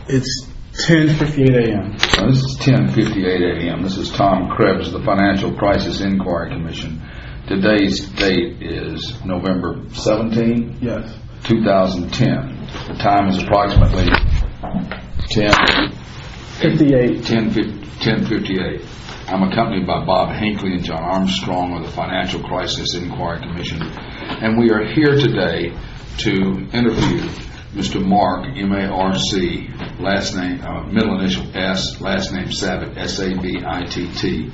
It's 10:58 a.m. This is 10:58 a.m. This is Tom Krebs of the Financial Crisis Inquiry Commission. Today's date is November 17, Yes. 2010. The time is approximately 10:58. I'm accompanied by Bob Hinckley and John Armstrong of the Financial Crisis Inquiry Commission, and we are here today to interview Mr. Mark, M-A-R-C, last name, middle initial S, last name Savitt, S-A-V-I-T-T.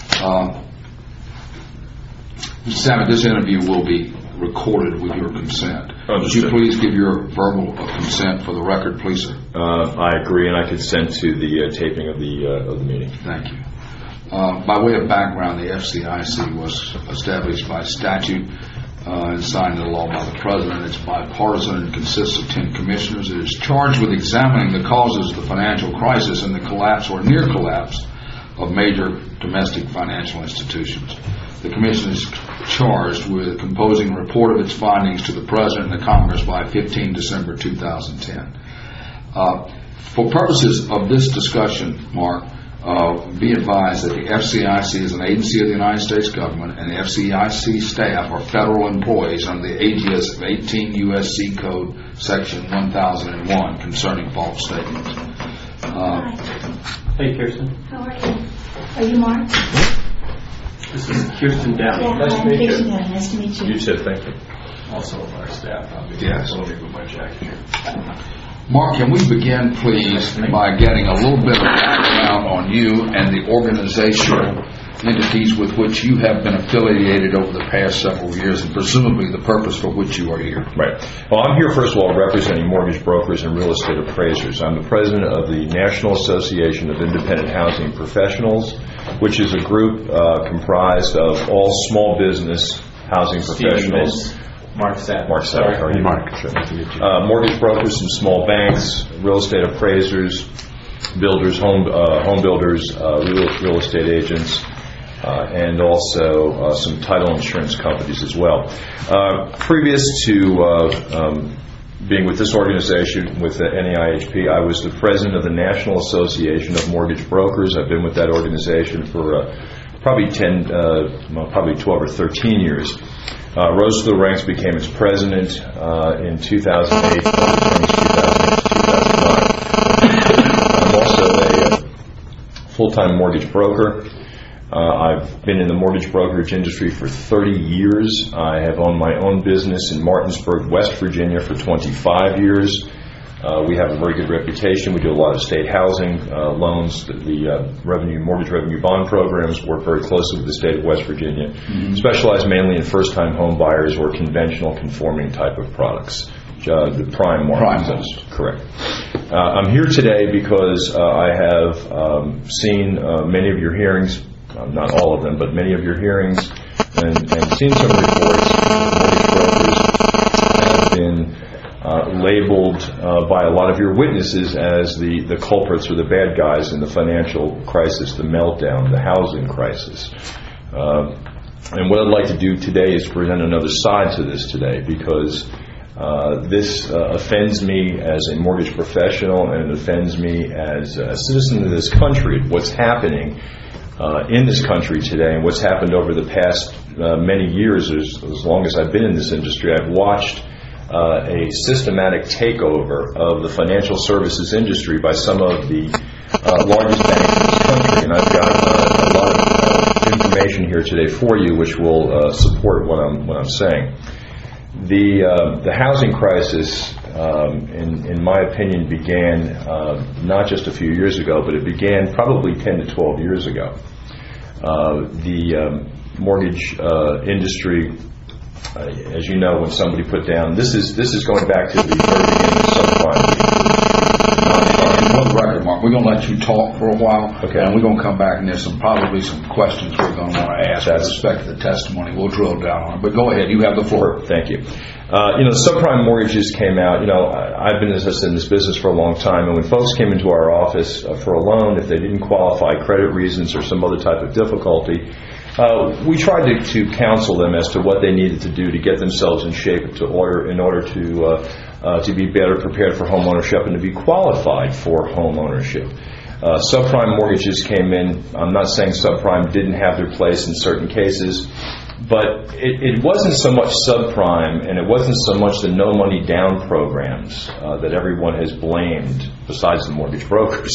Mr. Savitt, this interview will be recorded with your consent. Would you please give your verbal consent for the record, please, sir? I agree, and I consent to the taping of the meeting. Thank you. By way of background, the FCIC was established by statute and signed into law by the President. It's bipartisan and consists of 10 commissioners. It is charged with examining the causes of the financial crisis and the collapse or near collapse of major domestic financial institutions. The Commission is charged with composing a report of its findings to the President and the Congress by 15 December 2010. For purposes of this discussion, Mark, be advised that the FCIC is an agency of the United States government, and the FCIC staff are federal employees under the ATS of 18 U.S.C. Code Section 1001 concerning false statements. Hey, Kirsten. How are you? Are you Mark? This is Kirsten Downey. Yeah, Nice to I'm meet you. Kirsten Downey. Nice to meet you. You too, thank you. Also of our staff. Yes. Let me put my jacket here. Mark, can we begin, please, by getting a little bit of background on you and the organizational entities with which you have been affiliated over the past several years, and presumably the purpose for which you are here? Right. Well, I'm here, first of all, representing mortgage brokers and real estate appraisers. I'm the president of the National Association of Independent Housing Professionals, which is a group comprised of all small business housing professionals. Mark Savitt. Mark Savitt. How are you? Mark. Sure. Nice to meet you. Mortgage brokers from small banks, real estate appraisers, builders, home builders, real estate agents, and also some title insurance companies as well. Previous to being with this organization, with the NAIHP, I was the president of the National Association of Mortgage Brokers. I've been with that organization for probably 12 or 13 years. Rose through the ranks, became its president in 2008, 2009. I'm also a full-time mortgage broker. I've been in the mortgage brokerage industry for 30 years. I have owned my own business in Martinsburg, West Virginia for 25 years. We have a very good reputation. We do a lot of state housing loans. The mortgage revenue bond programs work very closely with the state of West Virginia. Mm-hmm. Specialize mainly in first-time home buyers or conventional conforming type of products. The prime market. Prime. Correct. I'm here today because I have seen many of your hearings, not all of them, but many of your hearings, and seen some reports. Mortgage brokers have been labeled by a lot of your witnesses as the culprits or the bad guys in the financial crisis, the meltdown, the housing crisis. And what I'd like to do today is present another side to this today, because this offends me as a mortgage professional, and it offends me as a citizen of this country. What's happening in this country today, and what's happened over the past many years, as long as I've been in this industry, I've watched a systematic takeover of the financial services industry by some of the largest banks in this country. And I've got a lot of information here today for you which will support what I'm saying. The housing crisis, in my opinion, began not just a few years ago, but it began probably 10 to 12 years ago. The mortgage industry, as you know, when somebody put down, this is going back to the very beginning of subprime. For the record, Mark, we're going to let you talk for a while, okay, and we're going to come back, and there's probably some questions we're going to want to ask with respect to the testimony. We'll drill down on it, but go ahead. You have the floor. Thank you. Subprime mortgages came out. I've been, as I said, in this business for a long time, and when folks came into our office for a loan, if they didn't qualify, credit reasons or some other type of difficulty, we tried to counsel them as to what they needed to do to get themselves in shape in order to to be better prepared for home ownership and to be qualified for home ownership. Subprime mortgages came in. I'm not saying subprime didn't have their place in certain cases, but it wasn't so much subprime, and it wasn't so much the no money down programs that everyone has blamed, besides the mortgage brokers,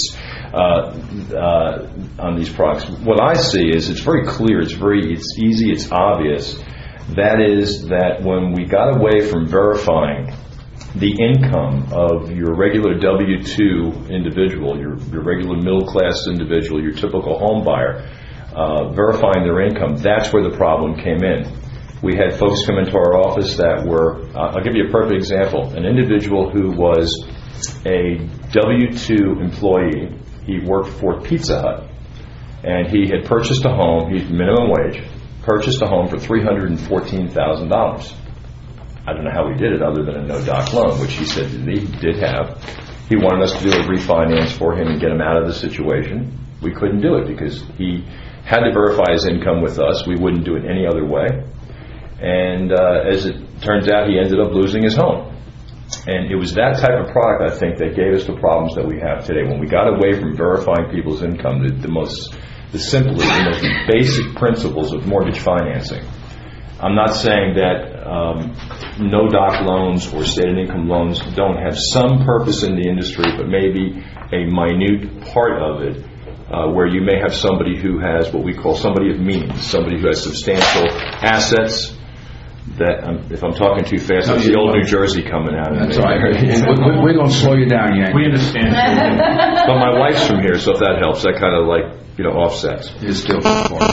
on these products. What I see is it's very clear, it's easy, it's obvious. That is that when we got away from verifying the income of your regular W-2 individual, your regular middle-class individual, your typical home buyer, verifying their income, that's where the problem came in. We had folks come into our office that were, I'll give you a perfect example, an individual who was a W-2 employee. He worked for Pizza Hut, and he had purchased a home, he's minimum wage, purchased a home for $314,000. I don't know how he did it other than a no-doc loan, which he said that he did have. He wanted us to do a refinance for him and get him out of the situation. We couldn't do it because he had to verify his income with us. We wouldn't do it any other way. And as it turns out, he ended up losing his home. And it was that type of product, I think, that gave us the problems that we have today. When we got away from verifying people's income, the simplest, the most basic principles of mortgage financing. I'm not saying that no-doc loans or stated income loans don't have some purpose in the industry, but maybe a minute part of it where you may have somebody who has what we call somebody of means, somebody who has substantial assets. That if I'm talking too fast, it's the old New Jersey coming out. That's right. We're going to slow you down, Yankee. We understand. But my wife's from here, so if that helps, that kind of offsets. It's still important.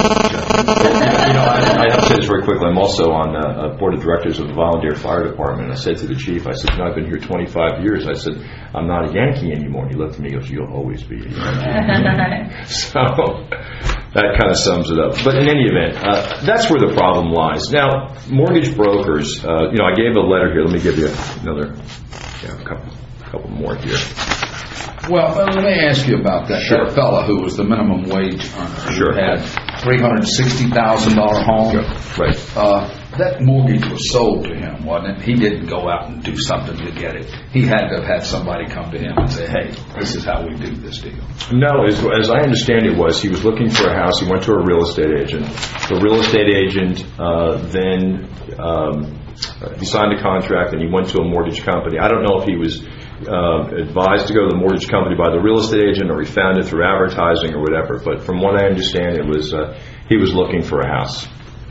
I have to say this very quickly. I'm also on a board of directors of the Volunteer Fire Department. And I said to the chief, I said, I've been here 25 years. I said, I'm not a Yankee anymore. He looked at me and goes, you'll always be a Yankee. So that kind of sums it up. But in any event, that's where the problem lies. Now, mortgage brokers, I gave a letter here. Let me give you another, a couple more here. Well, let me ask you about that. Sure. That fella who was the minimum wage earner, Sure. who had $360,000 home. Right. That mortgage was sold to him, wasn't it? He didn't go out and do something to get it. He had to have had somebody come to him and say, hey, this is how we do this deal. No, as I understand it was, he was looking for a house. He went to a real estate agent. The real estate agent then he signed a contract and he went to a mortgage company. I don't know if he was advised to go to the mortgage company by the real estate agent or he found it through advertising or whatever. But from what I understand, it was he was looking for a house.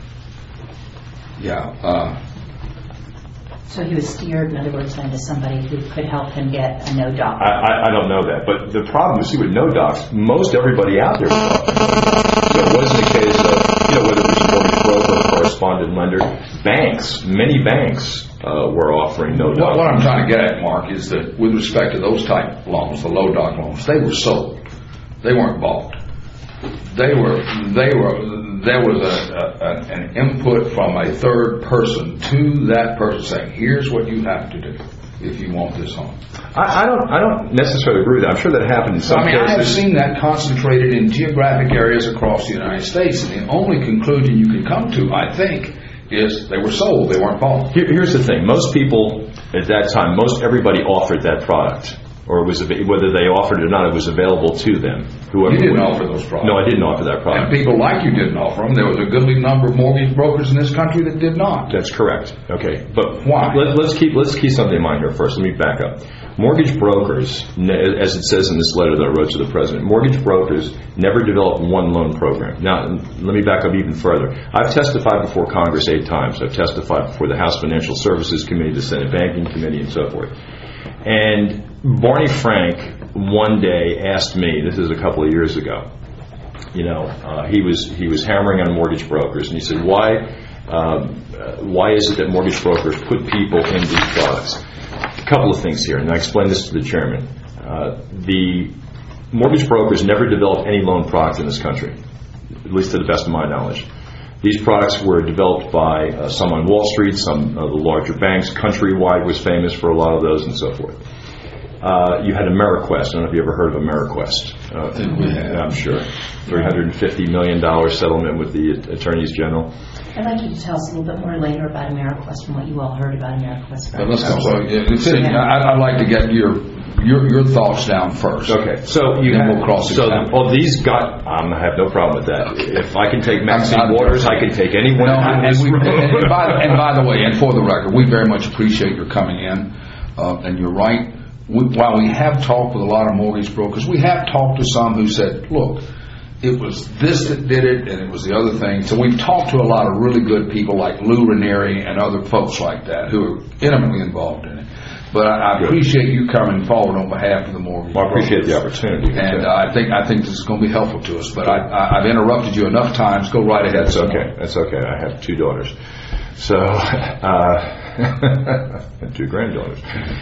Yeah. So he was steered, in other words, then to somebody who could help him get a no-doc. I don't know that. But the problem is, see, with no-docs, most everybody out there was talking. So it wasn't a case of, whether it was a mortgage broker or correspondent lender. Banks, many banks were offering no-doc. What I'm trying to get at, Mark, is that with respect to those type loans, the low-doc loans, they were sold. They weren't bought. There was an input from a third person to that person saying, here's what you have to do if you want this home. I don't necessarily agree with that. I'm sure that happened in some cases. I have seen that concentrated in geographic areas across the United States, and the only conclusion you can come to, I think, is they were sold, they weren't bought. Here's the thing. Most people at that time, everybody offered that product. Or whether they offered it or not, it was available to them. You didn't offer those products. No, I didn't offer that product. And people like you didn't offer them. There was a goodly number of mortgage brokers in this country that did not. That's correct. Okay, but why? Let's keep something in mind here first. Let me back up. Mortgage brokers, as it says in this letter that I wrote to the president, mortgage brokers never developed one loan program. Now, let me back up even further. I've testified before Congress 8 times. I've testified before the House Financial Services Committee, the Senate Banking Committee, and so forth. And Barney Frank one day asked me, this is a couple of years ago, he was hammering on mortgage brokers, and he said, why is it that mortgage brokers put people in these products? A couple of things here, and I explained this to the chairman. The mortgage brokers never developed any loan product in this country, at least to the best of my knowledge. These products were developed by some on Wall Street, some of the larger banks. Countrywide was famous for a lot of those and so forth. You had AmeriQuest. I don't know if you ever heard of AmeriQuest. I think we have. I'm sure. $350 million settlement with the Attorneys General. I'd like you to tell us a little bit more later about AmeriQuest and what you all heard about AmeriQuest. But let's go. I'd like to get your thoughts down first. Okay, so you Then have, we'll cross so examine. these got. I have no problem with that. If I can take Maxine Waters, I can take anyone No, in and, this room. by the way, and for the record, we very much appreciate your coming in, and you're right. While we have talked with a lot of mortgage brokers, we have talked to some who said, look, it was this that did it, and it was the other thing. So we've talked to a lot of really good people like Lou Ranieri and other folks like that who are intimately involved in it. But I appreciate you coming forward on behalf of the mortgage Well, I appreciate the brokers. opportunity. And I think this is going to be helpful to us. But I've interrupted you enough times. Go right ahead. That's okay. That's okay. I have 2 daughters. So, and 2 granddaughters.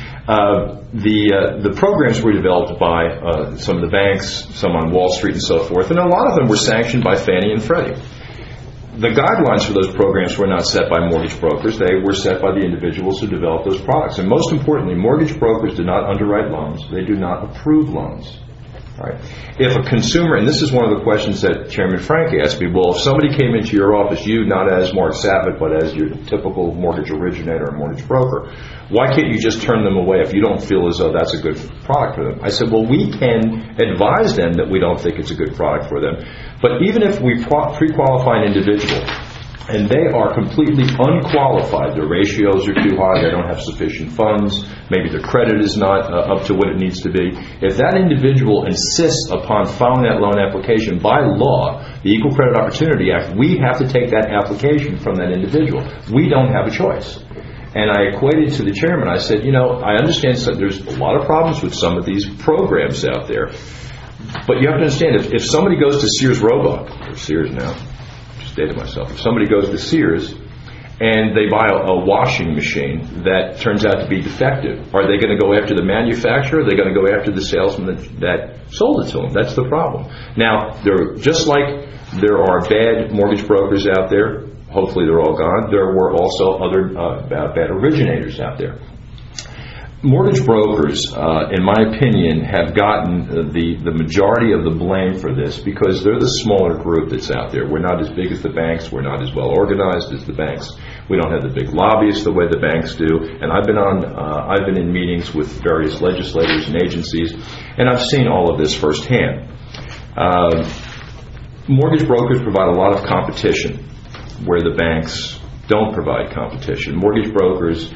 The programs were developed by some of the banks, some on Wall Street and so forth, and a lot of them were sanctioned by Fannie and Freddie. The guidelines for those programs were not set by mortgage brokers. They were set by the individuals who developed those products. And most importantly, mortgage brokers do not underwrite loans. They do not approve loans. All right. If a consumer, and this is one of the questions that Chairman Frank asked me, well, if somebody came into your office, you not as Mark Savitt, but as your typical mortgage originator or mortgage broker, why can't you just turn them away if you don't feel as though that's a good product for them? I said, well, we can advise them that we don't think it's a good product for them. But even if we pre-qualify an individual, and they are completely unqualified, their ratios are too high, they don't have sufficient funds, maybe their credit is not up to what it needs to be. If that individual insists upon filing that loan application, by law, the Equal Credit Opportunity Act, we have to take that application from that individual. We don't have a choice. And I equated to the chairman, I said, I understand there's a lot of problems with some of these programs out there, but you have to understand, if somebody goes to Sears Roebuck, or Sears now, dated myself. If somebody goes to Sears and they buy a washing machine that turns out to be defective, are they going to go after the manufacturer? Or are they going to go after the salesman that sold it to them? That's the problem. Now, just like there are bad mortgage brokers out there, hopefully they're all gone, there were also other bad originators out there. Mortgage brokers, in my opinion, have gotten the majority of the blame for this because they're the smaller group that's out there. We're not as big as the banks. We're not as well organized as the banks. We don't have the big lobbyists the way the banks do. And I've been in meetings with various legislators and agencies, and I've seen all of this firsthand. Mortgage brokers provide a lot of competition where the banks don't provide competition. Mortgage brokers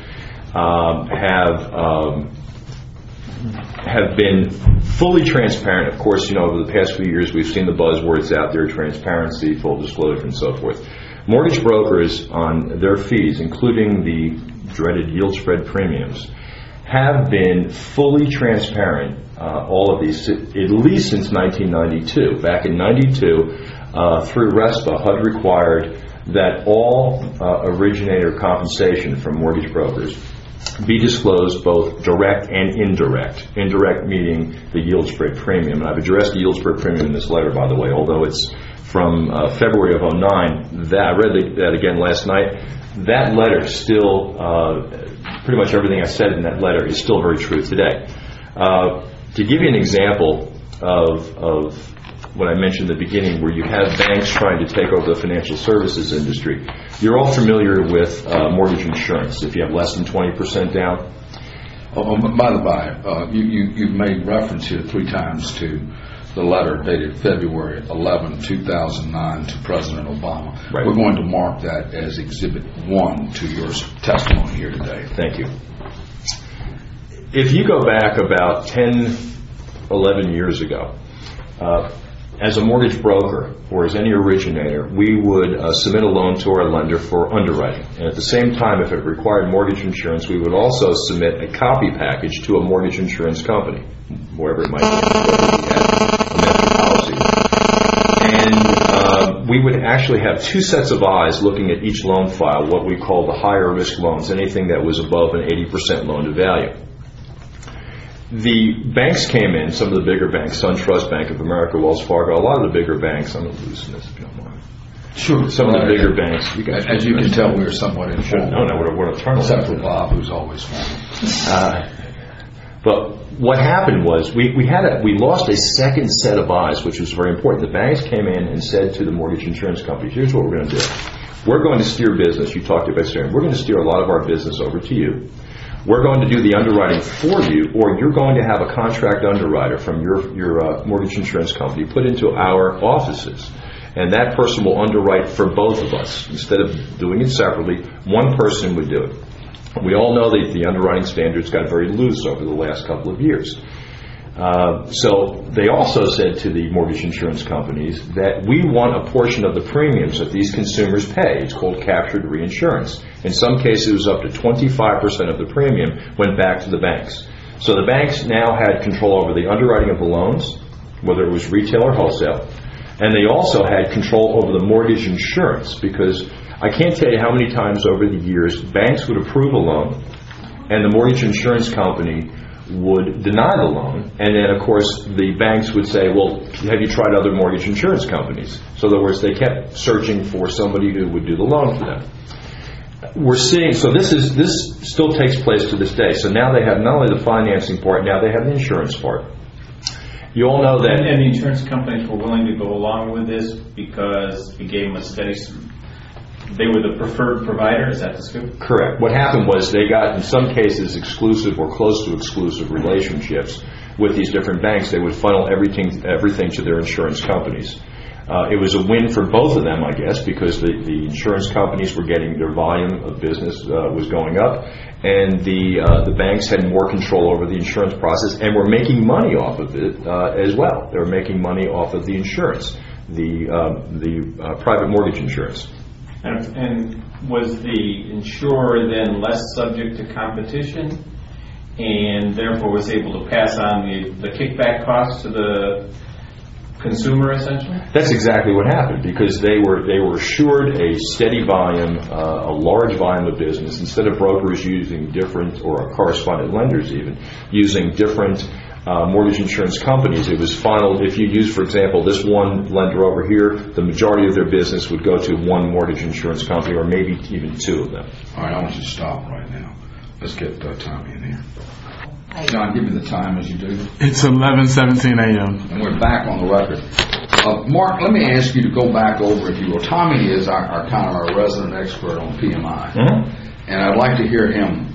have been fully transparent. Of course, over the past few years we've seen the buzzwords out there, transparency, full disclosure, and so forth. Mortgage brokers on their fees, including the dreaded yield spread premiums, have been fully transparent, all of these, at least since 1992. Back in 92, through RESPA, HUD required that all originator compensation from mortgage brokers be disclosed both direct and indirect. Indirect meaning the yield spread premium. And I've addressed the yield spread premium in this letter, by the way, although it's from February of 2009. I read that again last night. That letter still, pretty much everything I said in that letter is still very true today. To give you an example of what I mentioned at the beginning, where you have banks trying to take over the financial services industry. You're all familiar with mortgage insurance. If you have less than 20% down. By the by, you've made reference here 3 times to the letter dated February 11, 2009 to President Obama. Right. We're going to mark that as Exhibit 1 to your testimony here today. Thank you. If you go back about 10, 11 years ago, as a mortgage broker or as any originator, we would submit a loan to our lender for underwriting. And at the same time, if it required mortgage insurance, we would also submit a copy package to a mortgage insurance company, wherever it might be, whether we had a master policy. And we would actually have 2 sets of eyes looking at each loan file, what we call the higher risk loans, anything that was above an 80% loan to value. The banks came in, some of the bigger banks, SunTrust, Bank of America, Wells Fargo, a lot of the bigger banks. I'm going to loosen this if you don't mind. Sure. Some of the bigger banks. As you can tell, we're somewhat informal. No, we're eternal. Except for Bob, who's always formal. But what happened was we lost a second set of eyes, which was very important. The banks came in and said to the mortgage insurance companies, here's what we're going to do. We're going to steer business. You talked about steering. We're going to steer a lot of our business over to you. We're going to do the underwriting for you, or you're going to have a contract underwriter from your mortgage insurance company put into our offices. And that person will underwrite for both of us. Instead of doing it separately, one person would do it. We all know that the underwriting standards got very loose over the last couple of years. So they also said to the mortgage insurance companies that we want a portion of the premiums that these consumers pay. It's called captured reinsurance. In some cases, it was up to 25% of the premium went back to the banks. So the banks now had control over the underwriting of the loans, whether it was retail or wholesale, and they also had control over the mortgage insurance, because I can't tell you how many times over the years banks would approve a loan and the mortgage insurance company would deny the loan, and then of course the banks would say, well, have you tried other mortgage insurance companies? So in other words, they kept searching for somebody who would do the loan for them. We're seeing, so this still takes place to this day. So now they have not only the financing part, now they have the insurance part. You all know that. And the insurance companies were willing to go along with this because we gave them a steady. They were the preferred provider. Is that the scoop? Correct. What happened was they got, in some cases, exclusive or close to exclusive relationships with these different banks. They would funnel everything to their insurance companies. It was a win for both of them, I guess, because the insurance companies were getting their volume of business was going up, and the banks had more control over the insurance process and were making money off of it as well. They were making money off of the insurance, the private mortgage insurance. And was the insurer then less subject to competition, and therefore was able to pass on the kickback costs to the consumer, essentially? That's exactly what happened, because they were assured a steady volume, a large volume of business. Instead of brokers using different, or correspondent lenders even, using different mortgage insurance companies, it was funneled. If you use, for example, this one lender over here, the majority of their business would go to one mortgage insurance company, or maybe even two of them. All right, I want you to stop right now. Let's get Tommy in here. John, give me the time as you do. It's 11:17 a.m. And we're back on the record. Mark, let me ask you to go back over, if you will. Tommy is our kind of our resident expert on PMI. Mm-hmm. And I'd like to hear him,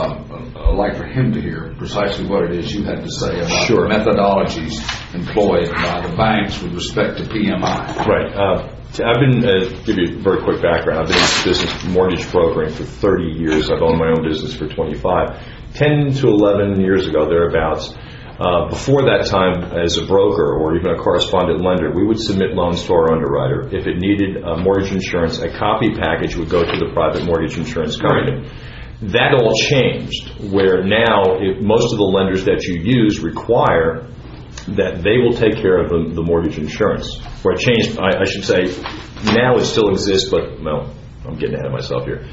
I'd like for him to hear precisely what it is you had to say about the methodologies employed by the banks with respect to PMI. Right. I've been, give you a very quick background, I've been in business mortgage brokering for 30 years. I've owned my own business for 25. 10 to 11 years ago, thereabouts, before that time as a broker or even a correspondent lender, we would submit loans to our underwriter. If it needed mortgage insurance, a copy package would go to the private mortgage insurance company. Right. That all changed, where now most of the lenders that you use require that they will take care of the mortgage insurance. Or it changed, I should say, now it still exists, but, well, I'm getting ahead of myself here.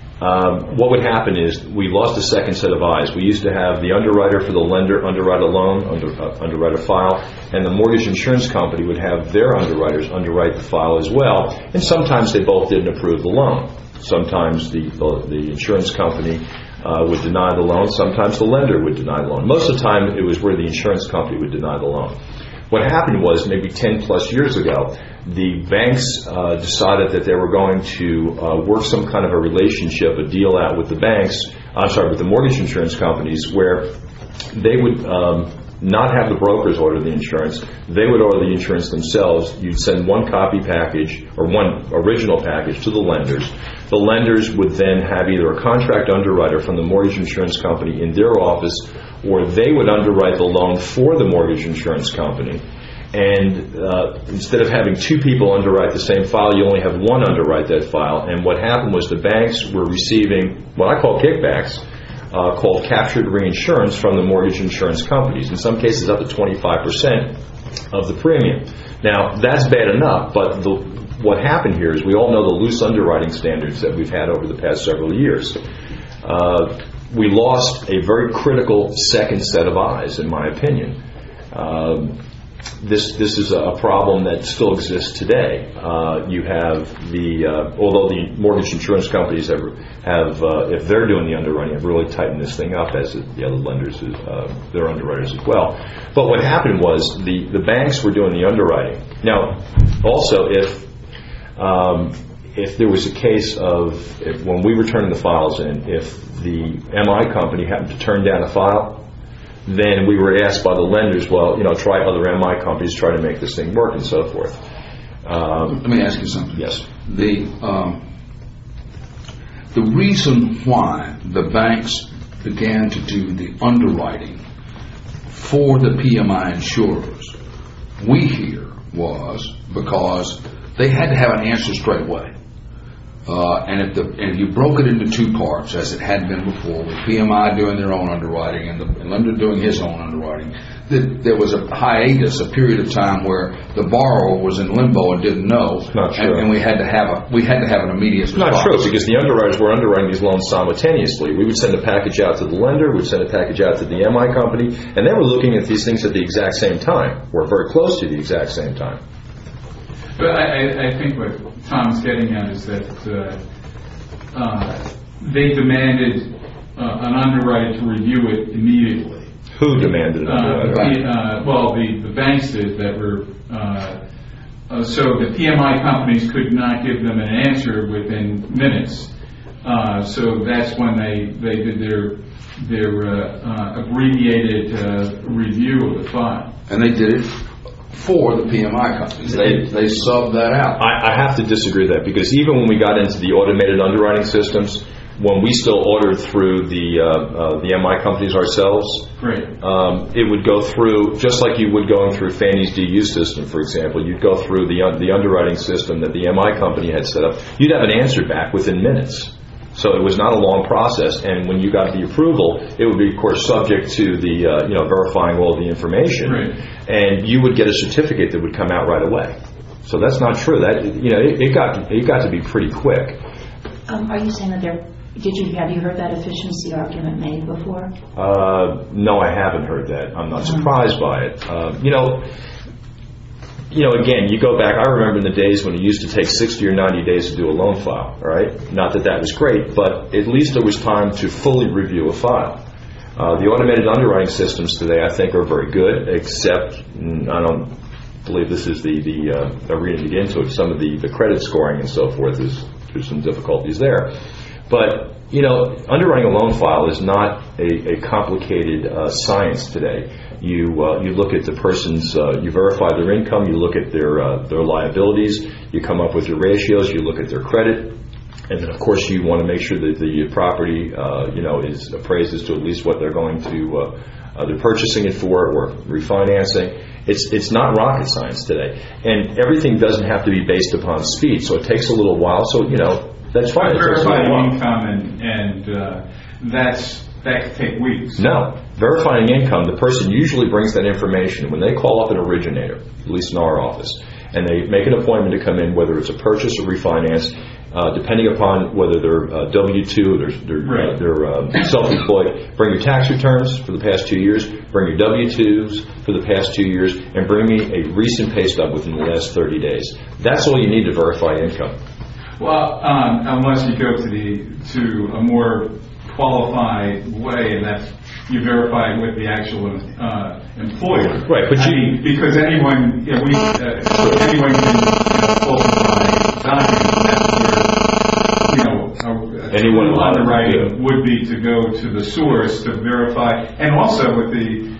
What would happen is we lost a second set of eyes. We used to have the underwriter for the lender underwrite a loan, underwrite a file, and the mortgage insurance company would have their underwriters underwrite the file as well. And sometimes they both didn't approve the loan. Sometimes the insurance company would deny the loan. Sometimes the lender would deny the loan. Most of the time it was where the insurance company would deny the loan. What happened was maybe 10 plus years ago, the banks decided that they were going to work some kind of a relationship, a deal out with the banks, with the mortgage insurance companies, where they would not have the brokers order the insurance. They would order the insurance themselves. You'd send one copy package or one original package to the lenders. The lenders would then have either a contract underwriter from the mortgage insurance company in their office, or they would underwrite the loan for the mortgage insurance company. And instead of having two people underwrite the same file, you only have one underwrite that file. And what happened was the banks were receiving what I call kickbacks, called captured reinsurance from the mortgage insurance companies, in some cases up to 25% of the premium. Now, that's bad enough, but what happened here is we all know the loose underwriting standards that we've had over the past several years. We lost a very critical second set of eyes, in my opinion. this is a problem that still exists today. You have although the mortgage insurance companies have if they're doing the underwriting, have really tightened this thing up, as the other lenders, their underwriters as well. But what happened was the banks were doing the underwriting. Now, also if there was a case of when we were turning the files in, if the MI company happened to turn down a file, then we were asked by the lenders, well, try other MI companies, try to make this thing work, and so forth. Let me ask you something. Yes. The reason why the banks began to do the underwriting for the PMI insurers, we hear, was because they had to have an answer straight away. And if you broke it into two parts, as it had been before, with PMI doing their own underwriting and the lender doing his own underwriting, there was a hiatus, a period of time where the borrower was in limbo and didn't know. Not true. And we had to have an immediate response. Not true, because the underwriters were underwriting these loans simultaneously. We would send a package out to the lender, we'd send a package out to the MI company, and they were looking at these things at the exact same time, or very close to the exact same time. But I think what Tom's getting at is that they demanded an underwriter to review it immediately. Who demanded an underwriter? The banks did that were. So the PMI companies could not give them an answer within minutes. So that's when they did their abbreviated review of the file. And they did it for the PMI companies. They subbed that out. I have to disagree with that, because even when we got into the automated underwriting systems, when we still ordered through the MI companies ourselves, right. It would go through, just like you would going through Fannie's DU system, for example. You'd go through the underwriting system that the MI company had set up. You'd have an answer back within minutes. So it was not a long process, and when you got the approval, it would be, of course, subject to the verifying all of the information, right. And you would get a certificate that would come out right away. So that's not true. That it got to be pretty quick. Are you saying that have you heard that efficiency argument made before? No, I haven't heard that. I'm not surprised by it. Again, you go back, I remember in the days when it used to take 60 or 90 days to do a loan file, all right? Not that was great, but at least there was time to fully review a file. The automated underwriting systems today, I think, are very good, except I don't believe this is the arena to get into it. Some of the credit scoring and so forth, there's some difficulties there. But, underwriting a loan file is not a complicated science today. You look at the person's, you verify their income, you look at their liabilities, you come up with your ratios, you look at their credit, and then of course you want to make sure that the property, is appraised as to at least what they're going to, they're purchasing it for or refinancing. It's not rocket science today, and everything doesn't have to be based upon speed. So it takes a little while. So that's fine. Verifying income and that could take weeks. No. Verifying income, the person usually brings that information when they call up an originator, at least in our office, and they make an appointment to come in, whether it's a purchase or refinance, depending upon whether they're W-2 or they're self-employed. Bring your tax returns for the past 2 years, bring your W-2s for the past 2 years, and bring me a recent pay stub within the last 30 days. That's all you need to verify income. Well, unless you go to a more qualified way, and that's you verify it with the actual employer. Right, but because anyone can falsify documents. That's where anyone underwriting would be to go to the source to verify, and also with the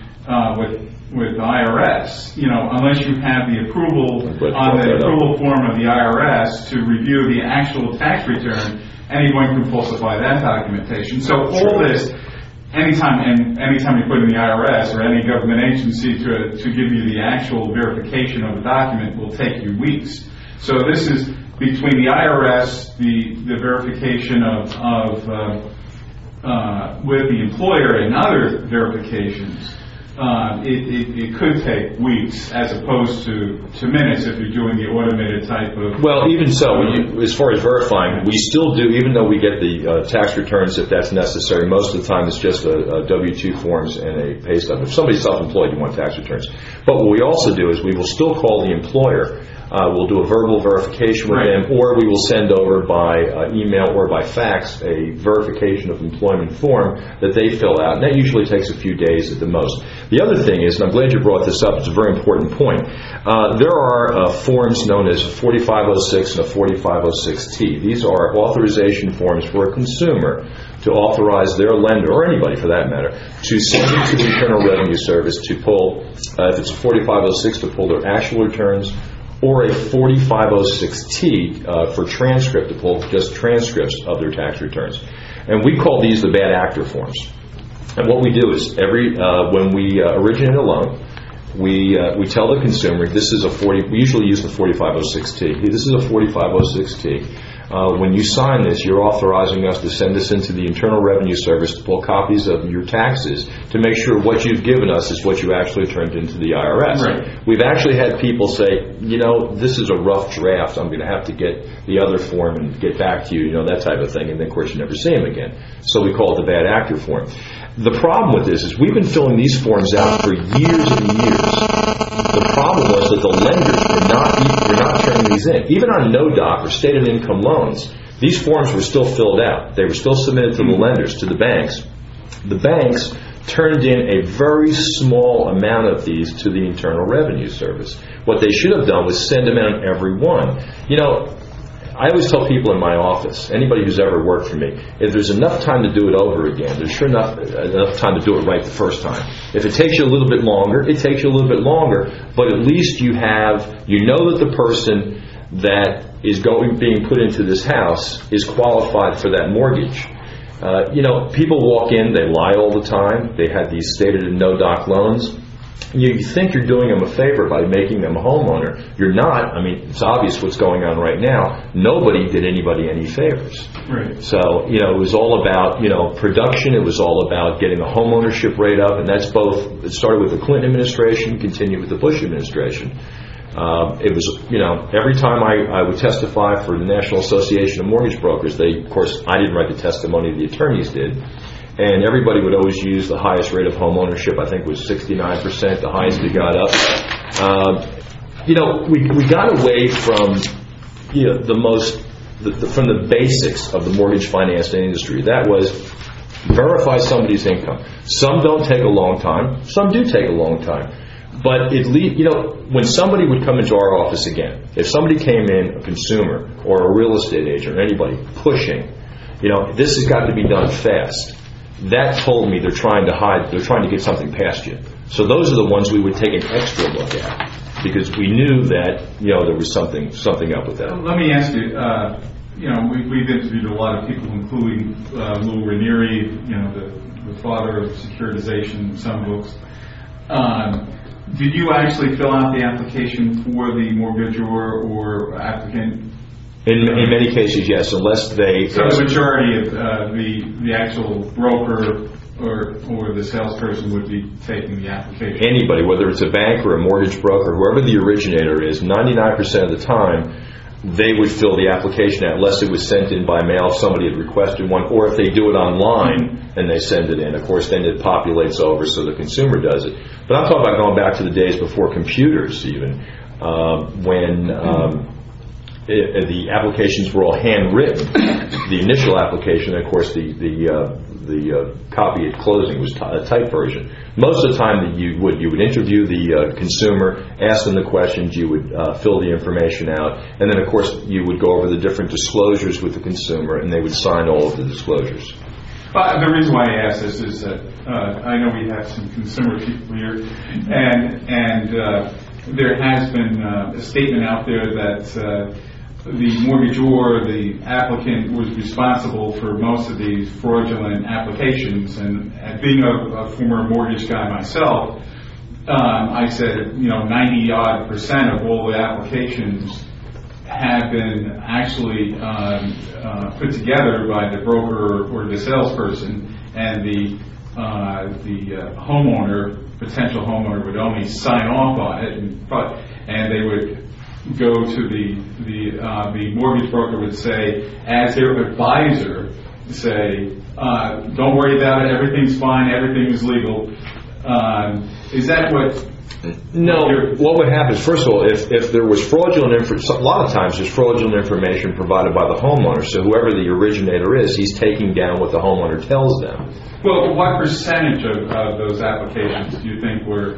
IRS, unless you have the approval on the approval form of the IRS to review the actual tax return, anyone can falsify that documentation. So all this, anytime you put in the IRS or any government agency to give you the actual verification of the document will take you weeks. So this is between the IRS, the verification of with the employer and other verifications. it could take weeks as opposed to minutes if you're doing the automated type of... Well, even so, as far as verifying, we still do, even though we get the tax returns if that's necessary, most of the time it's just a W-2 forms and a pay stub. If somebody's self-employed, you want tax returns. But what we also do is we will still call the employer. We'll do a verbal verification with them, or we will send over by email or by fax a verification of employment form that they fill out, and that usually takes a few days at the most. The other thing is, and I'm glad you brought this up, it's a very important point, there are forms known as 4506 and a 4506T. These are authorization forms for a consumer to authorize their lender, or anybody for that matter, to send it to the Internal Revenue Service to pull, if it's a 4506, to pull their actual returns, or a 4506T for transcript, to pull just transcripts of their tax returns. And we call these the bad actor forms. And what we do is when we originate a loan, we tell the consumer this is we usually use the 4506T. This is a 4506T. When you sign this, you're authorizing us to send this into the Internal Revenue Service to pull copies of your taxes to make sure what you've given us is what you actually turned into the IRS. Right. We've actually had people say, this is a rough draft. I'm going to have to get the other form and get back to you, that type of thing. And then, of course, you never see them again. So we call it the bad actor form. The problem with this is we've been filling these forms out for years and years. The problem was that the lenders were not turning these in. Even on no-doc or stated income loans, these forms were still filled out. They were still submitted to the lenders, to the banks. The banks turned in a very small amount of these to the Internal Revenue Service. What they should have done was send them out every one. I always tell people in my office, anybody who's ever worked for me, if there's enough time to do it over again, there's sure enough time to do it right the first time. If it takes you a little bit longer, it takes you a little bit longer, but at least you know that the person that is being put into this house is qualified for that mortgage. People walk in, they lie all the time, they have these stated and no-doc loans. You think you're doing them a favor by making them a homeowner. You're not. It's obvious what's going on right now. Nobody did anybody any favors. Right. So, it was all about, production. It was all about getting the homeownership rate up, and that's both. It started with the Clinton administration, continued with the Bush administration. It was, every time I would testify for the National Association of Mortgage Brokers, of course, I didn't write the testimony, the attorneys did. And everybody would always use the highest rate of home ownership. I think it was 69%, the highest we got up. We got away from from the basics of the mortgage financing industry. That was verify somebody's income. Some don't take a long time. Some do take a long time. But when somebody would come into our office again, if somebody came in, a consumer or a real estate agent or anybody pushing, this has got to be done fast. That told me they're trying to get something past you. So those are the ones we would take an extra look at because we knew that there was something up with that. Let me ask you. We've interviewed a lot of people, including Lou Ranieri, the father of securitization in some books. Did you actually fill out the application for the mortgagor or applicant? In many cases, yes, unless they... So the majority of the actual broker or the salesperson would be taking the application? Anybody, whether it's a bank or a mortgage broker, whoever the originator is, 99% of the time, they would fill the application out unless it was sent in by mail if somebody had requested one, or if they do it online and they send it in. Of course, then it populates over so the consumer does it. But I'm talking about going back to the days before computers even, when... the applications were all handwritten. The initial application, of course, the copy at closing was a typed version. Most of the time that you would interview the consumer, ask them the questions, you would fill the information out, and then of course you would go over the different disclosures with the consumer, and they would sign all of the disclosures. The reason why I ask this is that I know we have some consumer people here, and there has been a statement out there that the mortgagor, the applicant, was responsible for most of these fraudulent applications. And being a former mortgage guy myself, I said, 90-odd% of all the applications have been actually put together by the broker or the salesperson, and the homeowner, potential homeowner, would only sign off on it, and they would go to the mortgage broker would say, as their advisor, say, don't worry about it, everything's fine, everything is legal. Is that what? No. What would happen is, first of all, if there was fraudulent information, a lot of times there's fraudulent information provided by the homeowner. So whoever the originator is, he's taking down what the homeowner tells them. Well, what percentage of those applications do you think were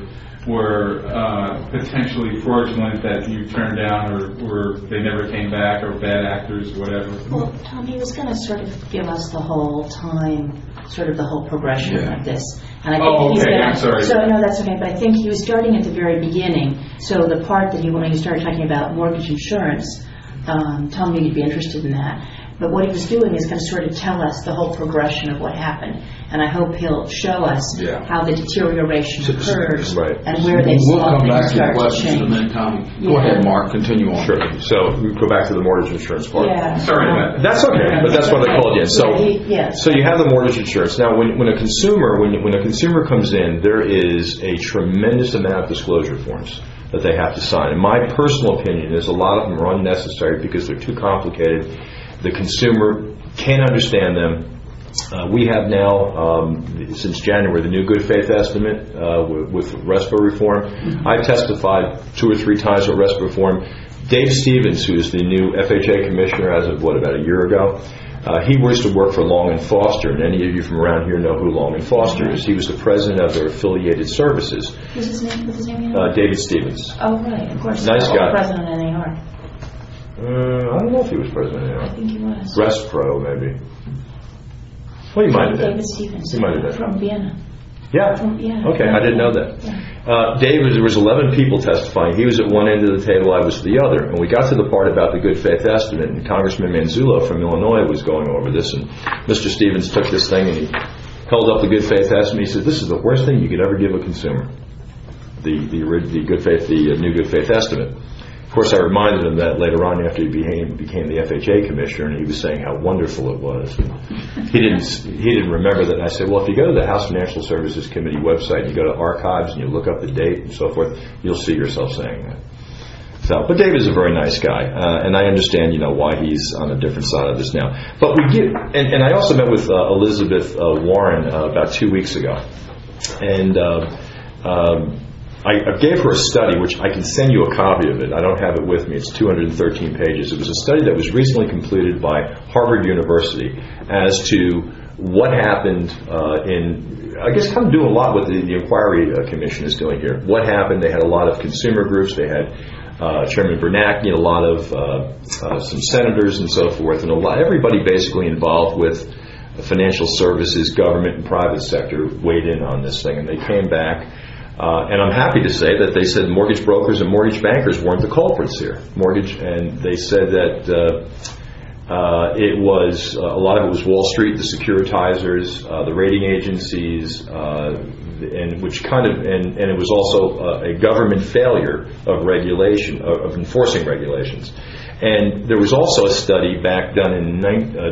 potentially fraudulent that you turned down, or they never came back, or bad actors, or whatever? Well, Tom, he was going to sort of give us the whole time, sort of the whole progression of this. And I think I'm sorry. So, no, that's okay, but I think he was starting at the very beginning. So the part that when he started talking about mortgage insurance, Tom knew you'd be interested in that. But what he was doing is going to sort of tell us the whole progression of what happened. And I hope he'll show us how the deterioration occurred and where they We'll saw come back things to your start to questions in a change. minute, Tommy. Go ahead, Mark. Continue on. Sure. So we go back to the mortgage insurance part. Yeah. Sorry about that. That's okay, but that's why they called you in. So, Yes. so you have the mortgage insurance. Now, when a consumer comes in, there is a tremendous amount of disclosure forms that they have to sign. In my personal opinion, is a lot of them are unnecessary because they're too complicated. The consumer can't understand them. We have now, since January, the new good faith estimate with RESPA reform. I testified 2 or 3 times with RESPA reform. Dave Stevens, who is the new FHA commissioner as of, about a year ago, he used to work for Long & Foster, and any of you from around here know who Long & Foster is. He was the president of their affiliated services. What's his name? David Stevens. Oh, right, of course. Nice guy. President of NAR. I don't know if he was president of I think he was. ResPro, maybe. Well, he might have been. David Stevens. He might have been. From Vienna. Yeah. Okay, I didn't know that. David, there was 11 people testifying. He was at one end of the table, I was at the other. And we got to the part about the good faith estimate, and Congressman Manzullo from Illinois was going over this, and Mr. Stevens took this thing and he held up the good faith estimate. He said, "This is the worst thing you could ever give a consumer, the new good faith estimate." Of course, I reminded him that later on after he became the FHA commissioner, and he was saying how wonderful it was. And he didn't remember that. And I said, well, if you go to the House Financial Services Committee website, you go to archives and you look up the date and so forth, you'll see yourself saying that. So, but Dave is a very nice guy, and I understand, why he's on a different side of this now. But we get, and I also met with Elizabeth Warren about 2 weeks ago, and I gave her a study, which I can send you a copy of it. I don't have it with me. It's 213 pages. It was a study that was recently completed by Harvard University as to what happened I guess kind of doing a lot what the Inquiry Commission is doing here. What happened? They had a lot of consumer groups. They had Chairman Bernanke, a lot of some senators and so forth, and everybody basically involved with financial services, government and private sector weighed in on this thing, and they came back. And I'm happy to say that they said mortgage brokers and mortgage bankers weren't the culprits here. And they said that it was a lot of it was Wall Street, the securitizers, the rating agencies, and it was also a government failure of regulation, of enforcing regulations. And there was also a study back done in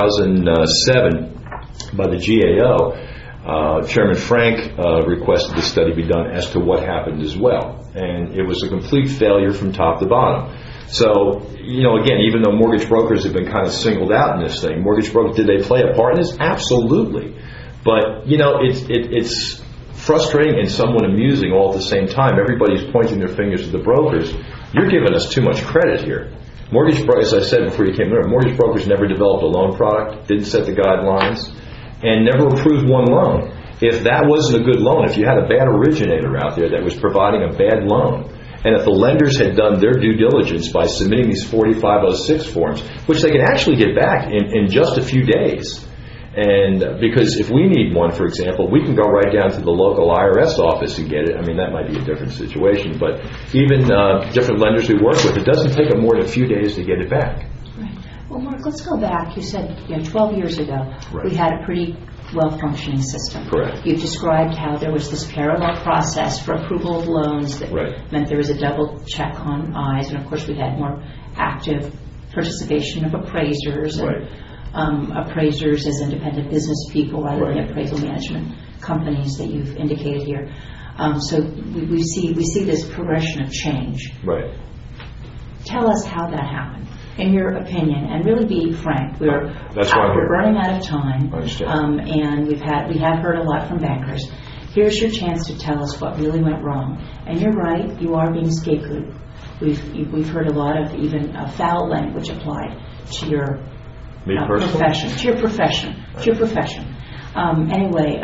2007 by the GAO. Chairman Frank requested the study be done as to what happened as well, and it was a complete failure from top to bottom. So, again, even though mortgage brokers have been kind of singled out in this thing, mortgage brokers, did they play a part in this? Absolutely. But, it's frustrating and somewhat amusing all at the same time. Everybody's pointing their fingers at the brokers. You're giving us too much credit here. Mortgage brokers, as I said before you came in, mortgage brokers never developed a loan product, didn't set the guidelines, and never approved one loan. If that wasn't a good loan, if you had a bad originator out there that was providing a bad loan, and if the lenders had done their due diligence by submitting these 4506 forms, which they can actually get back in just a few days, and because if we need one, for example, we can go right down to the local IRS office and get it. I mean, that might be a different situation, but even different lenders we work with, it doesn't take them more than a few days to get it back. Right. Well, Mark, let's go back. You said 12 years ago we had a pretty well-functioning system. Correct. You've described how there was this parallel process for approval of loans that meant there was a double check on eyes, and of course we had more active participation of appraisers and appraisers as independent business people rather than appraisal management companies that you've indicated here. So we see this progression of change. Right. Tell us how that happened, in your opinion, and really be frank. We're running out of time, I understand. and we have heard a lot from bankers. Here's your chance to tell us what really went wrong. And you're right, you are being scapegoated. We've heard a lot of even foul language applied to your profession. To your profession. To your profession. Anyway,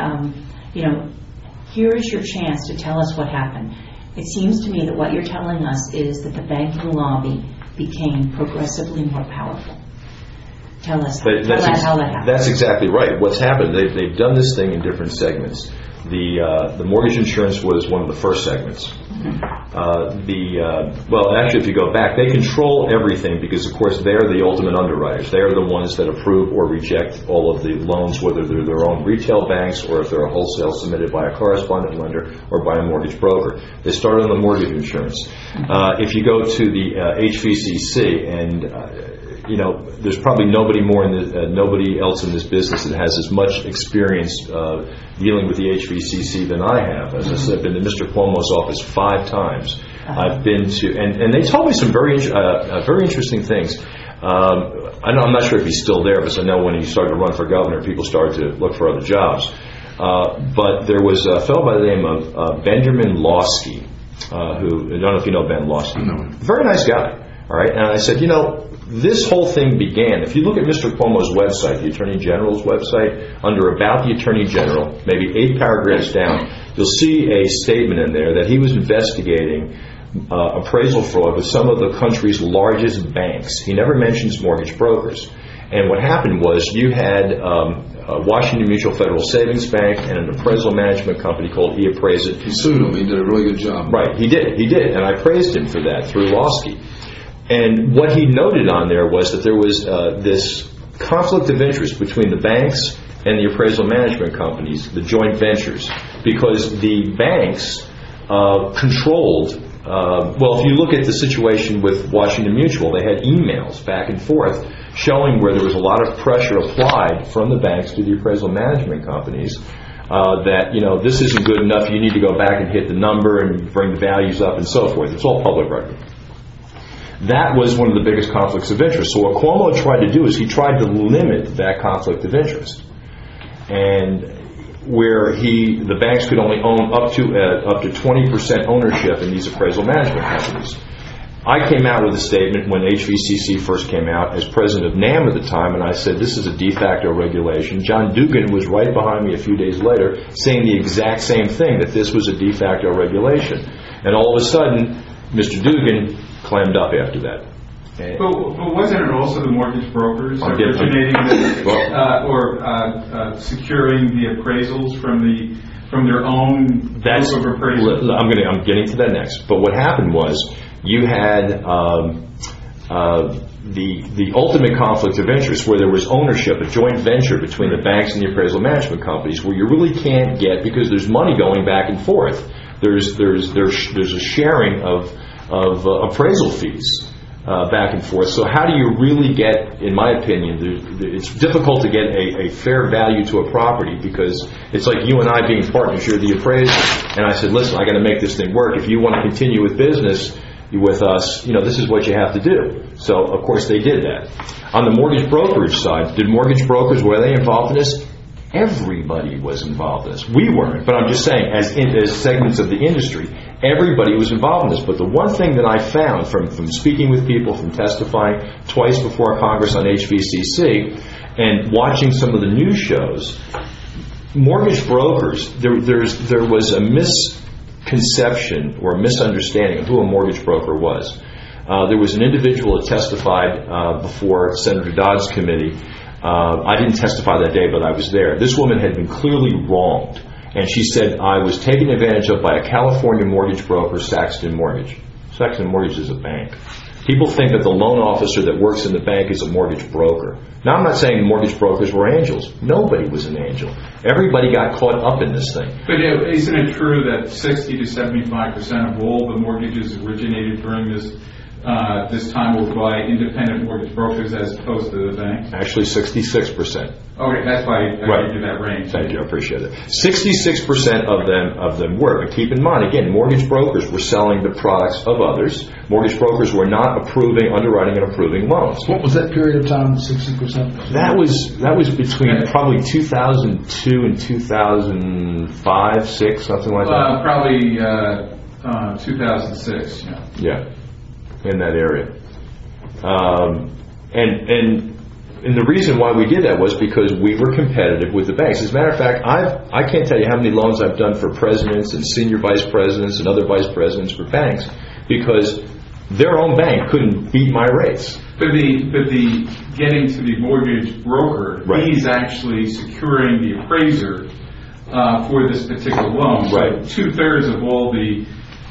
here is your chance to tell us what happened. It seems to me that what you're telling us is that the banking lobby became progressively more powerful. Tell us how that happened. That's exactly right. What's happened, they've done this thing in different segments. The mortgage insurance was one of the first segments. Actually, if you go back, they control everything because, of course, they're the ultimate underwriters. They're the ones that approve or reject all of the loans, whether they're their own retail banks or if they're a wholesale submitted by a correspondent lender or by a mortgage broker. They started on the mortgage insurance. If you go to the HVCC and there's probably nobody else in this business that has as much experience dealing with the HVCC than I have. As I said, I've been to Mr. Cuomo's office 5 times. I've been to, and they told me some very interesting things. I'm not sure if he's still there, because I know when he started to run for governor, people started to look for other jobs. But there was a fellow by the name of Benjamin Lawsky, who, I don't know if you know Ben Lawsky. No. Very nice guy. All right, and I said, this whole thing began, if you look at Mr. Cuomo's website, the Attorney General's website, under About the Attorney General, maybe 8 paragraphs down, you'll see a statement in there that he was investigating appraisal fraud with some of the country's largest banks. He never mentions mortgage brokers. And what happened was you had Washington Mutual Federal Savings Bank and an appraisal management company called eAppraisal. He sued him. He did a really good job. Right, he did. And I praised him for that through Lawsky. And what he noted on there was that there was this conflict of interest between the banks and the appraisal management companies, the joint ventures, because the banks controlled, if you look at the situation with Washington Mutual, they had emails back and forth showing where there was a lot of pressure applied from the banks to the appraisal management companies that, this isn't good enough, you need to go back and hit the number and bring the values up and so forth. It's all public record. That was one of the biggest conflicts of interest. So what Cuomo tried to do is he tried to limit that conflict of interest, and where the banks could only own up to 20% ownership in these appraisal management companies. I came out with a statement when HVCC first came out as president of NAM at the time, and I said this is a de facto regulation. John Dugan was right behind me a few days later saying the exact same thing, that this was a de facto regulation. And all of a sudden, Mr. Dugan clammed up after that. But wasn't it also the mortgage brokers originating securing the appraisals from their own group of appraisals? I'm getting to that next. But what happened was you had the ultimate conflict of interest, where there was ownership, a joint venture between the banks and the appraisal management companies, where you really can't get, because there's money going back and forth. There's a sharing of appraisal fees back and forth. So how do you really get, in my opinion, it's difficult to get a fair value to a property, because it's like you and I being partners. You're the appraiser, and I said, listen, I got to make this thing work. If you want to continue with business with us, this is what you have to do. So, of course, they did that. On the mortgage brokerage side, did mortgage brokers, were they involved in this? Everybody was involved in this. We weren't, but I'm just saying, as segments of the industry, everybody was involved in this. But the one thing that I found from speaking with people, from testifying twice before Congress on HVCC, and watching some of the news shows, mortgage brokers, there was a misconception or a misunderstanding of who a mortgage broker was. There was an individual that testified before Senator Dodd's committee. I didn't testify that day, but I was there. This woman had been clearly wronged, and she said, I was taken advantage of by a California mortgage broker, Saxton Mortgage. Saxton Mortgage is a bank. People think that the loan officer that works in the bank is a mortgage broker. Now, I'm not saying mortgage brokers were angels. Nobody was an angel. Everybody got caught up in this thing. But isn't it true that 60 to 75% of all the mortgages originated during this this time will by independent mortgage brokers as opposed to the bank? Actually, 66%. Okay, that's why I Right. gave you that range. Thank you, I appreciate it. 66% of them were. But keep in mind, again, mortgage brokers were selling the products of others. Mortgage brokers were not underwriting and approving loans. What was that period of time, 60%? That was between probably 2002 and 2005, 6, something like that. Probably 2006, yeah. Yeah, in that area. And the reason why we did that was because we were competitive with the banks. As a matter of fact, I can't tell you how many loans I've done for presidents and senior vice presidents and other vice presidents for banks because their own bank couldn't beat my rates. But the getting to the mortgage broker, Right. he's actually securing the appraiser for this particular loan. Right. So 2/3 of all the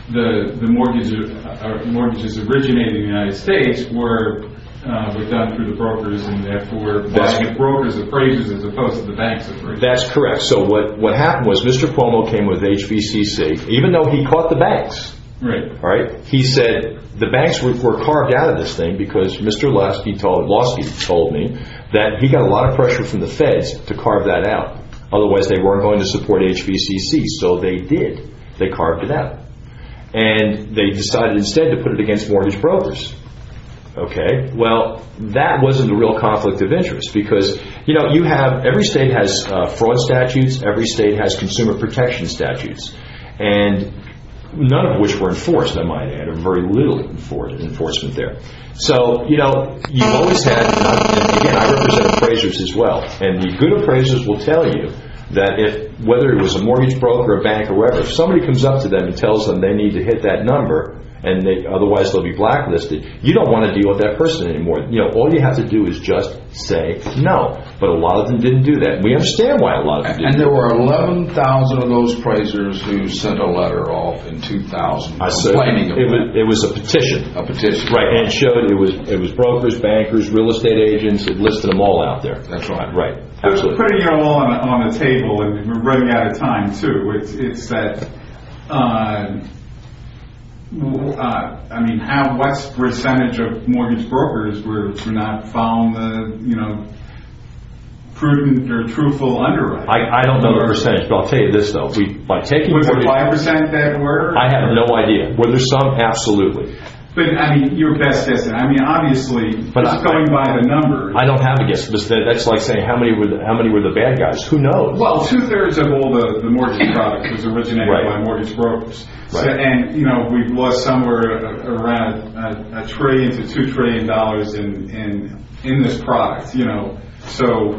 mortgages originating in the United States were done through the brokers, and therefore buying the brokers' appraisers as opposed to the bank's appraisers. That's correct. So what happened was Mr. Cuomo came with HBCC, even though he caught the banks. Right. All right. He said the banks were carved out of this thing because Mr. Losky told me that he got a lot of pressure from the feds to carve that out. Otherwise, they weren't going to support HBCC. So they did. They carved it out. And they decided instead to put it against mortgage brokers. Okay, well, that wasn't a real conflict of interest because, you have, every state has fraud statutes, every state has consumer protection statutes, and none of which were enforced, I might add, or very little enforcement there. So, you've always had, and again, I represent appraisers as well, and the good appraisers will tell you that whether it was a mortgage broker, a bank, or whoever, if somebody comes up to them and tells them they need to hit that number, and otherwise they'll be blacklisted, you don't want to deal with that person anymore. All you have to do is just say no. But a lot of them didn't do that. We understand why a lot of them didn't. And there were 11,000 of those appraisers who sent a letter off in 2000 complaining about it was a petition. A petition. Right, and it showed it was brokers, bankers, real estate agents. It listed them all out there. That's right. Right, absolutely. Putting it all on the table, and we're running out of time too. It's that. What's the percentage of mortgage brokers were not found, prudent or truthful underwriting? I don't know the percentage, but I'll tell you this though: by taking was it mortgage, 5% that were? I have no idea. Were there some? Absolutely. But your best guess. Obviously, just going by the numbers. I don't have a guess. That's like saying how many were the bad guys? Who knows? Well, 2/3 of all the mortgage products was originated by mortgage brokers. Right. So, and we've lost somewhere around $1 trillion to $2 trillion in this product. So.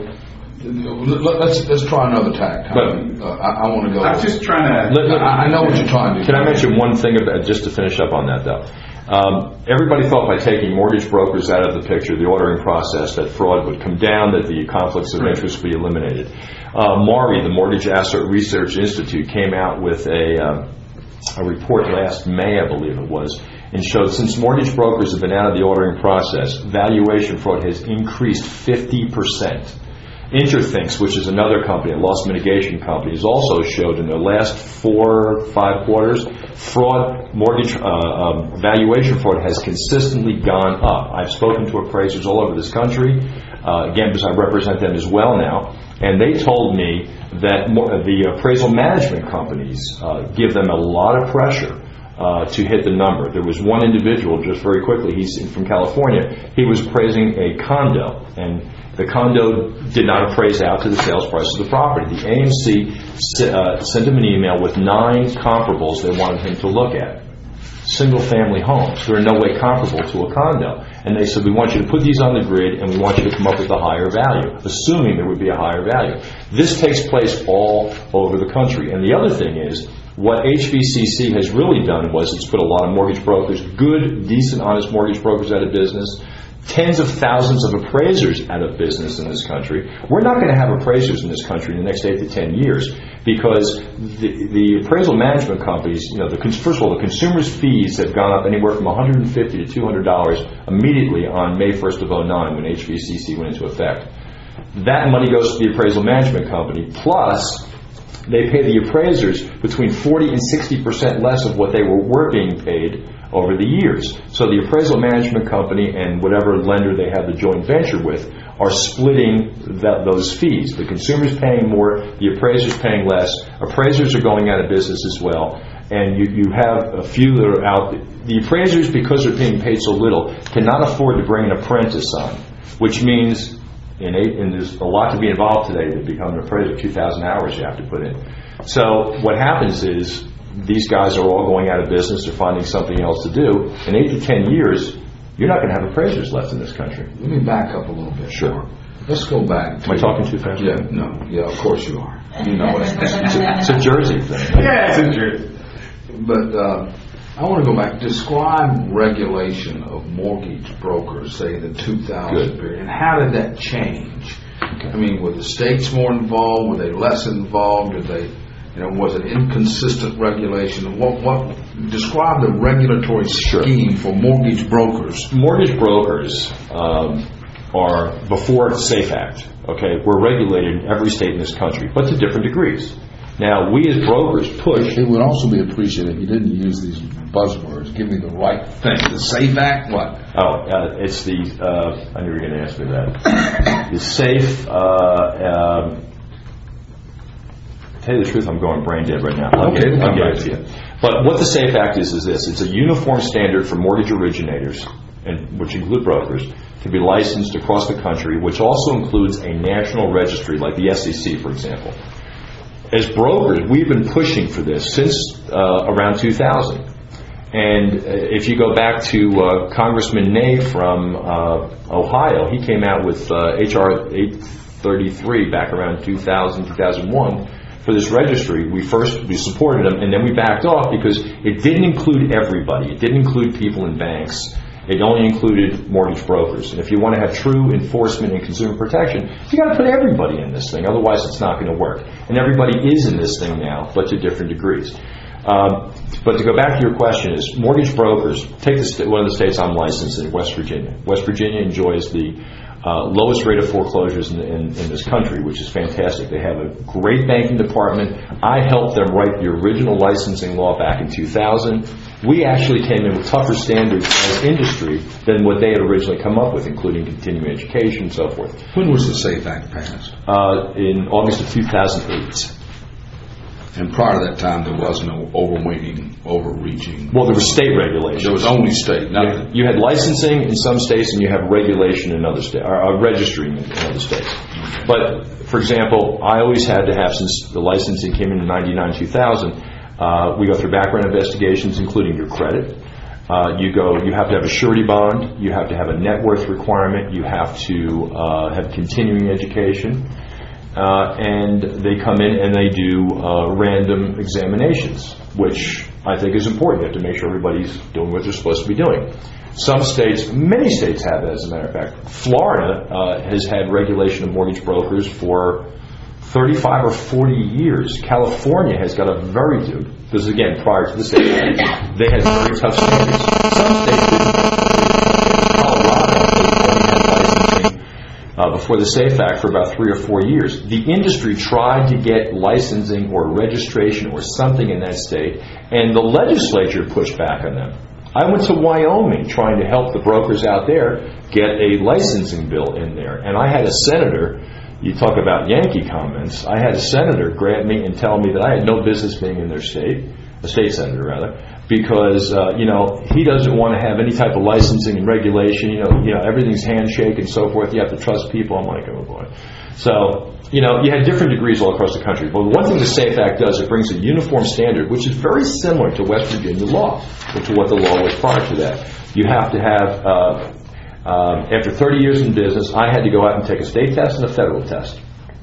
Let's try another tack. I want to go. I'm just trying to. I know what you're trying to do. Can I mention one thing about just to finish up on that though? Everybody thought by taking mortgage brokers out of the picture, the ordering process, that fraud would come down, that the conflicts of interest would be eliminated. MARI, the Mortgage Asset Research Institute, came out with a report last May, I believe it was, and showed since mortgage brokers have been out of the ordering process, valuation fraud has increased 50%. Interthinks, which is another company, a loss mitigation company, has also showed in their last 4 or 5 quarters, mortgage valuation fraud has consistently gone up. I've spoken to appraisers all over this country, again, because I represent them as well now, and they told me that the appraisal management companies give them a lot of pressure to hit the number. There was one individual, just very quickly, he's from California, he was appraising a condo, and the condo did not appraise out to the sales price of the property. The AMC sent him an email with 9 comparables they wanted him to look at. Single-family homes. They're in no way comparable to a condo. And they said, we want you to put these on the grid, and we want you to come up with a higher value, assuming there would be a higher value. This takes place all over the country. And the other thing is, what HBCC has really done was it's put a lot of mortgage brokers, good, decent, honest mortgage brokers out of business, tens of thousands of appraisers out of business in this country. We're not going to have appraisers in this country in the next 8 to 10 years because the appraisal management companies, first of all, the consumer's fees have gone up anywhere from $150 to $200 immediately on May 1st of 2009 when HBCC went into effect. That money goes to the appraisal management company, plus they pay the appraisers between 40 and 60% less of what they were being paid over the years. So the appraisal management company and whatever lender they have the joint venture with are splitting those fees. The consumer's paying more, the appraiser's paying less. Appraisers are going out of business as well. And you have a few that are out. The appraisers, because they're being paid so little, cannot afford to bring an apprentice on, which means, and there's a lot to be involved today to become an appraiser, 2,000 hours you have to put in. So what happens is these guys are all going out of business or finding something else to do. In 8 to 10 years, you're not going to have appraisers left in this country. Let me back up a little bit. Sure. Let's go back. Am I talking too fast? Yeah, no. Yeah, of course you are. You know it. It's a Jersey thing. Yeah, it's in Jersey. But I want to go back. Describe regulation of mortgage brokers, say in the 2000 period, and how did that change? Okay. I mean, were the states more involved? Were they less involved? Did they, was it inconsistent regulation? What describe the regulatory scheme for mortgage brokers? Mortgage brokers are before the SAFE Act. Okay, we're regulated in every state in this country, but to different degrees. Now, we as brokers push. It would also be appreciated if you didn't use these buzzwords. Give me the right thing. The SAFE Act, what? Oh, it's the, I knew you were going to ask me that. The SAFE, to tell you the truth, I'm going brain dead right now. I'll get it to you. But what the SAFE Act is this. It's a uniform standard for mortgage originators, and which include brokers, to be licensed across the country, which also includes a national registry, like the SEC, for example. As brokers, we've been pushing for this since around 2000. And if you go back to Congressman Ney from Ohio, he came out with H.R. 833 back around 2000, 2001 for this registry. We supported him, and then we backed off because it didn't include everybody. It didn't include people in banks. It only included mortgage brokers. And if you want to have true enforcement and consumer protection, you got to put everybody in this thing. Otherwise, it's not going to work. And everybody is in this thing now, but to different degrees. But to go back to your question is, mortgage brokers, take one of the states I'm licensed in, West Virginia. West Virginia enjoys the lowest rate of foreclosures in this country, which is fantastic. They have a great banking department. I helped them write the original licensing law back in 2000. We actually came in with tougher standards as industry than what they had originally come up with, including continuing education and so forth. When was the SAFE Act passed? In August of 2008. And prior to that time, there was no overreaching. Well, there was state regulation. There was only state. You had licensing in some states, and you have regulation in other states, or registering in other states. Okay. But, for example, I always had to have, since the licensing came in 99, 2000, we go through background investigations, including your credit. You have to have a surety bond. You have to have a net worth requirement. You have to have continuing education. And they come in and they do random examinations, which I think is important. You have to make sure everybody's doing what they're supposed to be doing. Some states, many states have that, as a matter of fact. Florida has had regulation of mortgage brokers for 35 or 40 years. California has got a very good, because again, prior to the state, they had very tough standards. Some states didn't. Colorado only had licensing before the SAFE Act for about 3 or 4 years. The industry tried to get licensing or registration or something in that state, and the legislature pushed back on them. I went to Wyoming trying to help the brokers out there get a licensing bill in there, and I had a senator. You talk about Yankee comments. I had a senator grab me and tell me that I had no business being in their state, a state senator rather, because he doesn't want to have any type of licensing and regulation. Everything's handshake and so forth. You have to trust people. I'm like, oh boy. So you had different degrees all across the country. But one thing the SAFE Act does, it brings a uniform standard, which is very similar to West Virginia law, or to what the law was prior to that. You have to have. After 30 years in business, I had to go out and take a state test and a federal test.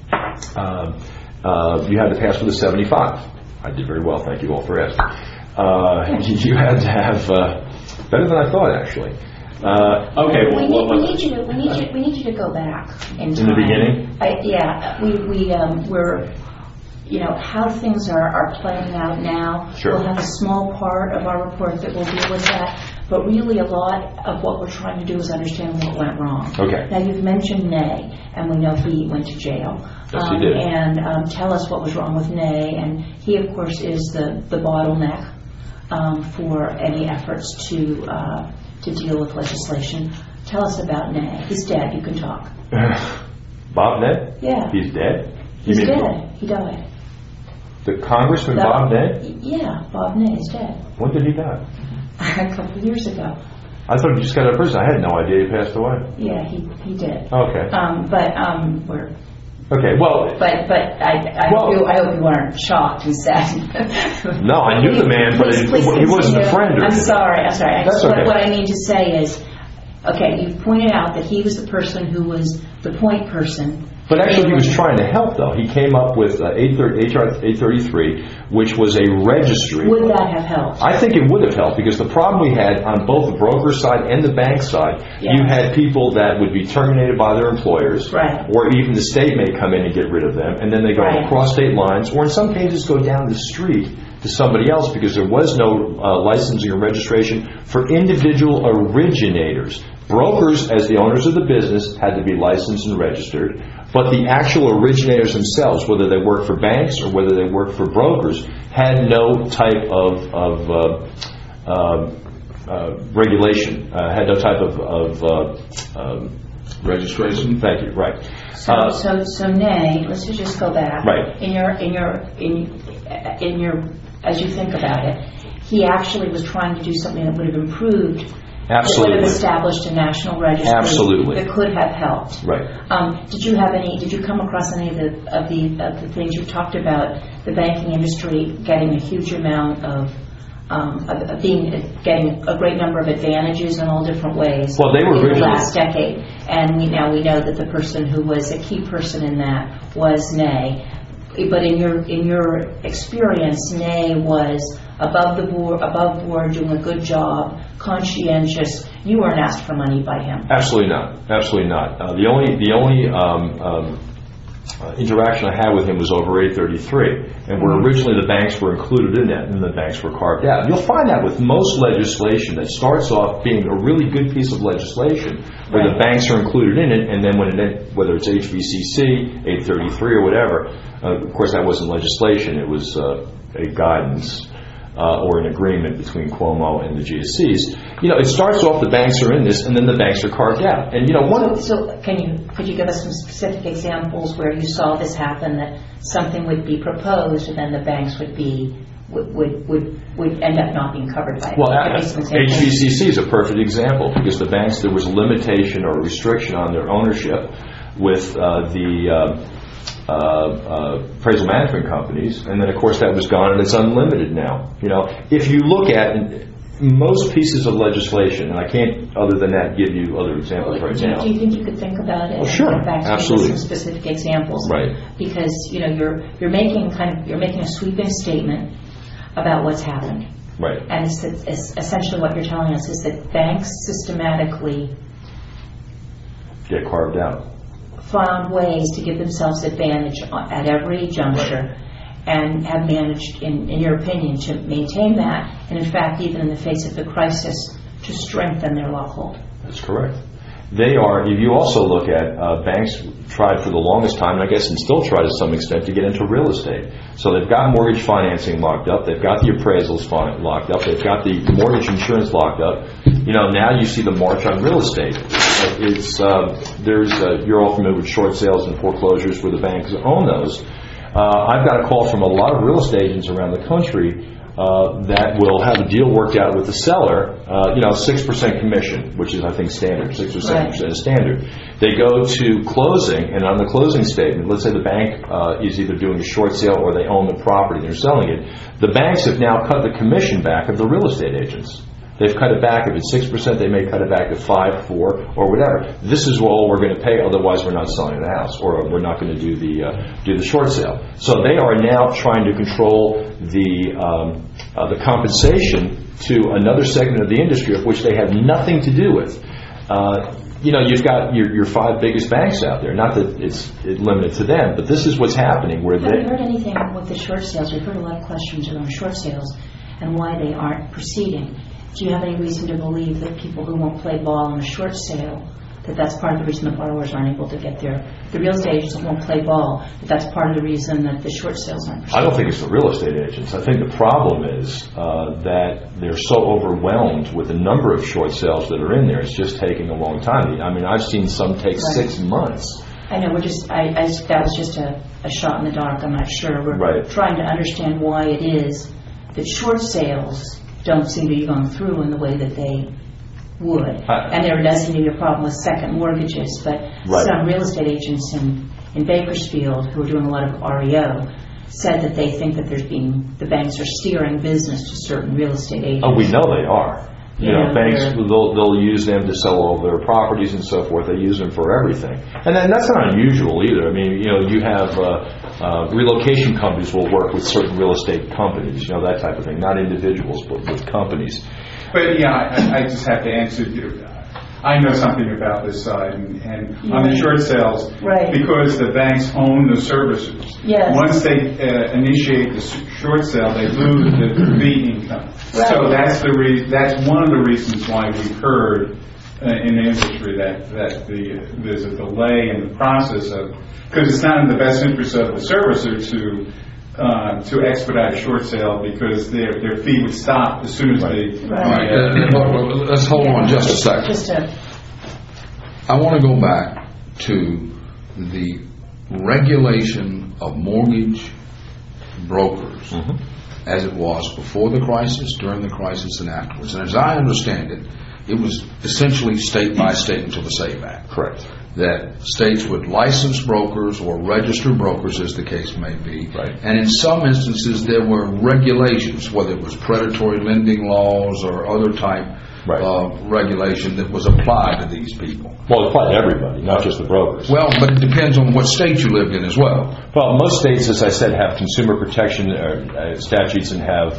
You had to pass with a 75. I did very well, thank you all for asking. You had to have better than I thought, actually. Okay. We need you to go back in time. In the beginning? We're how things are playing out now. Sure. We'll have a small part of our report that will deal with that. But really, a lot of what we're trying to do is understand what went wrong. Okay. Now, you've mentioned Ney, and we know he went to jail. Yes, he did. And tell us what was wrong with Ney. And he, of course, is the bottleneck for any efforts to deal with legislation. Tell us about Ney. He's dead. You can talk. Bob Ney? Yeah. He's dead? He's dead. He died. The Congressman Bob Ney? Yeah, Bob Ney is dead. When did he die? A couple of years ago. I thought he just got out of prison. I had no idea he passed away. Yeah, he did. Okay. We're. Okay, well... But I hope you weren't shocked and sad. No, I knew the man, but he wasn't a friend. I'm sorry. That's okay. What I mean to say is, okay, you pointed out that he was the person who was the point person. But actually, he was trying to help, though. He came up with HR 833, which was a registry. Would that have helped? I think it would have helped, because the problem we had on both the broker side and the bank side, you had people that would be terminated by their employers, right, or even the state may come in and get rid of them, and then they go across state lines, or in some cases go down the street to somebody else, because there was no licensing or registration for individual originators. Brokers, as the owners of the business, had to be licensed and registered, but the actual originators themselves, whether they work for banks or whether they work for brokers, had no type of regulation, had no type of registration. Thank you. Right. So Ney, let's just go back. Right. In your, as you think about it, he actually was trying to do something that would have improved. Absolutely. It would have established a national registry. Absolutely. That could have helped. Right. Did you come across any of the things you talked about? The banking industry getting a huge amount of getting a great number of advantages in all different ways. Well, they were in originally the last decade, and we know that the person who was a key person in that was Ney. But in your experience, Ney was above board, doing a good job, conscientious. You weren't asked for money by him. Absolutely not. Absolutely not. The only interaction I had with him was over 833, and where originally the banks were included in that, and the banks were carved out. You'll find that with most legislation that starts off being a really good piece of legislation, where the banks are included in it, and then whether it's HVCC, 833, or whatever, of course that wasn't legislation, it was a guidance. Or an agreement between Cuomo and the GSEs. It starts off the banks are in this, and then the banks are carved out. And So could you give us some specific examples where you saw this happen, that something would be proposed and then the banks would end up not being covered by it? Well, HVCC is a perfect example, because the banks, there was a limitation or a restriction on their ownership with the appraisal management companies, and then of course that was gone, and it's unlimited now. If you look at most pieces of legislation, and I can't, other than that, give you other examples now. Do you think you could think about it? Well, sure, absolutely. Some specific examples, right? Because you're making a sweeping statement about what's happened, right? And it's essentially what you're telling us is that banks systematically get carved out. Found ways to give themselves advantage at every juncture, and have managed, in your opinion, to maintain that, and in fact, even in the face of the crisis, to strengthen their law hold. That's correct. They are, if you also look at, banks tried for the longest time, and I guess and still try to some extent, to get into real estate. So they've got mortgage financing locked up, they've got the appraisals locked up, they've got the mortgage insurance locked up. Now you see the march on real estate. You're all familiar with short sales and foreclosures where the banks own those. I've got a call from a lot of real estate agents around the country that will have a deal worked out with the seller, 6% commission, which is, I think, standard. 6 or 7% is standard. They go to closing, and on the closing statement, let's say the bank is either doing a short sale or they own the property, they're selling it. The banks have now cut the commission back of the real estate agents. They've cut it back. If it's 6%, they may cut it back to 5%, 4%, or whatever. This is all we're going to pay. Otherwise, we're not selling the house, or we're not going to do the short sale. So they are now trying to control the compensation to another segment of the industry of which they have nothing to do with. You've got your 5 biggest banks out there. Not that it's limited to them, but this is what's happening. Have you heard anything with the short sales? We've heard a lot of questions around short sales and why they aren't proceeding. Do you have any reason to believe that people who won't play ball in a short sale that's part of the reason the borrowers aren't able to get the real estate agents won't play ball, that's part of the reason that the short sales aren't I don't think it's the real estate agents. I think the problem is that they're so overwhelmed with the number of short sales that are in there. It's just taking a long time. I mean, I've seen some take 6 months. I know, that was just a shot in the dark. I'm not sure. We're trying to understand why it is that short sales don't seem to be going through in the way that they would. And there does seem to be a problem with second mortgages, but some real estate agents in Bakersfield who are doing a lot of REO said that they think that the banks are steering business to certain real estate agents. Oh, we know they are. You know, banks, they'll use them to sell all their properties and so forth. They use them for everything. And then that's not unusual either. I mean, you know, you have relocation companies will work with certain real estate companies, you know, that type of thing. Not individuals, but with companies. But, yeah, I just have to answer you. I know something about this side, and on the short sales, because the banks own the servicers, once they initiate the short sale, they lose the fee income. So that's one of the reasons why we've heard in the industry that there's a delay in the process of, because it's not in the best interest of the servicer to expedite a short sale, because their fee would stop as soon as they... Let's hold on just a second. I want to go back to the regulation of mortgage brokers as it was before the crisis, during the crisis, and afterwards. And as I understand it, it was essentially state by state until the SAVE Act. Correct. That states would license brokers or register brokers, as the case may be. And in some instances, there were regulations, whether it was predatory lending laws or other type of regulation that was applied to these people. Well, it applied to everybody, not just the brokers. Well, but it depends on what state you lived in as well. Well, most states, as I said, have consumer protection statutes and have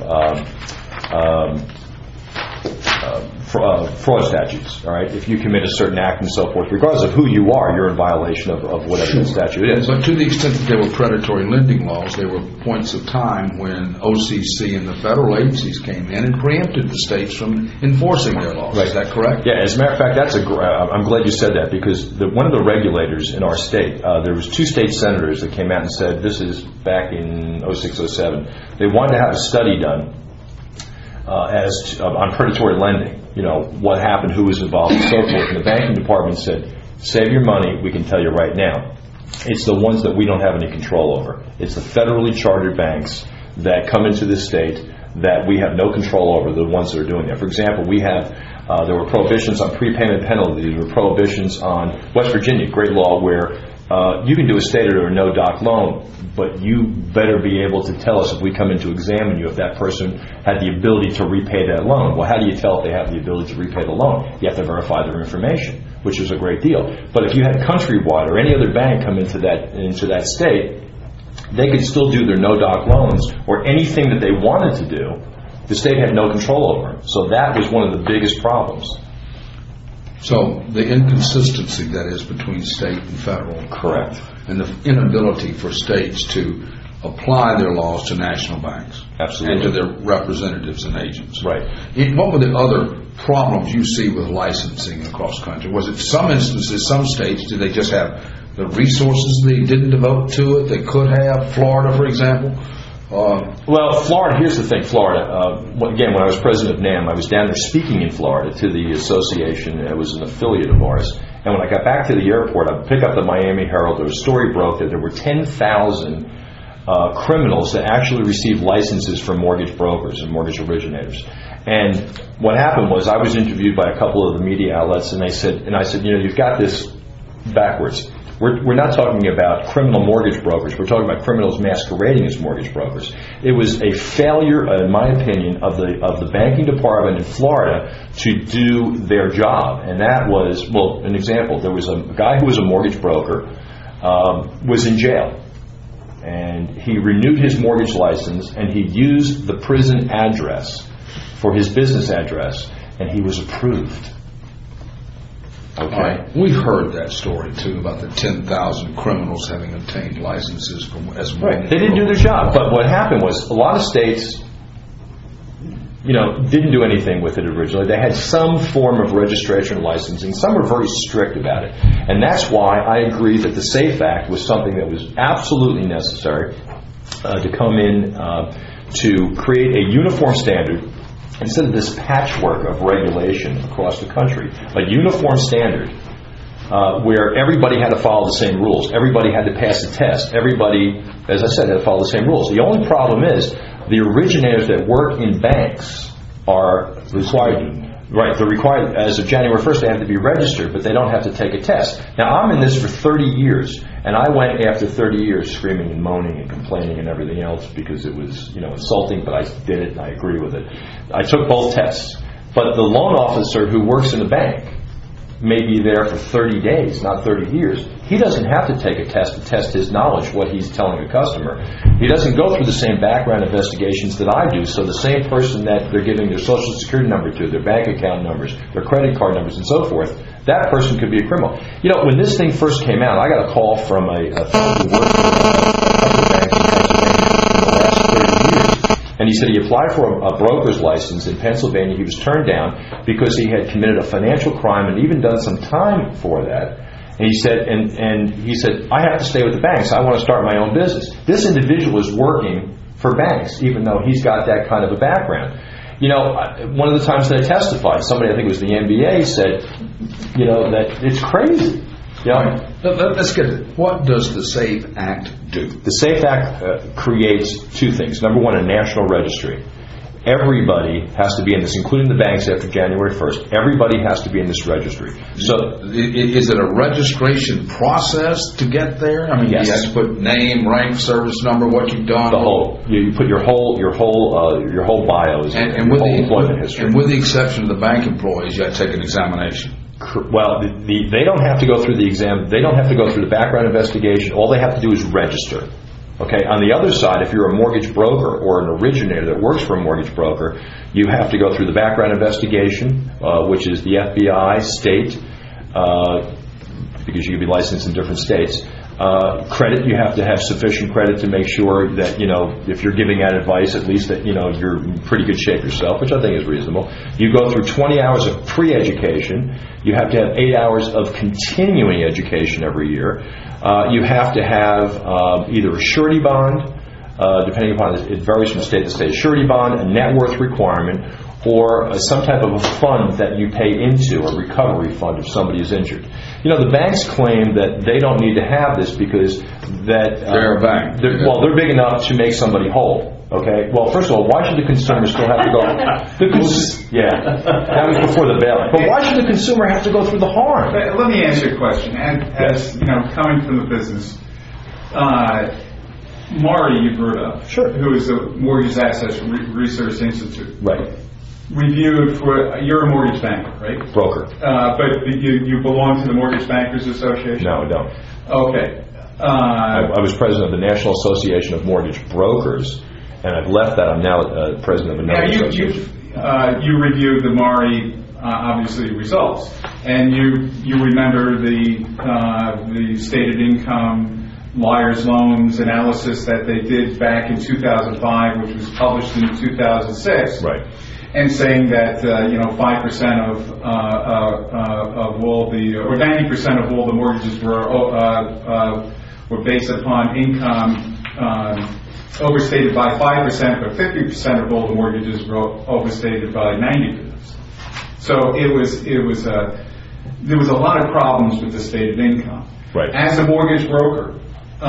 fraud statutes. All right, if you commit a certain act and so forth, regardless of who you are, you're in violation of whatever the statute is. But to the extent that there were predatory lending laws, there were points of time when OCC and the federal agencies came in and preempted the states from enforcing their laws. Is that correct? Yeah. As a matter of fact, I'm glad you said that, because one of the regulators in our state, there was 2 state senators that came out and said, this is back in 06-07, they wanted to have a study done on predatory lending. You know, what happened, who was involved, and so forth. And the banking department said, save your money, we can tell you right now. It's the ones that we don't have any control over. It's the federally chartered banks that come into this state that we have no control over, the ones that are doing that. For example, there were prohibitions on prepayment penalties. There were prohibitions on West Virginia, great law, where you can do a stated or no-doc loan, but you better be able to tell us if we come in to examine you if that person had the ability to repay that loan. Well, how do you tell if they have the ability to repay the loan? You have to verify their information, which is a great deal. But if you had Countrywide or any other bank come into that state, they could still do their no-doc loans or anything that they wanted to do. The state had no control over them. So that was one of the biggest problems. So the inconsistency, that is, between state and federal. Correct. And the inability for states to apply their laws to national banks. Absolutely. And to their representatives and agents. Right. What were the other problems you see with licensing across the country? Was it some instances, some states, did they just have the resources they didn't devote to it? They could have. Florida, for example. Well, Florida, here's the thing, Florida. Again, when I was president of NAM, I was down there speaking in Florida to the association. It was an affiliate of ours. And when I got back to the airport, I picked up the Miami Herald. A story broke that there were 10,000 criminals that actually received licenses from mortgage brokers and mortgage originators. And what happened was I was interviewed by a couple of the media outlets, and I said, you know, you've got this backwards. We're not talking about criminal mortgage brokers. We're talking about criminals masquerading as mortgage brokers. It was a failure, in my opinion, of the banking department in Florida to do their job. And that was, well, an example. There was a guy who was a mortgage broker, was in jail. And he renewed his mortgage license, and he used the prison address for his business address, and he was approved. Okay. We've heard that story, too, about the 10,000 criminals having obtained licenses as mortgage brokers. They didn't do their job. But what happened was a lot of states, didn't do anything with it originally. They had some form of registration licensing. Some were very strict about it. And that's why I agree that the SAFE Act was something that was absolutely necessary to come in to create a uniform standard instead of this patchwork of regulation across the country. A uniform standard where everybody had to follow the same rules. Everybody had to pass a test. Everybody, as I said, had to follow the same rules. The only problem is the originators that work in banks are required. Right, they're required, as of January 1st, they have to be registered, but they don't have to take a test. Now, I'm in this for 30 years, and I went after 30 years screaming and moaning and complaining and everything else because it was, insulting, but I did it and I agree with it. I took both tests. But the loan officer who works in the bank may be there for 30 days, not 30 years. He doesn't have to take a test to test his knowledge, what he's telling a customer. He doesn't go through the same background investigations that I do, so the same person that they're giving their social security number to, their bank account numbers, their credit card numbers, and so forth, that person could be a criminal. When this thing first came out, I got a call from a fellow who worked for a couple of banks in Pennsylvania in the last 30 years. And he said he applied for a broker's license in Pennsylvania. He was turned down because he had committed a financial crime and even done some time for that. And he said, I have to stay with the banks. I want to start my own business. This individual is working for banks, even though he's got that kind of a background. One of the times that I testified, somebody, I think it was the NBA, said, that it's crazy. Let's get it. What does the SAFE Act do? The SAFE Act creates two things. Number one, a national registry. Everybody has to be in this, including the banks after January 1st. Everybody has to be in this registry. So, is it a registration process to get there? I mean, yes. You have to put name, rank, service number, what you've done. The whole. You put your whole bios and with the employment history. And with the exception of the bank employees, you have to take an examination. Well, they don't have to go through the exam. They don't have to go through the background investigation. All they have to do is register. Okay. On the other side, if you're a mortgage broker or an originator that works for a mortgage broker, you have to go through the background investigation, which is the FBI, state, because you can be licensed in different states. Credit, you have to have sufficient credit to make sure that, if you're giving out advice, at least that, you're in pretty good shape yourself, which I think is reasonable. You go through 20 hours of pre-education. You have to have 8 hours of continuing education every year. You have to have either a surety bond, depending upon, it varies from state to state, a surety bond, a net worth requirement, or some type of a fund that you pay into, a recovery fund if somebody is injured. The banks claim that they don't need to have this because that they're a bank. They're big enough to make somebody whole. Okay. Well, first of all, why should the consumer still have to go? That was before the bailout. But why should the consumer have to go through the harm? Let me answer your question. And as coming from the business, Mari, you've heard of, sure, who is the Mortgage Assets Research Institute, right? Reviewed for, you're a mortgage banker, right? Broker. But you belong to the Mortgage Bankers Association? No, I don't. Okay. I was president of the National Association of Mortgage Brokers, and I've left that. I'm now president of another association. You reviewed the Mari, obviously, results, and you remember the stated income liar's loans analysis that they did back in 2005, which was published in 2006. Right. And saying that 5% of all the, or 90% of all the mortgages were based upon income overstated by 5%, but 50% of all the mortgages were overstated by 90%. So there was a lot of problems with the stated income. Right. As a mortgage broker,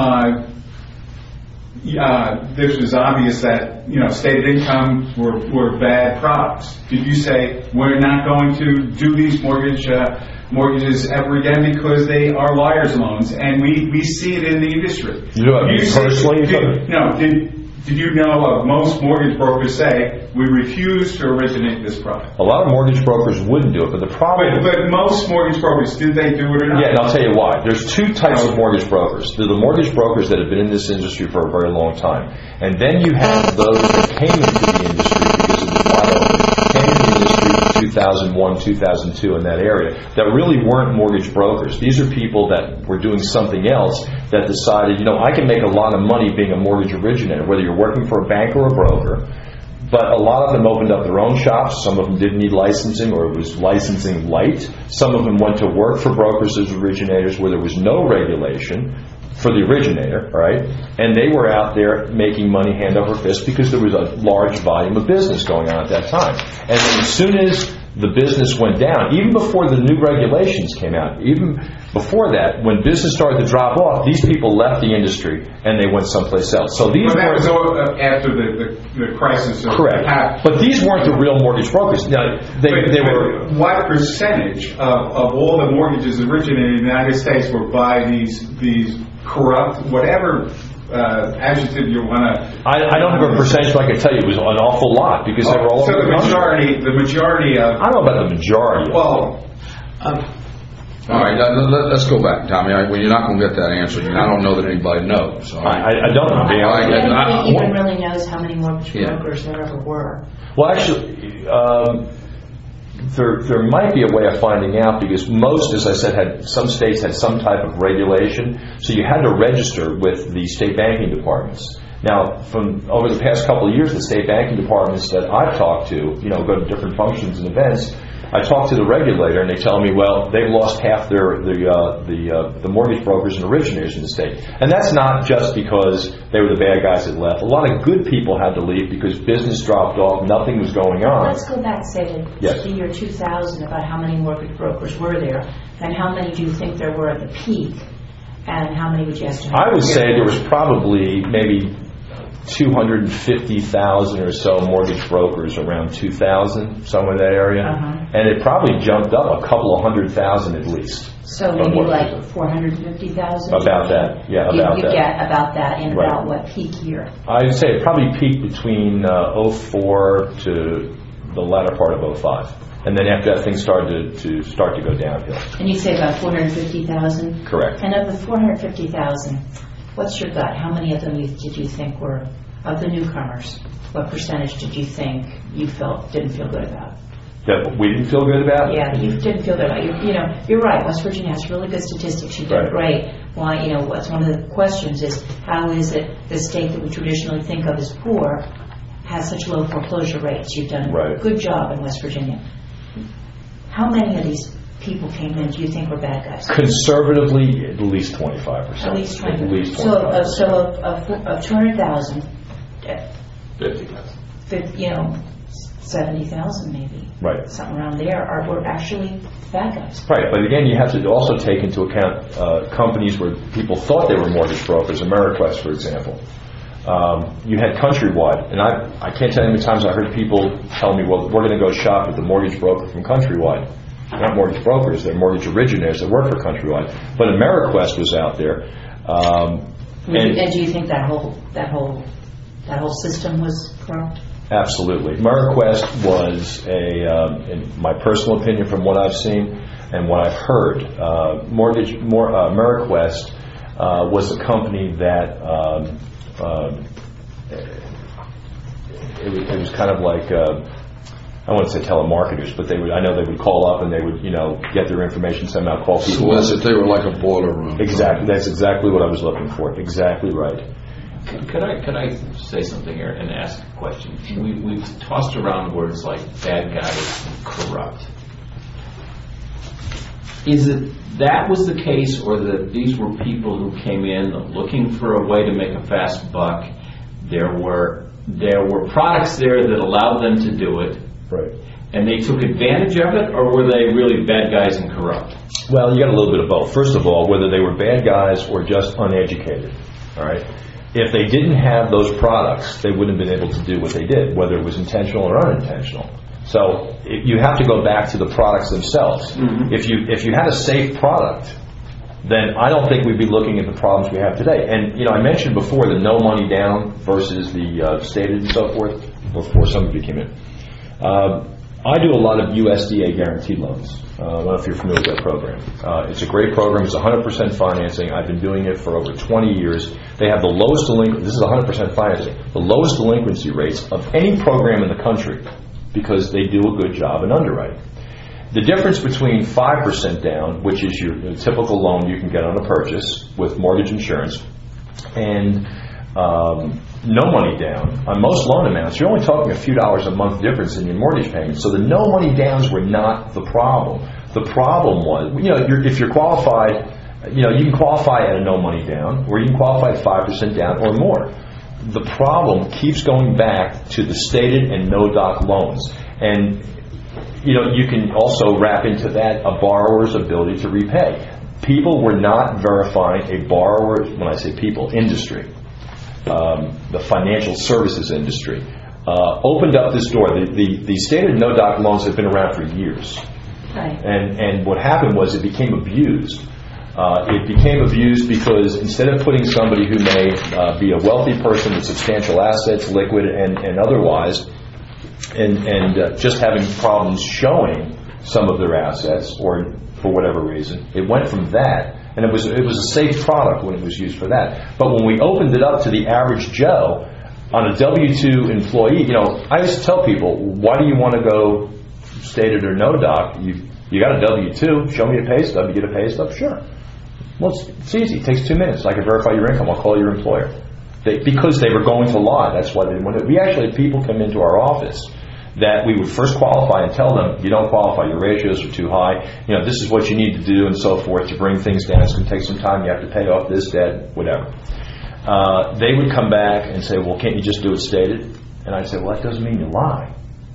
this was obvious that stated income were bad products. Did you say we're not going to do these mortgages ever again because they are liar's loans, and we see it in the industry? Did you know of most mortgage brokers say we refuse to originate this product? A lot of mortgage brokers wouldn't do it, but the problem... But most mortgage brokers, did they do it or not? Yeah, and I'll tell you why. There's two types of mortgage brokers. There are the mortgage brokers that have been in this industry for a very long time. And then you have those that came into the industry because of the wide open, came into the industry in 2001, 2002 in that area, that really weren't mortgage brokers. These are people that were doing something else that decided, I can make a lot of money being a mortgage originator, whether you're working for a bank or a broker. But a lot of them opened up their own shops. Some of them didn't need licensing, or it was licensing light. Some of them went to work for brokers as originators where there was no regulation for the originator, right? And they were out there making money hand over fist because there was a large volume of business going on at that time. And then as soon as the business went down, even before the new regulations came out, even before that, when business started to drop off, these people left the industry and they went someplace else. So these that were was after the crisis. correct. But these weren't the real mortgage brokers. Now, they were. What percentage of all the mortgages originated in the United States were by these corrupt, whatever adjective you want to... I don't have a percentage, but I can tell you it was an awful lot because they were all so over the majority of... I don't know about the majority. Well... all right, let's go back, Tommy. Well, you're not going to get that answer. I don't know that anybody knows. So I don't know. I don't think anyone really knows how many mortgage brokers there ever were. Well, actually, there might be a way of finding out because most, as I said, some states had some type of regulation, so you had to register with the state banking departments. Now, from over the past couple of years, the state banking departments that I've talked to, go to different functions and events. I talk to the regulator, and they tell me, well, they've lost half the mortgage brokers and originators in the state, and that's not just because they were the bad guys that left. A lot of good people had to leave because business dropped off, nothing was going on. Let's go back, say, to the year 2000, about how many mortgage brokers were there, and how many do you think there were at the peak, and how many would you estimate? I would say there was probably maybe 250,000 or so mortgage brokers around 2000, somewhere in that area. And it probably jumped up a couple of 100,000 at least. So maybe like 450,000? About that, yeah, about you that. You get about that in Right. about what peak year? I'd say it probably peaked between 04 to the latter part of 05. And then after that, things started to go downhill. And you say about 450,000? Correct. And of the 450,000, what's your gut? How many of them did you think were, of the newcomers, what percentage did you think you didn't feel good about? That we didn't feel good about? Yeah, you didn't feel good about it. You're right. West Virginia has really good statistics. You did great. Why? What's one of the questions is, how is it the state that we traditionally think of as poor has such low foreclosure rates? You've done a good job in West Virginia. How many of these people came in, do you think were bad guys? Conservatively, at least 25%. At least 25%. At least 25%. So of 200,000, 50,000. 70,000 maybe. Right. Something around there were actually bad guys. Right, but again, you have to also take into account companies where people thought they were mortgage brokers, Ameriquest, for example. You had Countrywide, and I can't tell you how many times I heard people tell me, well, we're going to go shop with the mortgage broker from Countrywide. They're not mortgage brokers, they're mortgage originators that work for Countrywide. But Ameriquest was out there. And do you think that whole system was corrupt? Absolutely. Ameriquest was in my personal opinion, from what I've seen and what I've heard, Ameriquest was a company that it was kind of like I wouldn't say telemarketers, but I know they would call up and they would get their information somehow, call people. So they were like a boiler room. Exactly. That's exactly what I was looking for. Exactly right. Could I say something here and ask a question? We've tossed around words like bad guys and corrupt. Is it that was the case, or that these were people who came in looking for a way to make a fast buck? There were products there that allowed them to do it, right? And they took advantage of it, or were they really bad guys and corrupt? Well, you got a little bit of both. First of all, whether they were bad guys or just uneducated, all right? If they didn't have those products, they wouldn't have been able to do what they did, whether it was intentional or unintentional. So you have to go back to the products themselves. Mm-hmm. If you had a safe product, then I don't think we'd be looking at the problems we have today. And I mentioned before the no money down versus the stated and so forth before somebody came in. I do a lot of USDA guaranteed loans. I don't know if you're familiar with that program. It's a great program. It's 100% financing. I've been doing it for over 20 years. They have the lowest this is 100% financing, the lowest delinquency rates of any program in the country because they do a good job in underwriting. The difference between 5% down, which is your typical loan you can get on a purchase with mortgage insurance, and no money down on most loan amounts, you're only talking a few dollars a month difference in your mortgage payment. So the no money downs were not the problem. The problem was, if you're qualified, you can qualify at a no money down, or you can qualify at 5% down or more. The problem keeps going back to the stated and no doc loans. And you can also wrap into that a borrower's ability to repay. People were not verifying a borrower, when I say people, industry, the financial services industry, opened up this door. The stated no doc loans have been around for years. Right. And what happened was it became abused. It became abused because instead of putting somebody who may be a wealthy person with substantial assets, liquid and otherwise, and just having problems showing some of their assets, or for whatever reason, it went from that, and it was a safe product when it was used for that. But when we opened it up to the average Joe on a W-2 employee, I used to tell people, why do you want to go stated or no doc? You got a W-2, show me a pay stub, you get a pay stub, sure. Well, it's easy. It takes 2 minutes. I can verify your income. I'll call your employer. Because they were going to lie. That's why they didn't want to. We actually had people come into our office that we would first qualify and tell them, you don't qualify, your ratios are too high. This is what you need to do and so forth to bring things down. It's going to take some time. You have to pay off this debt, whatever. They would come back and say, well, can't you just do it stated? And I'd say, well, that doesn't mean you lie.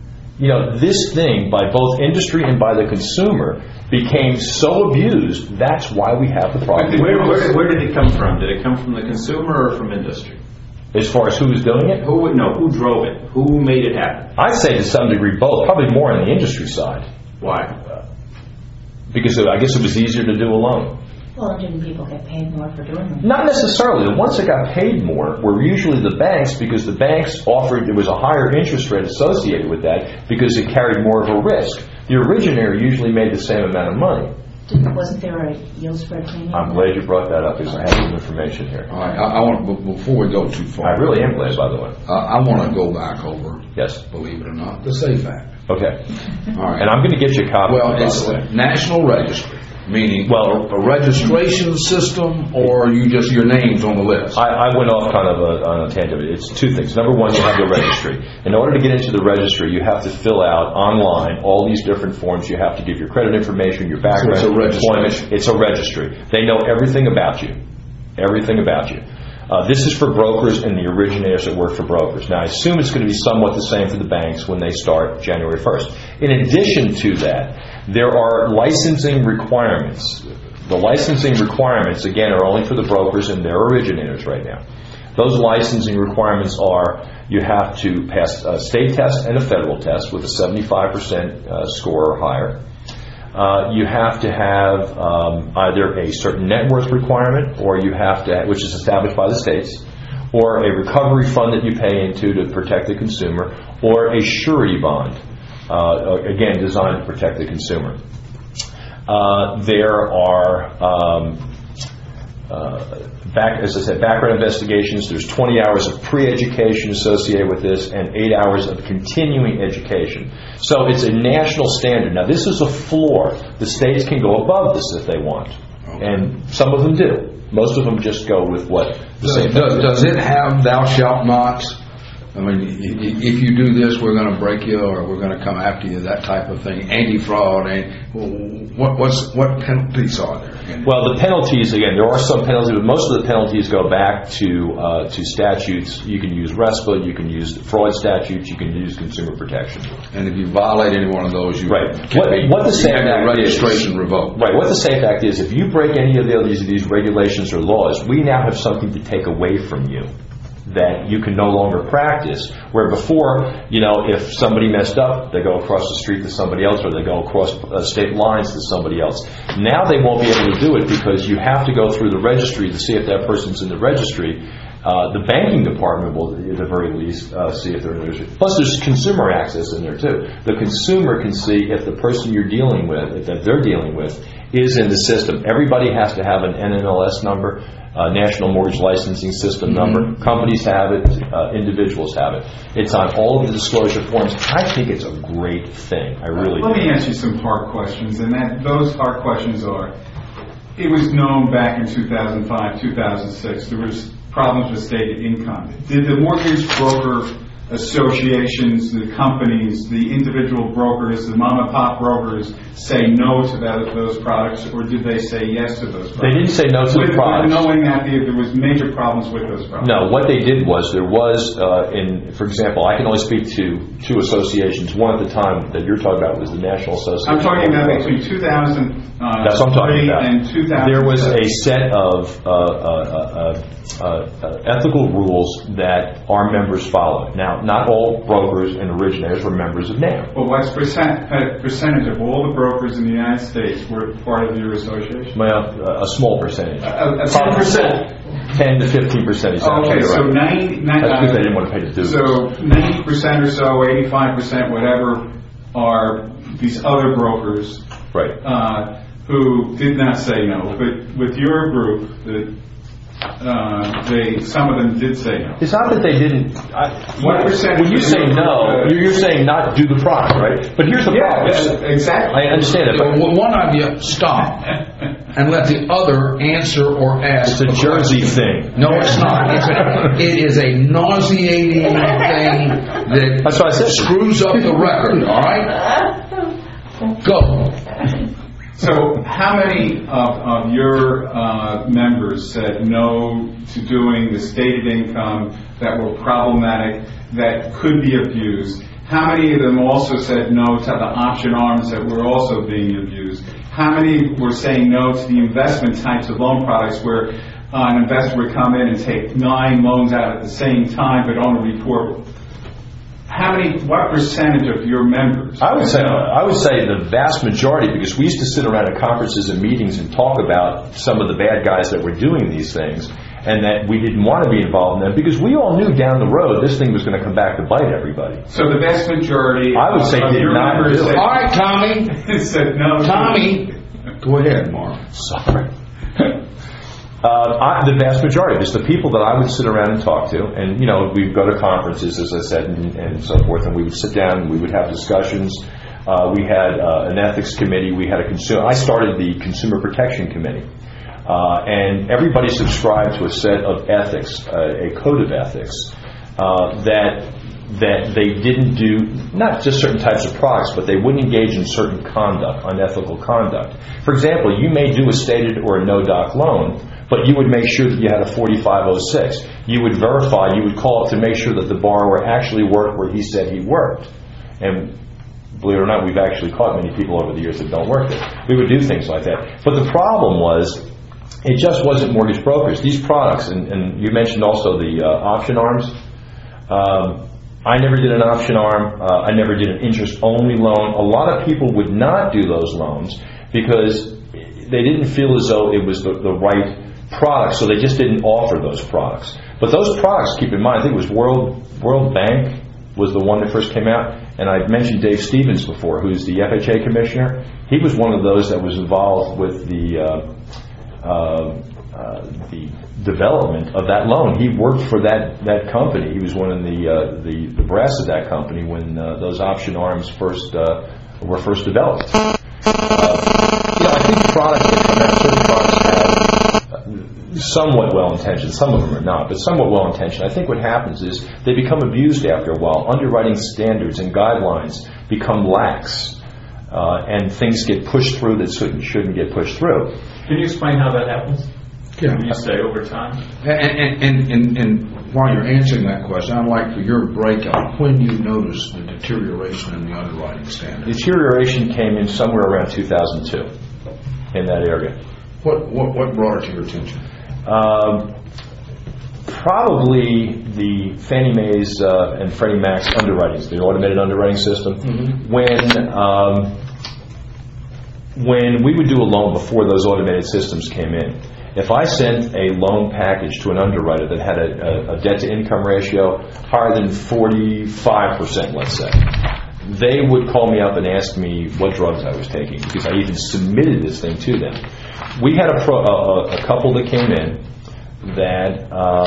This thing, by both industry and by the consumer, became so abused, that's why we have the problem. Where did it come from? Did it come from the consumer or from industry? As far as who was doing it? Who drove it? Who made it happen? I'd say to some degree both, probably more on the industry side. Why? Because I guess it was easier to do alone. Well, didn't people get paid more for doing it? Not necessarily. The ones that got paid more were usually the banks, because the banks offered, there was a higher interest rate associated with that because it carried more of a risk. The originator usually made the same amount of money. Wasn't there a yield spread premium? I'm glad you brought that up because I have some information here. All right, I want before we go too far. I really am glad, by the way. I want to go back over. Yes. Believe it or not, the SAFE Act. Okay. All right. And I'm going to get you a copy. Well, it's a national registry, meaning a registration system, or your name's on the list. I went off kind of on a tangent. It's two things. Number one, you have the registry. In order to get into the registry, you have to fill out online all these different forms. You have to give your credit information, your background, so it's employment. It's a registry. They know everything about you. Everything about you. This is for brokers and the originators that work for brokers. Now, I assume it's going to be somewhat the same for the banks when they start January 1st. In addition to that, there are licensing requirements. The licensing requirements, again, are only for the brokers and their originators right now. Those licensing requirements are you have to pass a state test and a federal test with a 75% score or higher. You have to have either a certain net worth requirement, or you have to, which is established by the states, or a recovery fund that you pay into to protect the consumer, or a surety bond, again designed to protect the consumer. There are as I said, background investigations. There's 20 hours of pre-education associated with this and 8 hours of continuing education. So it's a national standard. Now, this is a floor. The states can go above this if they want. Okay. And some of them do. Most of them just go with what the same does it have thou shalt not? I mean, if you do this, we're going to break you, or we're going to come after you, that type of thing. Anti-fraud. What penalties are there? Well, the penalties, again, there are some penalties, but most of the penalties go back to statutes. You can use RESPA, you can use fraud statutes, you can use consumer protection. And if you violate any one of those, you right. can what the SAFE Act registration revoked. Right. What the SAFE Act is, if you break any of these regulations or laws, we now have something to take away from you that you can no longer practice, where before, if somebody messed up, they go across the street to somebody else, or they go across state lines to somebody else. Now they won't be able to do it because you have to go through the registry to see if that person's in the registry. The banking department will, at the very least, see if they're in the registry. Plus, there's consumer access in there, too. The consumer can see if the person you're dealing with, that they're dealing with, is in the system. Everybody has to have an NMLS number, National Mortgage Licensing System number. Companies have it, individuals have it. It's on all of the disclosure forms. I think it's a great thing. I really do. Let me ask you some hard questions, and those hard questions are, it was known back in 2005, 2006, there was problems with stated income. Did the mortgage broker associations, the companies, the individual brokers, the mom and pop brokers say no to those products, or did they say yes to those products? They didn't say no to the products. Knowing that there was major problems with those products. No, what they did was there was, for example, I can only speak to two associations. One at the time that you're talking about was the National Association. I'm talking about between 2003 That's what I'm talking about. and 2000. There was a set of ethical rules that our members followed. Now, not all brokers and originators were members of NAM. Well, what's percentage of all the brokers in the United States were part of your association? Well, a small percentage. 10%. 10 to 15% is Okay, so right. That's because they didn't want to pay the dues. So 90% or so, 85%, whatever, are these other brokers, Right. who did not say no. But with your group, some of them did say no. It's not that they didn't. What percentage? When you say no, you're saying not do the product, right? But here's the problem. Yeah, exactly. I understand it. But Well, one of you stop and let the other answer or ask. it's a Jersey thing. No, it's not. It is a nauseating thing that That's what I said. screws up the record, all right? Go. So how many of your members said no to doing the stated income that were problematic, that could be abused? How many of them also said no to the option arms that were also being abused? How many were saying no to the investment types of loan products where an investor would come in and take 9 loans out at the same time but only report? What percentage of your members? I would say the vast majority, because we used to sit around at conferences and meetings and talk about some of the bad guys that were doing these things, and that we didn't want to be involved in them because we all knew down the road this thing was going to come back to bite everybody. So the vast majority I would say of did your not members do it. said, All right, Tommy. said no. Tommy. Go ahead, Mark. Sorry. The vast majority, just the people that I would sit around and talk to, and we'd go to conferences, as I said, and so forth, and we would sit down and we would have discussions. We had an ethics committee. We had I started the Consumer Protection Committee, and everybody subscribed to a set of ethics, a code of ethics that they didn't do not just certain types of products, but they wouldn't engage in certain conduct, unethical conduct. For example, you may do a stated or a no-doc loan, but you would make sure that you had a 4506. You would verify, you would call up to make sure that the borrower actually worked where he said he worked. And believe it or not, we've actually caught many people over the years that don't work there. We would do things like that. But the problem was, it just wasn't mortgage brokers. These products, and you mentioned also the option arms. I never did an option arm. I never did an interest-only loan. A lot of people would not do those loans because they didn't feel as though it was the right product, so they just didn't offer those products. But those products, keep in mind, I think it was World Bank was the one that first came out, and I mentioned Dave Stevens before, who's the FHA commissioner. He was one of those that was involved with the development of that loan. He worked for that company. He was one of the brass of that company when those option arms were first developed. I think products that come out, certain products have somewhat well-intentioned, some of them are not, but somewhat well-intentioned. I think what happens is they become abused after a while. Underwriting standards and guidelines become lax, and things get pushed through that shouldn't get pushed through. Can you explain how that happens? Yeah. When you say over time? And while you're answering that question, I'd like for your breakout when you noticed the deterioration in the underwriting standards. Deterioration came in somewhere around 2002 in that area. What brought it to your attention? Probably the Fannie Mae's and Freddie Mac's underwriting, the automated underwriting system. Mm-hmm. When we would do a loan before those automated systems came in, if I sent a loan package to an underwriter that had a debt-to-income ratio higher than 45%, let's say, they would call me up and ask me what drugs I was taking because I even submitted this thing to them. We had a couple that came in that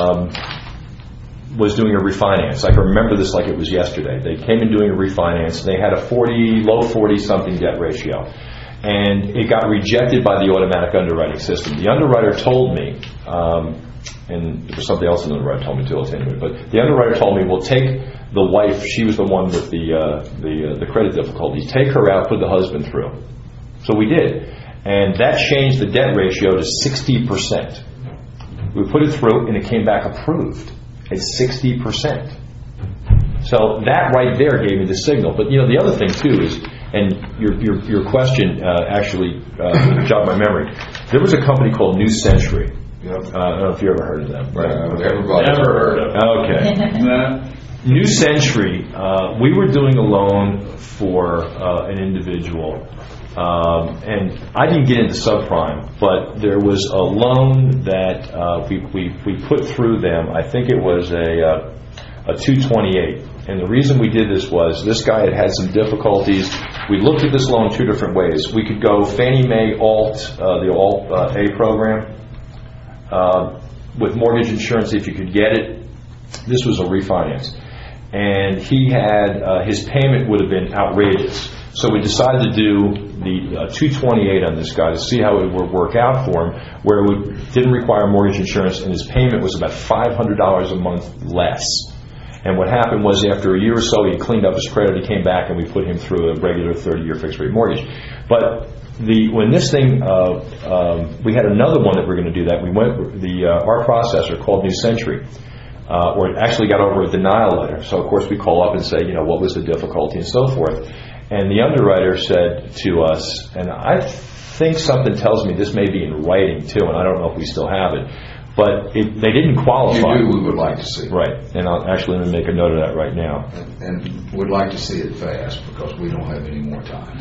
was doing a refinance. I can remember this like it was yesterday. They came in doing a refinance. They had a low 40-something debt ratio. And it got rejected by the automatic underwriting system. The underwriter told me and there was something else the underwriter told me too. I'll tell you anyway. But the underwriter told me, "Well, take the wife. She was the one with the credit difficulties. Take her out, put the husband through." So we did, and that changed the debt ratio to 60%. We put it through, and it came back approved at 60%. So that right there gave me the signal. But the other thing too is, and your question actually jogged my memory. There was a company called New Century. I don't know if you ever heard of them. Right? Everybody Never heard of them. Okay. New Century. We were doing a loan for an individual, and I didn't get into subprime, but there was a loan that we put through them. I think it was a 228. And the reason we did this was this guy had some difficulties. We looked at this loan two different ways. We could go Fannie Mae the Alt A program with mortgage insurance if you could get it. This was a refinance. And he had, his payment would have been outrageous. So we decided to do the 228 on this guy to see how it would work out for him, where it didn't require mortgage insurance and his payment was about $500 a month less. And what happened was after a year or so, he cleaned up his credit, he came back, and we put him through a regular 30-year fixed-rate mortgage. But when this thing, we had another one that we were going to do that. We went, our processor called New Century, or it actually got over a denial letter. So, of course, we call up and say, what was the difficulty and so forth. And the underwriter said to us, and I think something tells me this may be in writing too, and I don't know if we still have it, but they didn't qualify. If you do, we would like to see it. Right, and I'll actually let me make a note of that right now. And we'd like to see it fast because we don't have any more time.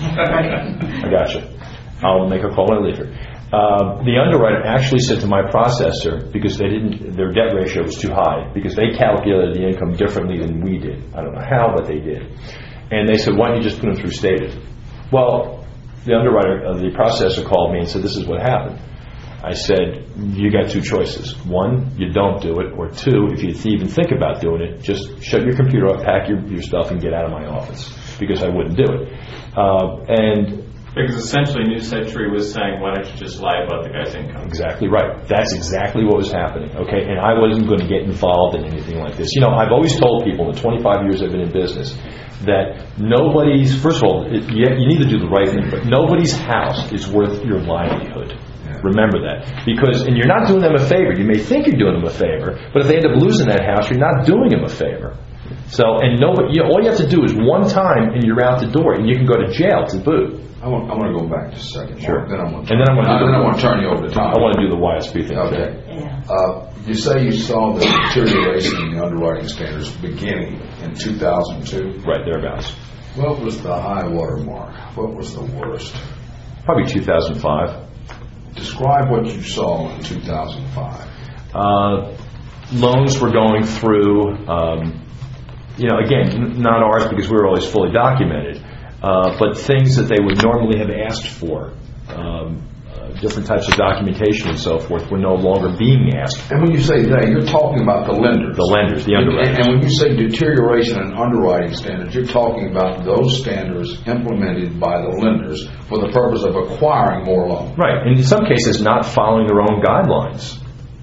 I gotcha. I'll make a call and leave it. The underwriter actually said to my processor, because their debt ratio was too high, because they calculated the income differently than we did. I don't know how, but they did. And they said, why don't you just put them through stated? Well, the processor called me and said, this is what happened. I said, you got two choices. One, you don't do it. Or two, if you even think about doing it, just shut your computer up, pack your stuff, and get out of my office. Because I wouldn't do it. Because essentially New Century was saying, why don't you just lie about the guy's income? Exactly right. That's exactly what was happening. Okay, and I wasn't going to get involved in anything like this. I've always told people in the 25 years I've been in business that first of all, you need to do the right thing, but nobody's house is worth your livelihood. Remember that. And you're not doing them a favor. You may think you're doing them a favor, but if they end up losing that house, you're not doing them a favor. So, and all you have to do is one time and you're out the door, and you can go to jail to boot. I want to go back just a second. Sure. Then I want to turn you over to Tom. I want to do the YSP thing. Okay. Yeah. You say you saw the deterioration in the underwriting standards beginning in 2002. Right, thereabouts. What was the high water mark? What was the worst? Probably 2005. Describe what you saw in 2005. Loans were going through, again, not ours because we were always fully documented, but things that they would normally have asked for, different types of documentation and so forth, were no longer being asked. And when you say they, you're talking about the lenders. The lenders, the underwriters. And when you say deterioration in underwriting standards, you're talking about those standards implemented by the lenders for the purpose of acquiring more loans. Right, and in some cases not following their own guidelines.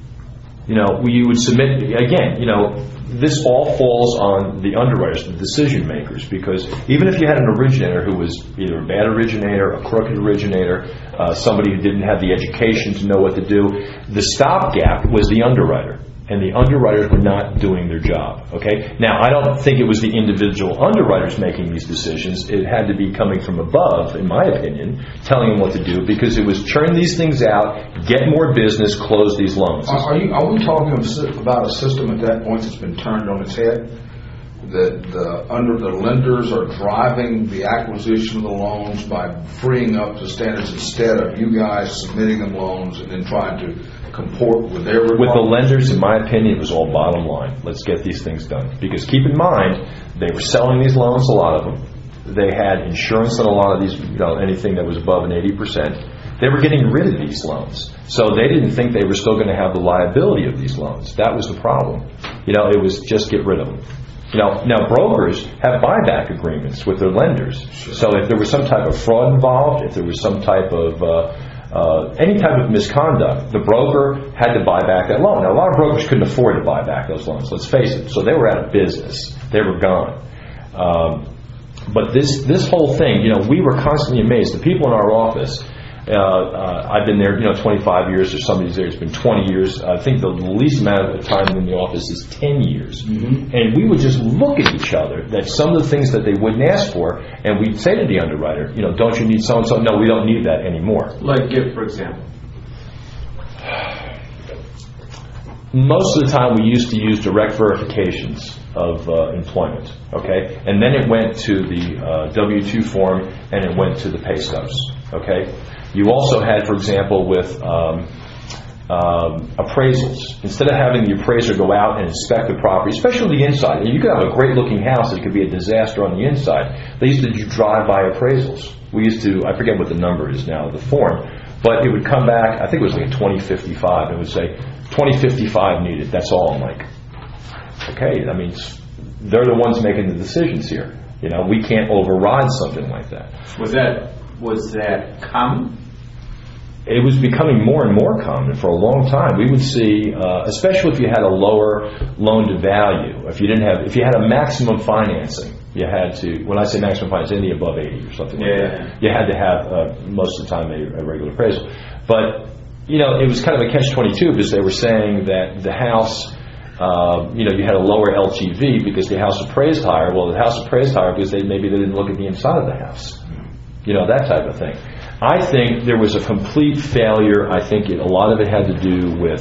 You would submit, again, this all falls on the underwriters, the decision makers, because even if you had an originator who was either a bad originator, a crooked originator, somebody who didn't have the education to know what to do, the stopgap was the underwriter. And the underwriters were not doing their job. Okay. Now, I don't think it was the individual underwriters making these decisions. It had to be coming from above, in my opinion, telling them what to do, because it was churn these things out, get more business, close these loans. Are we talking about a system at that point that's been turned on its head? That the lenders are driving the acquisition of the loans by freeing up the standards instead of you guys submitting them loans and then trying to comport with their requirements? With the lenders, in my opinion, it was all bottom line. Let's get these things done. Because keep in mind, they were selling these loans, a lot of them. They had insurance on a lot of these, anything that was above an 80%. They were getting rid of these loans. So they didn't think they were still going to have the liability of these loans. That was the problem. It was just get rid of them. Now brokers have buyback agreements with their lenders. Sure. So if there was some type of fraud involved, if there was some type of any type of misconduct, the broker had to buy back that loan. Now, a lot of brokers couldn't afford to buy back those loans, let's face it. So they were out of business. They were gone. But this whole thing, we were constantly amazed. The people in our office, I've been there, 25 years, or somebody's there, it's been 20 years. I think the least amount of time in the office is 10 years. Mm-hmm. And we would just look at each other, that some of the things that they wouldn't ask for, and we'd say to the underwriter, don't you need so-and-so? No, we don't need that anymore. Like give, for example. Most of the time we used to use direct verifications of employment, okay? And then it went to the W-2 form, and it went to the pay stubs, okay? You also had, for example, with appraisals. Instead of having the appraiser go out and inspect the property, especially the inside, and you could have a great-looking house that could be a disaster on the inside. They used to do drive-by appraisals. We used to, I forget what the number is now, the form, but it would come back, I think it was like a 2055, it would say, 2055 needed, that's all. I'm like, okay, I mean, they're the ones making the decisions here. We can't override something like that. Was that common? It was becoming more and more common for a long time. We would see, especially if you had a lower loan to value, if you had a maximum financing, you had to, when I say maximum financing, any above 80 or something like that, you had to have, most of the time, a regular appraisal. But, it was kind of a catch-22 because they were saying that the house, you had a lower LTV because the house appraised higher. Well, the house appraised higher because maybe they didn't look at the inside of the house. That type of thing. I think there was a complete failure. I think a lot of it had to do with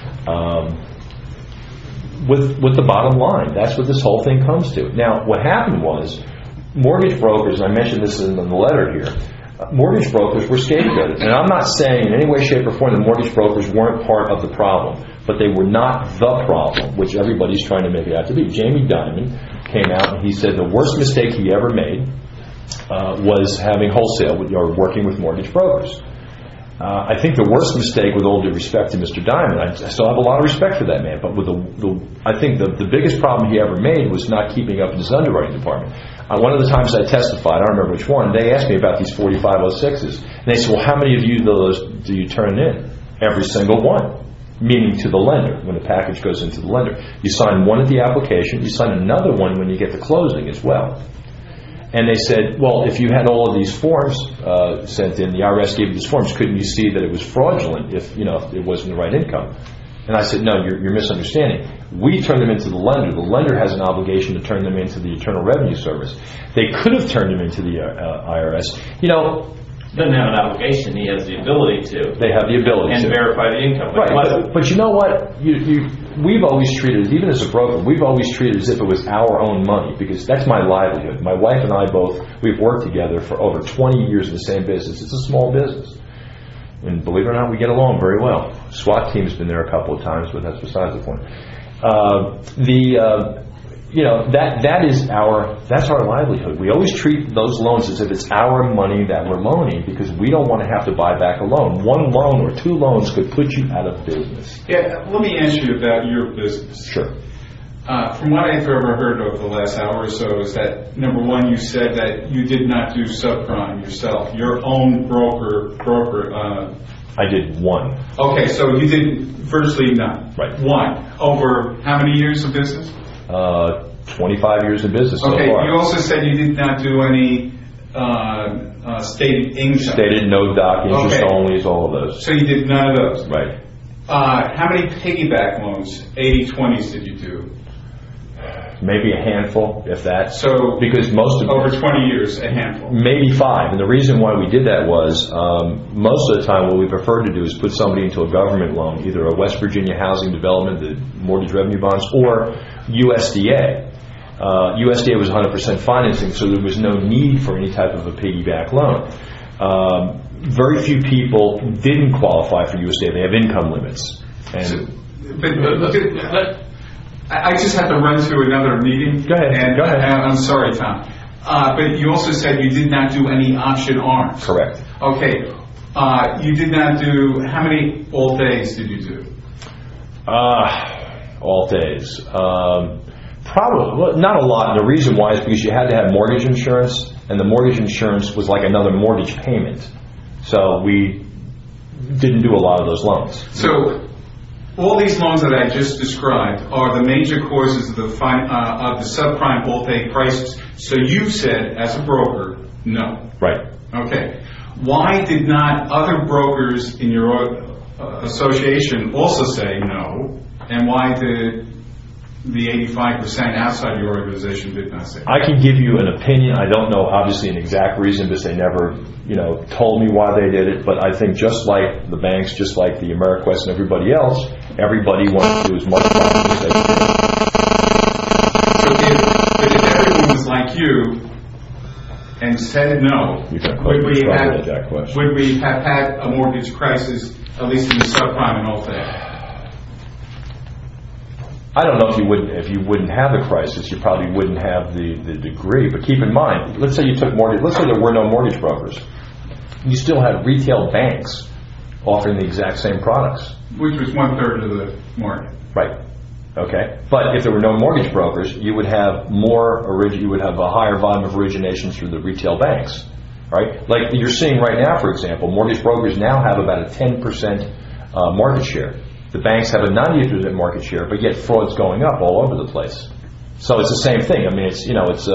the bottom line. That's what this whole thing comes to. Now, what happened was mortgage brokers, and I mentioned this in the letter here, mortgage brokers were scapegoated. And I'm not saying in any way, shape, or form that mortgage brokers weren't part of the problem, but they were not the problem, which everybody's trying to make it out to be. Jamie Dimon came out and he said the worst mistake he ever made was having wholesale or working with mortgage brokers. I think the worst mistake, with all due respect to Mr. Dimon, I still have a lot of respect for that man, but with I think the biggest problem he ever made was not keeping up in his underwriting department. One of the times I testified, I don't remember which one, they asked me about these 4506s. And they said, well, how many of those do you turn in? Every single one. Meaning to the lender, when the package goes into the lender. You sign one at the application, you sign another one when you get to closing as well. And they said, well, if you had all of these forms sent in, the IRS gave you these forms, couldn't you see that it was fraudulent if it wasn't the right income? And I said, no, you're misunderstanding. We turn them into the lender. The lender has an obligation to turn them into the Internal Revenue Service. They could have turned them into the IRS. Doesn't have an obligation. He has the ability to. They have the ability to verify the income. Right. But you know what? We've always treated, even as a broker, we've always treated it as if it was our own money, because that's my livelihood. My wife and I we've worked together for over 20 years in the same business. It's a small business. And believe it or not, we get along very well. SWAT team's been there a couple of times, but that's besides the point. That's our livelihood. We always treat those loans as if it's our money that we're loaning, because we don't want to have to buy back a loan. One loan or two loans could put you out of business. Yeah, let me ask you about your business. Sure. From what I've ever heard over the last hour or so is that, number one, you said that you did not do subprime yourself. Your own broker. I did one. Okay, so you did virtually none. Right. One. Over how many years of business? 25 years in business so okay, far. You also said you did not do any stated income. Stated, no doc, interest okay. onlys, all of those. So you did none of those. Right. How many piggyback loans, 80/20s, did you do? Maybe a handful, if that. So because most of over 20 years, a handful. Maybe 5. And the reason why we did that was most of the time what we preferred to do is put somebody into a government loan, either a West Virginia Housing Development, the mortgage revenue bonds, or USDA. USDA was 100% financing, so there was no need for any type of a piggyback loan. Very few people didn't qualify for USDA. They have income limits. And I just have to run to another meeting. Go ahead. Go ahead. I'm sorry, Tom. But you also said you did not do any option arms. Correct. Okay. You did not do, how many all days did you do? All days. Probably not a lot. And the reason why is because you had to have mortgage insurance, and the mortgage insurance was like another mortgage payment. So we didn't do a lot of those loans. So, all these loans that I just described are the major causes of the subprime Alt-A crisis. So you said, as a broker, no. Right. Okay. Why did not other brokers in your association also say no? And why did the 85% outside your organization did not say no? I can give you an opinion. I don't know, obviously, an exact reason because they never, told me why they did it. But I think just like the banks, just like the AmeriQuest and everybody else, everybody wants to do as much profit as they can. So if everyone was like you and said no, would we have had a mortgage crisis, at least in the subprime and Alt-A? I don't know if you wouldn't have the crisis, you probably wouldn't have the degree. But keep in mind, let's say you took mortgage. Let's say there were no mortgage brokers. You still had retail banks offering the exact same products, which was 1/3 of the market. Right. Okay. But if there were no mortgage brokers, you would have you would have a higher volume of origination through the retail banks. Right. Like you're seeing right now, for example, mortgage brokers now have about a 10% market share. The banks have a 90% market share, but yet fraud's going up all over the place. So it's the same thing. I mean, it's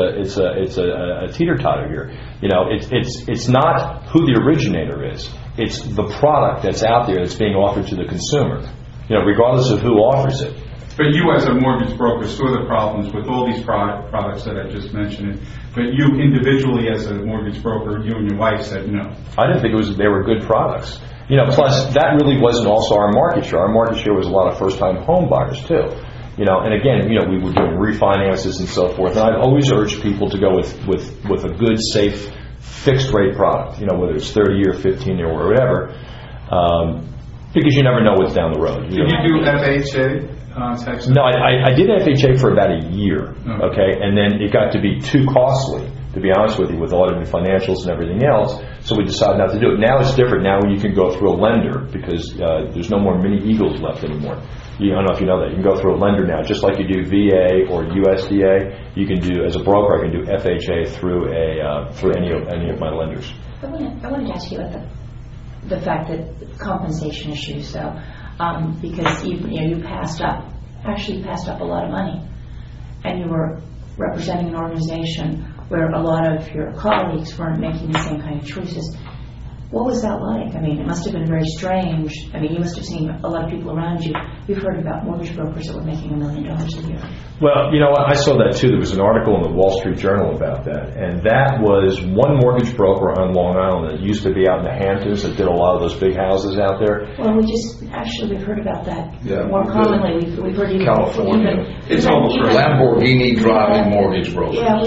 a teeter-totter here. It's not who the originator is. It's the product that's out there that's being offered to the consumer. Regardless of who offers it. But you, as a mortgage broker, saw the problems with all these products that I just mentioned. But you, individually, as a mortgage broker, you and your wife said no. I didn't think they were good products. Plus that really wasn't also our market share. Our market share was a lot of first-time home buyers too. And again, we were doing refinances and so forth. And I've always urged people to go with a good, safe, fixed-rate product. Whether it's 30 or 15 or whatever, because you never know what's down the road. Did you do FHA? No, I did FHA for about a year. Okay, and then it got to be too costly, to be honest with you, with audited financials and everything else, so we decided not to do it. Now it's different. Now you can go through a lender because there's no more mini Eagles left anymore. I don't know if you know that. You can go through a lender now, just like you do VA or USDA. You can do, as a broker, I can do FHA through any of my lenders. I wanted to ask you about the fact that compensation issues, though, because you passed up a lot of money, and you were representing an organization where a lot of your colleagues weren't making the same kind of choices. What was that like? I mean, it must have been very strange. I mean, you must have seen a lot of people around you. You've heard about mortgage brokers that were making $1 million a year. Well, I saw that too. There was an article in the Wall Street Journal about that, and that was one mortgage broker on Long Island that used to be out in the Hamptons that did a lot of those big houses out there. Well, we've heard about that more commonly. We've heard even California. It's almost a Lamborghini driving mortgage broker. Yeah,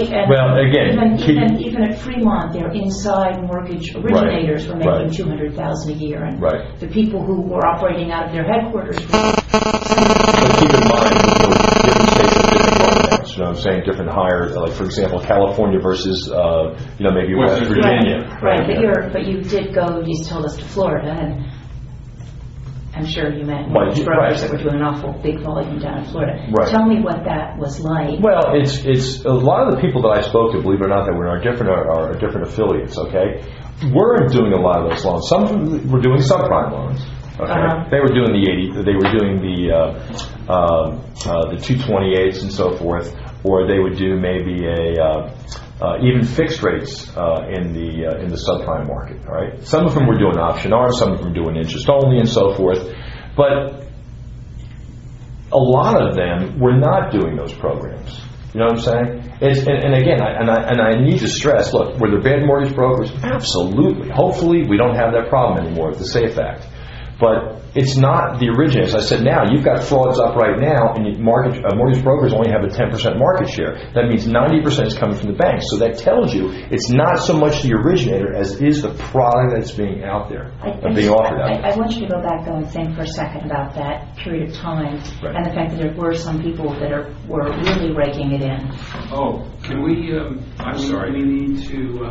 even at Fremont, their inside mortgage originators were making $200,000 a year, and the people who were operating out of their headquarters were. But keep in mind, different states have different programs. You know what I'm saying? Different higher, like for example, California versus maybe West Virginia. Right. But you did go. You told us to Florida, and I'm sure you met mortgage brokers that were doing an awful big volume down in Florida. Right. Tell me what that was like. Well, it's a lot of the people that I spoke to, believe it or not, that were are different affiliates. Okay, we're doing a lot of those loans. Some of them were doing subprime loans. Okay, they were doing the 80. They were doing the 228s and so forth, or they would do maybe even fixed rates in the subprime market. All right, some of them were doing option R, some of them were doing interest only, and so forth. But a lot of them were not doing those programs. You know what I'm saying? And again, I need to stress. Look, were there bad mortgage brokers? Absolutely. Hopefully, we don't have that problem anymore with the SAFE Act. But it's not the originators. I said, now you've got frauds up right now, and mortgage brokers only have a 10% market share. That means 90% is coming from the banks. So that tells you it's not so much the originator as is the product that's being out there, being offered out there. I want you to go back, though, and think for a second about that period of time and the fact that there were some people that were really raking it in. Oh, can we? I'm sorry. We need to.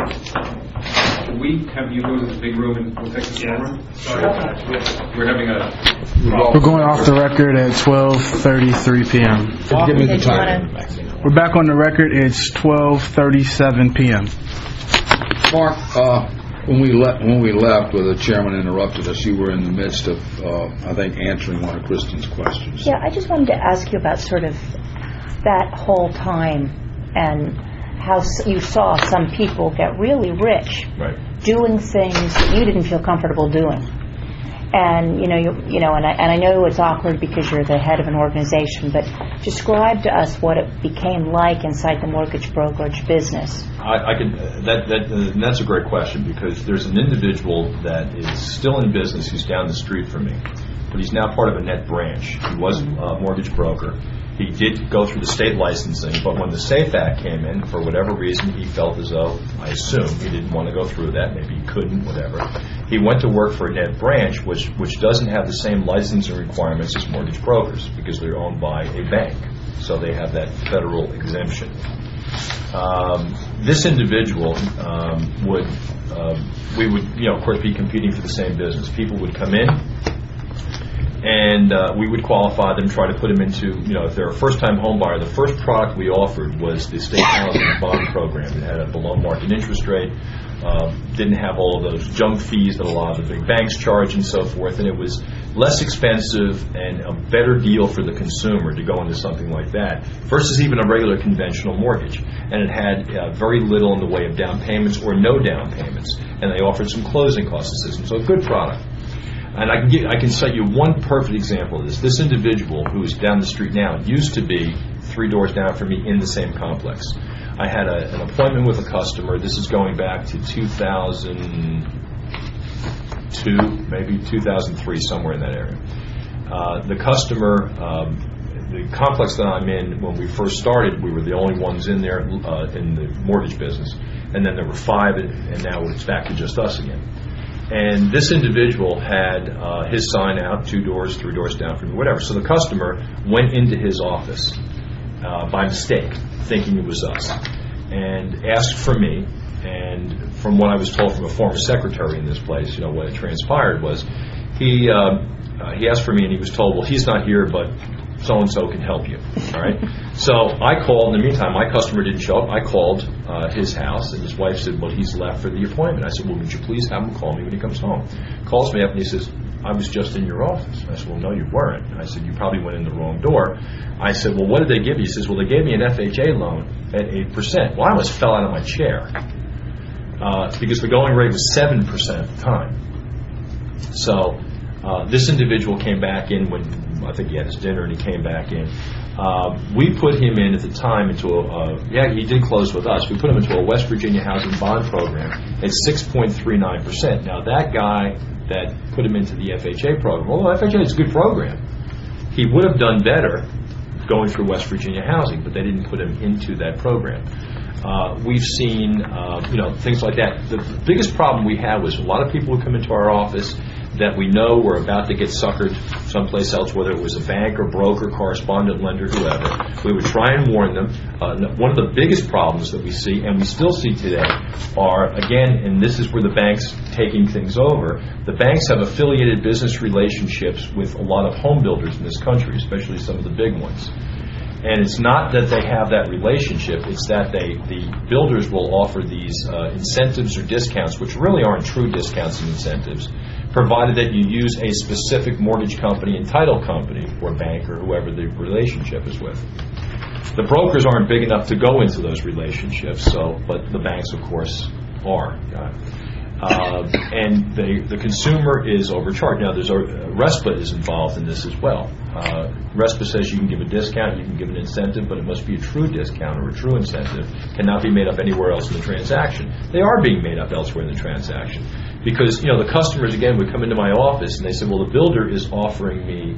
Can we have you go to the big room and we'll take the camera? Sorry. Okay. We're having a. We're going off the record at 12:33 p.m. Give me the time. We're back on the record. It's 12:37 p.m. Mark, When we left, where the chairman interrupted us, you were in the midst of, I think, answering one of Kristen's questions. Yeah, I just wanted to ask you about sort of that whole time and how you saw some people get really rich doing things that you didn't feel comfortable doing. And and I know it's awkward because you're the head of an organization, but describe to us what it became like inside the mortgage brokerage business. That's a great question, because there's an individual that is still in business who's down the street from me, but he's now part of a net branch. He was a mortgage broker. He did go through the state licensing, but when the SAFE Act came in, for whatever reason, he felt as though, I assume, he didn't want to go through that. Maybe he couldn't, whatever. He went to work for a net branch, which doesn't have the same licensing requirements as mortgage brokers, because they're owned by a bank. So they have that federal exemption. This individual we would, of course, be competing for the same business. People would come in, and we would qualify them, try to put them into, if they're a first-time home buyer, the first product we offered was the state housing bond program. It had a below-market interest rate, didn't have all of those junk fees that a lot of the big banks charge and so forth, and it was less expensive and a better deal for the consumer to go into something like that versus even a regular conventional mortgage. And it had very little in the way of down payments or no down payments, and they offered some closing cost assistance, so a good product. And I can cite you one perfect example of this. This individual who is down the street now used to be 3 doors down from me in the same complex. I had an appointment with a customer. This is going back to 2002, maybe 2003, somewhere in that area. The customer, the complex that I'm in, when we first started, we were the only ones in there in the mortgage business. And then there were 5, and now it's back to just us again. And this individual had his sign out 2 doors, 3 doors down from me, whatever. So the customer went into his office by mistake, thinking it was us, and asked for me. And from what I was told from a former secretary in this place, what had transpired was he asked for me, and he was told, well, he's not here, but so-and-so can help you. All right. So I called. In the meantime, my customer didn't show up. I called his house, and his wife said, well, he's left for the appointment. I said, well, would you please have him call me when he comes home? Calls me up, and he says, I was just in your office. I said, well, no, you weren't. I said, you probably went in the wrong door. I said, well, what did they give you? He says, well, they gave me an FHA loan at 8%. Well, I almost fell out of my chair because the going rate was 7% at the time. So this individual came back in when I think he had his dinner, and he came back in. We put him in at the time into he did close with us. We put him into a West Virginia housing bond program at 6.39%. Now that guy that put him into the FHA program, although FHA is a good program, he would have done better going through West Virginia housing, but they didn't put him into that program. We've seen things like that. The biggest problem we had was a lot of people who come into our office that we know were about to get suckered someplace else, whether it was a bank or broker, correspondent, lender, whoever. We would try and warn them. One of the biggest problems that we see, and we still see today, are, again, and this is where the banks taking things over, the banks have affiliated business relationships with a lot of home builders in this country, especially some of the big ones. And it's not that they have that relationship, it's that the builders will offer these incentives or discounts, which really aren't true discounts and incentives, provided that you use a specific mortgage company and title company or bank or whoever the relationship is with. The brokers aren't big enough to go into those relationships, but the banks, of course, are. And the consumer is overcharged. Now, RESPA is involved in this as well. RESPA says you can give a discount, you can give an incentive, but it must be a true discount or a true incentive. Cannot be made up anywhere else in the transaction. They are being made up elsewhere in the transaction. Because, the customers, again, would come into my office and they say, well, the builder is offering me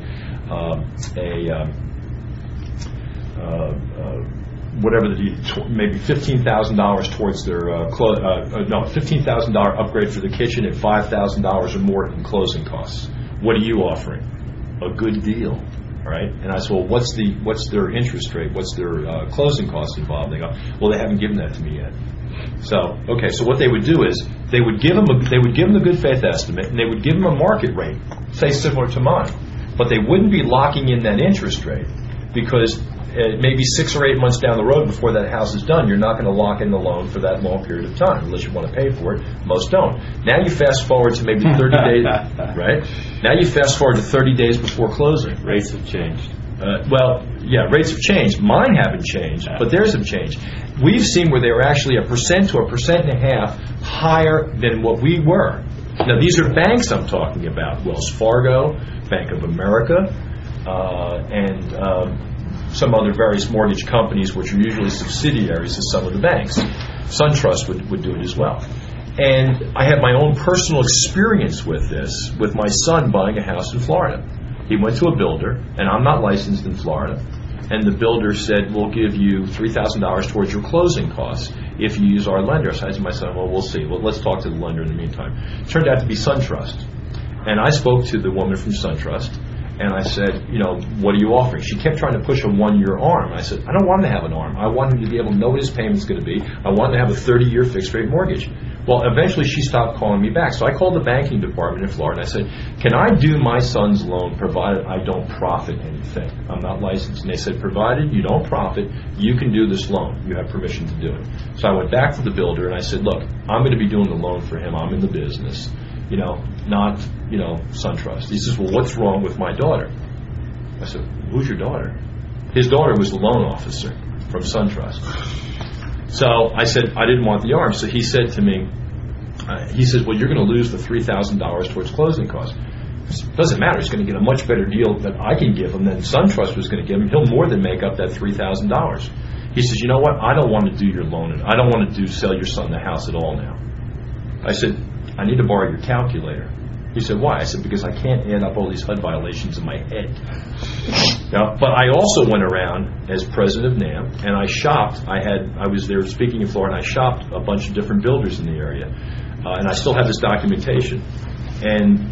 maybe $15,000 towards their $15,000 upgrade for the kitchen and $5,000 or more in closing costs. What are you offering? A good deal, all right? And I said, well, what's their interest rate? What's their closing costs involved? They go, well, they haven't given that to me yet. So what they would do is they would give them the good faith estimate, and they would give them a market rate, say similar to mine, but they wouldn't be locking in that interest rate because maybe 6 or 8 months down the road before that house is done, you're not going to lock in the loan for that long period of time unless you want to pay for it. Most don't. Now you fast forward to maybe 30 days, right? Now you fast forward to 30 days before closing. Rates have changed. Rates have changed. Mine haven't changed, but theirs have changed. We've seen where they were actually 1% to 1.5% higher than what we were. Now, these are banks I'm talking about: Wells Fargo, Bank of America, and some other various mortgage companies, which are usually subsidiaries of some of the banks. SunTrust would do it as well. And I have my own personal experience with this, with my son buying a house in Florida. He went to a builder, and I'm not licensed in Florida, and the builder said, we'll give you $3,000 towards your closing costs if you use our lender. So I said to my son, well, we'll see. Well, let's talk to the lender in the meantime. It turned out to be SunTrust. And I spoke to the woman from SunTrust, and I said, what are you offering? She kept trying to push a 1-year arm. I said, I don't want him to have an arm. I want him to be able to know what his payment's going to be. I want him to have a 30-year fixed-rate mortgage. Well, eventually she stopped calling me back. So I called the banking department in Florida, and I said, can I do my son's loan provided I don't profit anything? I'm not licensed. And they said, provided you don't profit, you can do this loan. You have permission to do it. So I went back to the builder, and I said, look, I'm going to be doing the loan for him. I'm in the business. Not SunTrust. He says, well, what's wrong with my daughter? I said, who's your daughter? His daughter was the loan officer from SunTrust. So I said, I didn't want the arm. So he said to me, he says, well, you're going to lose the $3,000 towards closing costs. It doesn't matter. He's going to get a much better deal that I can give him than SunTrust was going to give him. He'll more than make up that $3,000. He says, you know what? I don't want to do your loan. I don't want to sell your son the house at all now. I said, I need to borrow your calculator. He said, why? I said, because I can't add up all these HUD violations in my head. But I also went around as president of NAM, and I shopped. I was there speaking in Florida, and I shopped a bunch of different builders in the area. And I still have this documentation. And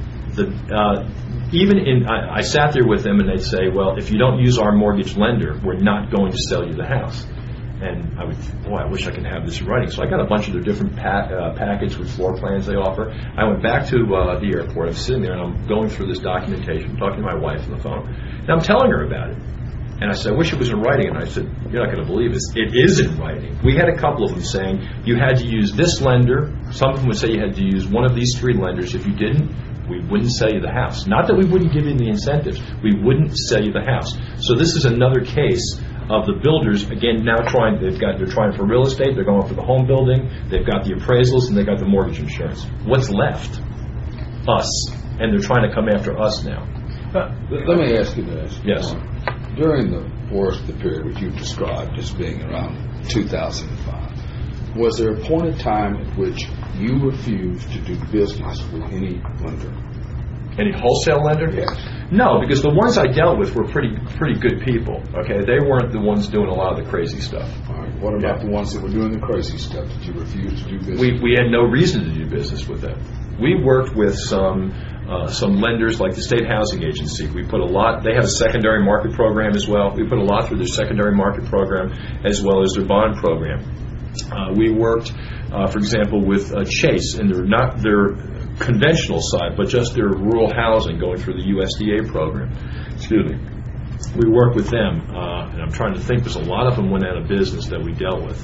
I sat there with them, and they'd say, well, if you don't use our mortgage lender, we're not going to sell you the house. And I would, I wish I could have this in writing. So I got a bunch of their different packets with floor plans they offer. I went back to the airport. I'm sitting there, and I'm going through this documentation, talking to my wife on the phone. And I'm telling her about it. And I said, I wish it was in writing. And I said, you're not going to believe this. It is in writing. We had a couple of them saying you had to use this lender. Some of them would say you had to use one of these 3 lenders. If you didn't, we wouldn't sell you the house. Not that we wouldn't give you the incentives. We wouldn't sell you the house. So this is another case of the builders, again, now they're trying for real estate, they're going for the home building, they've got the appraisals, and they've got the mortgage insurance. What's left? Us. And they're trying to come after us now. Let me ask you this. Yes. During the period which you described as being around 2005, was there a point in time at which you refused to do business with any lender? Any wholesale lender? Yes. No, because the ones I dealt with were pretty good people. Okay, they weren't the ones doing a lot of the crazy stuff. All right. What about the ones that were doing the crazy stuff? Did you refuse to do business? We had no reason to do business with them. We worked with some lenders like the State Housing Agency. We put a lot. They have a secondary market program as well. We put a lot through their secondary market program as well as their bond program. We worked, for example, with Chase, and they're not their conventional side, but just their rural housing going through the USDA program. Excuse me. We work with them, and I'm trying to think, because a lot of them went out of business that we dealt with.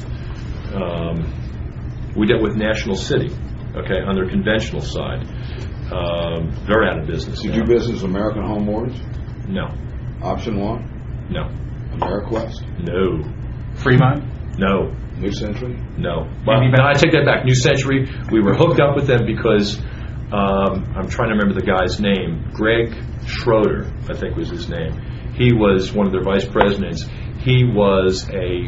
We dealt with National City, okay, on their conventional side. They're out of business. Did you do business with American Home Mortgage? No. Option One? No. AmeriQuest? No. Fremont? No. New Century? No. Well, I take that back. New Century, we were hooked up with them because I'm trying to remember the guy's name. Greg Schroeder, I think was his name. He was one of their vice presidents. He was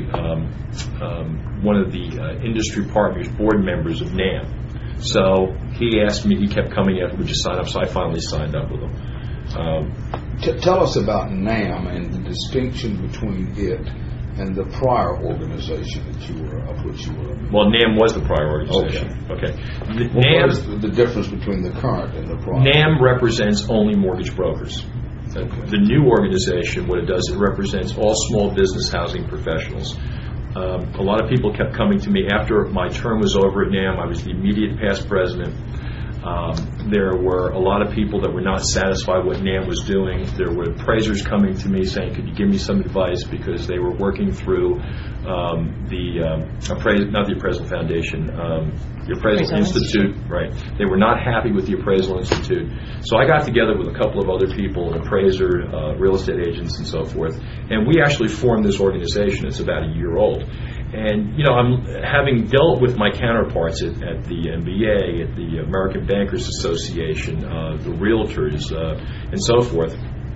one of the industry partners, board members of NAM. So he asked me, he kept coming after, would you sign up? So I finally signed up with him. Tell us about NAM and the distinction between it and the prior organization of which you were. Well, NAM was the prior organization. Okay. What is the difference between the current and the prior? NAM represents only mortgage brokers. Okay. The new organization, what it does, it represents all small business housing professionals. A lot of people kept coming to me after my term was over at NAM. I was the immediate past president. There were a lot of people that were not satisfied with what NAM was doing. There were appraisers coming to me saying, could you give me some advice, because they were working through not the Appraisal Foundation, the Appraisal Institute. Right. They were not happy with the Appraisal Institute. So I got together with a couple of other people, an appraiser, real estate agents, and so forth, and we actually formed this organization. It's about a year old. And, I'm having dealt with my counterparts at the MBA, at the American Bankers Association, the realtors, and so forth.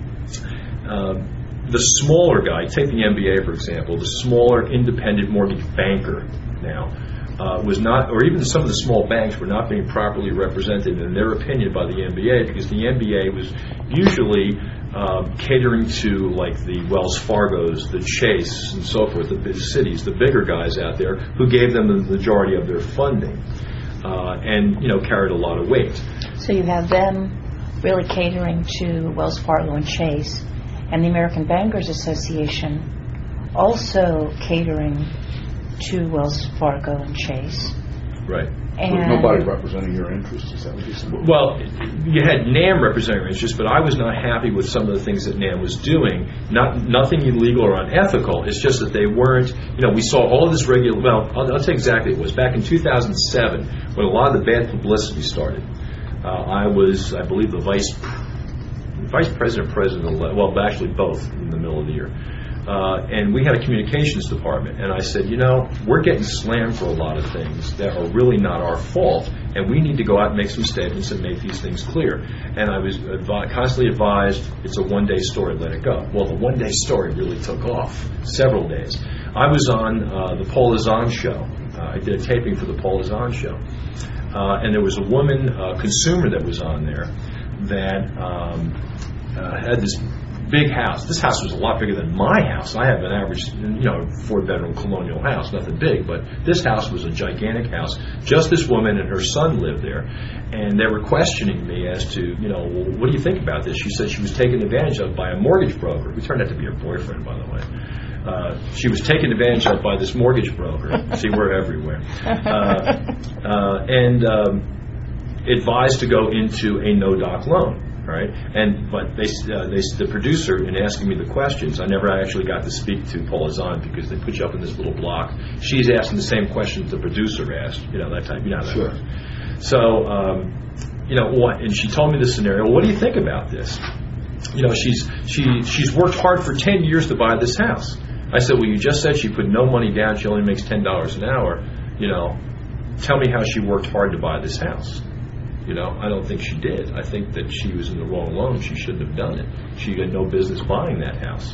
The smaller guy, take the MBA, for example, the smaller independent mortgage banker now, was not, or even some of the small banks were not being properly represented in their opinion by the MBA, because the MBA was usually catering to like the Wells Fargos, the Chase, and so forth, the big cities, the bigger guys out there, who gave them the majority of their funding, and carried a lot of weight. So you have them really catering to Wells Fargo and Chase, and the American Bankers Association also catering to Wells Fargo and Chase. Right. With nobody representing your interests, is that what you're saying? Well, you had NAM representing your interests, but I was not happy with some of the things that NAM was doing. Nothing illegal or unethical. It's just that they weren't, we saw all of this I'll tell you exactly what it was. Back in 2007, when a lot of the bad publicity started, I was, I believe, the vice president, well, actually both in the middle of the year. And we had a communications department, and I said, we're getting slammed for a lot of things that are really not our fault, and we need to go out and make some statements and make these things clear. And I was constantly advised, it's a one-day story, let it go. Well, the one-day story really took off several days. I was on the Paul Azan show. I did a taping for the Paul Azan show. And there was a woman, consumer, that was on there that had this big house. This house was a lot bigger than my house. I have an average, 4-bedroom colonial house, nothing big, but this house was a gigantic house. Just this woman and her son lived there, and they were questioning me as to, what do you think about this? She said she was taken advantage of by a mortgage broker, who turned out to be her boyfriend, by the way. She was taken advantage of by this mortgage broker. See, we're everywhere. And advised to go into a no-doc loan. Right, but the producer, in asking me the questions, I never actually got to speak to Paul Azan, because they put you up in this little block. She's asking the same questions the producer asked, that type. Sure. So, and she told me this scenario. What do you think about this? She's worked hard for 10 years to buy this house. I said, well, you just said she put no money down. She only makes $10 an hour. Tell me how she worked hard to buy this house. I don't think she did. I think that she was in the wrong loan. She shouldn't have done it. She had no business buying that house.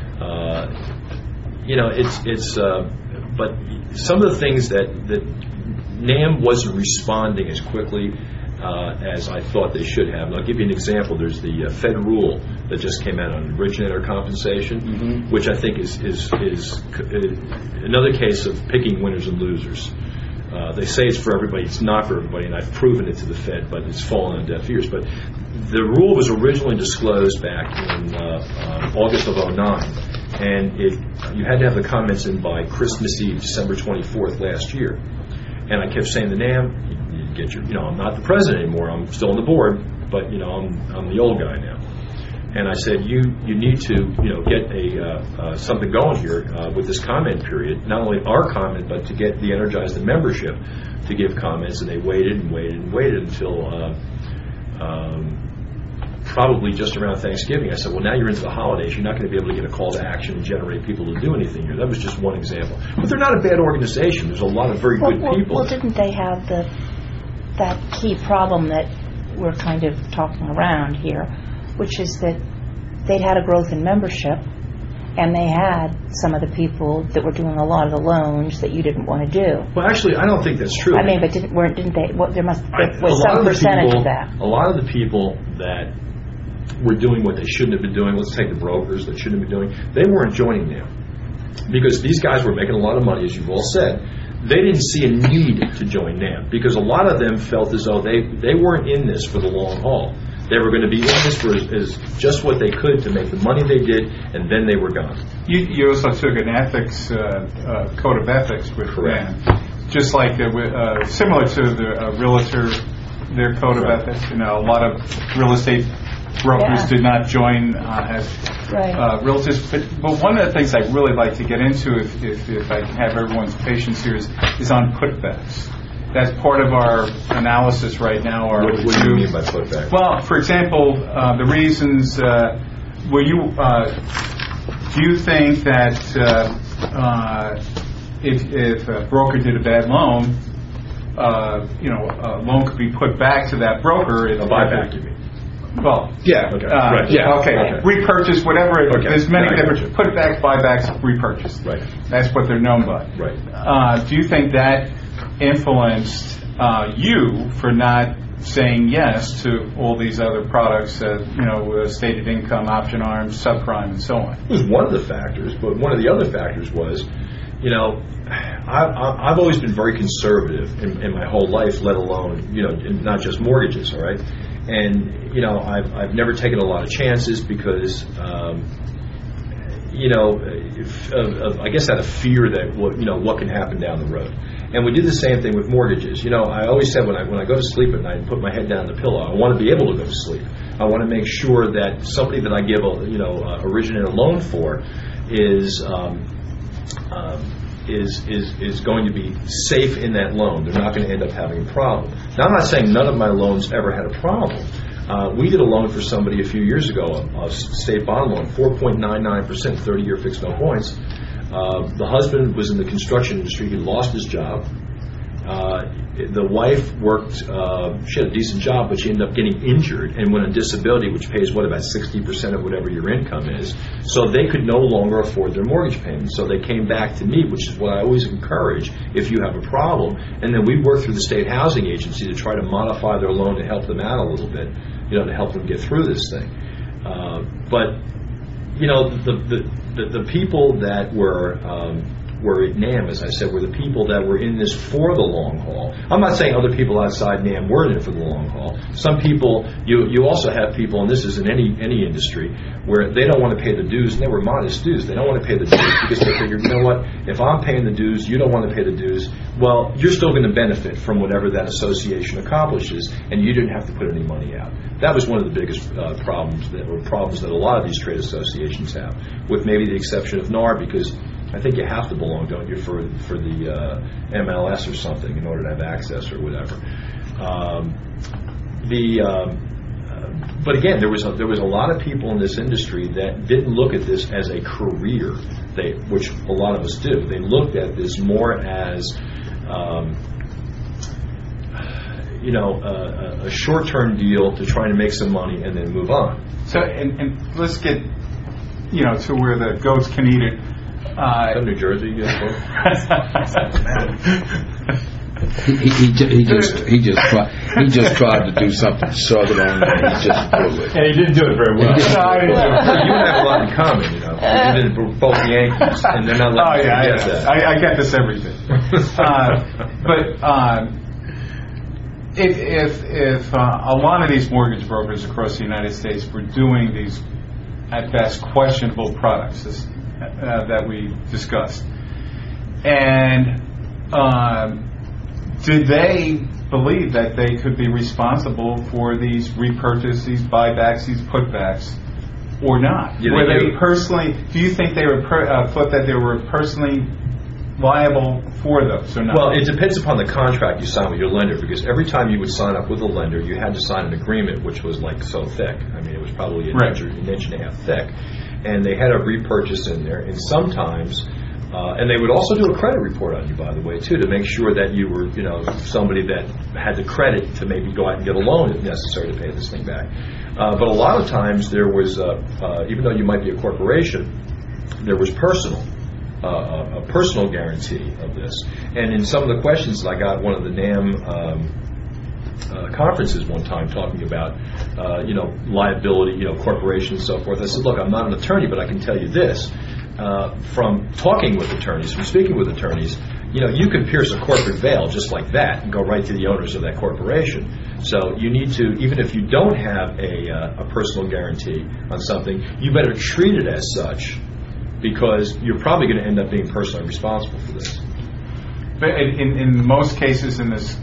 But some of the things that NAM wasn't responding as quickly as I thought they should have. And I'll give you an example. There's the Fed rule that just came out on originator compensation, which I think is another case of picking winners and losers. They say it's for everybody. It's not for everybody, and I've proven it to the Fed, but it's fallen on deaf ears. But the rule was originally disclosed back in August of 2009, and you had to have the comments in by Christmas Eve, December 24th last year. And I kept saying to NAM, you get your, I'm not the president anymore. I'm still on the board, but I'm the old guy now. And I said, you need to get something going here with this comment period. Not only our comment, but to get the Energized membership to give comments. And they waited and waited and waited until probably just around Thanksgiving. I said, well, now you're into the holidays. You're not going to be able to get a call to action and generate people to do anything here. That was just one example. But they're not a bad organization. There's a lot of very good people. Well, didn't they have that key problem that we're kind of talking around here, which is that they'd had a growth in membership, and they had some of the people that were doing a lot of the loans that you didn't want to do. Well, actually, I don't think that's true. I mean, but didn't they? Well, there was some percentage of that. A lot of the people that were doing what they shouldn't have been doing, let's take the brokers that shouldn't have been doing, they weren't joining NAM. Because these guys were making a lot of money, as you've all said. They didn't see a need to join NAM, because a lot of them felt as though they weren't in this for the long haul. They were going to be in this for as just what they could to make the money they did, and then they were gone. You also took an ethics code of ethics with NAM, just like similar to the realtor their code of ethics. A lot of real estate brokers did not join as realtors. But one of the things I'd really like to get into, if I can have everyone's patience here, is on putbacks. That's part of our analysis right now. What do you mean by putback? Well, for example, the reasons. Do you think that if a broker did a bad loan, a loan could be put back to that broker? A buyback, you mean? Well, yeah. Okay. Right. Yeah. Okay. Repurchase, whatever. There's many different putbacks, buybacks, repurchase. Right. That's what they're known by. Right. Do you think that influenced you for not saying yes to all these other products, stated income, option arms, subprime, and so on? It was one of the factors, but one of the other factors was, I've always been very conservative in my whole life, let alone, not just mortgages, all right? And, I've never taken a lot of chances because, I guess out of fear that, what can happen down the road. And we do the same thing with mortgages. I always said when I go to sleep at night and put my head down on the pillow, I want to be able to go to sleep. I want to make sure that somebody that I give originate a loan for is going to be safe in that loan. They're not going to end up having a problem. Now, I'm not saying none of my loans ever had a problem. We did a loan for somebody a few years ago, a state bond loan, 4.99%, 30-year fixed no points. The husband was in the construction industry. He lost his job. The wife worked, she had a decent job, but she ended up getting injured and went on disability, which pays, about 60% of whatever your income is. So they could no longer afford their mortgage payment. So they came back to me, which is what I always encourage if you have a problem. And then we worked through the state housing agency to try to modify their loan to help them out a little bit, to help them get through this thing. The people that were at NAM, as I said, were the people that were in this for the long haul. I'm not saying other people outside NAM weren't in it for the long haul. Some people, you also have people, and this is in any industry, where they don't want to pay the dues, and they were modest dues. They don't want to pay the dues because they figure, if I'm paying the dues, you don't want to pay the dues, well, you're still going to benefit from whatever that association accomplishes, and you didn't have to put any money out. That was one of the biggest problems that a lot of these trade associations have, with maybe the exception of NAR, because I think you have to belong, don't you, for the MLS or something in order to have access or whatever. But again, there was a lot of people in this industry that didn't look at this as a career, which a lot of us do. They looked at this more as a short-term deal to try to make some money and then move on. So, and let's get to where the goats can eat it. From New Jersey, you guys He just tried to do something southern, and he just blew it. And he didn't do it very well. You and I have a lot in common, We're both Yankees, and they're not letting you get that. I get this every day. If a lot of these mortgage brokers across the United States were doing these, at best, questionable products that we discussed, and did they believe that they could be responsible for these repurchases, these buybacks, these putbacks, or not? Yeah, were they personally? Do you think they were thought that they were personally liable for those or not? Well, it depends upon the contract you sign with your lender, because every time you would sign up with a lender, you had to sign an agreement which was like so thick. I mean, it was probably an inch and a half thick, and they had a repurchase in there, and sometimes. And they would also do a credit report on you, by the way, too, to make sure that you were, somebody that had the credit to maybe go out and get a loan if necessary to pay this thing back. But a lot of times there was, even though you might be a corporation, there was a personal guarantee of this. And in some of the questions I got, one of the NAM conferences one time talking about, liability, corporations and so forth. I said, look, I'm not an attorney, but I can tell you this. From talking with attorneys, from speaking with attorneys, you can pierce a corporate veil just like that and go right to the owners of that corporation. So you need to, even if you don't have a personal guarantee on something, you better treat it as such, because you're probably going to end up being personally responsible for this. But in most cases in this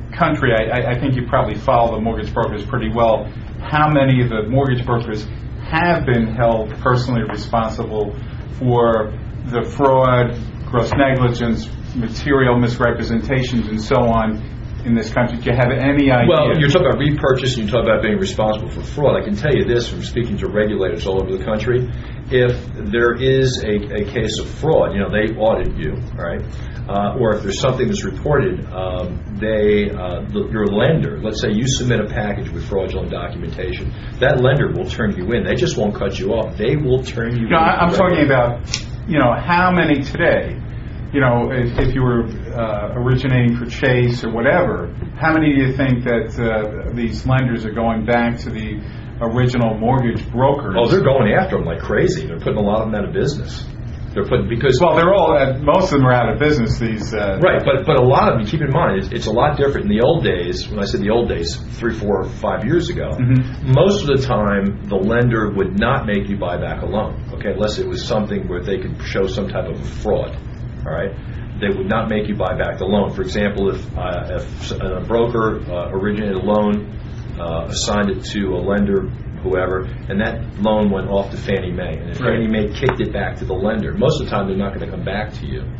country, I think you probably follow the mortgage brokers pretty well, how many of the mortgage brokers have been held personally responsible for the fraud, gross negligence, material misrepresentations, and so on in this country? Do you have any idea? Well, you're talking about repurchase and you talk about being responsible for fraud. I can tell you this from speaking to regulators all over the country. If there is a case of fraud, they audit you, right? Or if there's something that's reported, your lender, let's say you submit a package with fraudulent documentation, that lender will turn you in. They just won't cut you off. They will turn you in. I'm talking about, how many today, if you were originating for Chase or whatever, how many do you think that these lenders are going back to the original mortgage brokers? Oh, they're going after them like crazy. They're putting a lot of them out of business. They're putting they're all most of them are out of business. These right, but a lot of them. Keep in mind, it's a lot different. In the old days, when I said the old days, 3, 4, 5 years ago, most of the time the lender would not make you buy back a loan. Okay, unless it was something where they could show some type of fraud. All right, they would not make you buy back the loan. For example, if a broker originated a loan, assigned it to a lender, whoever, and that loan went off to Fannie Mae, and if Fannie Mae kicked it back to the lender, most of the time they're not going to come back to you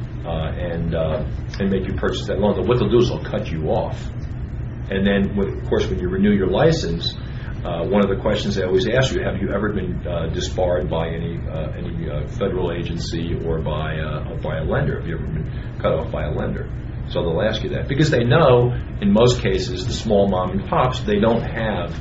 and make you purchase that loan. But what they'll do is they'll cut you off, and then of course when you renew your license, one of the questions they always ask you: have you ever been disbarred by any federal agency or by a lender? Have you ever been cut off by a lender? So they'll ask you that because they know in most cases the small mom and pops, they don't have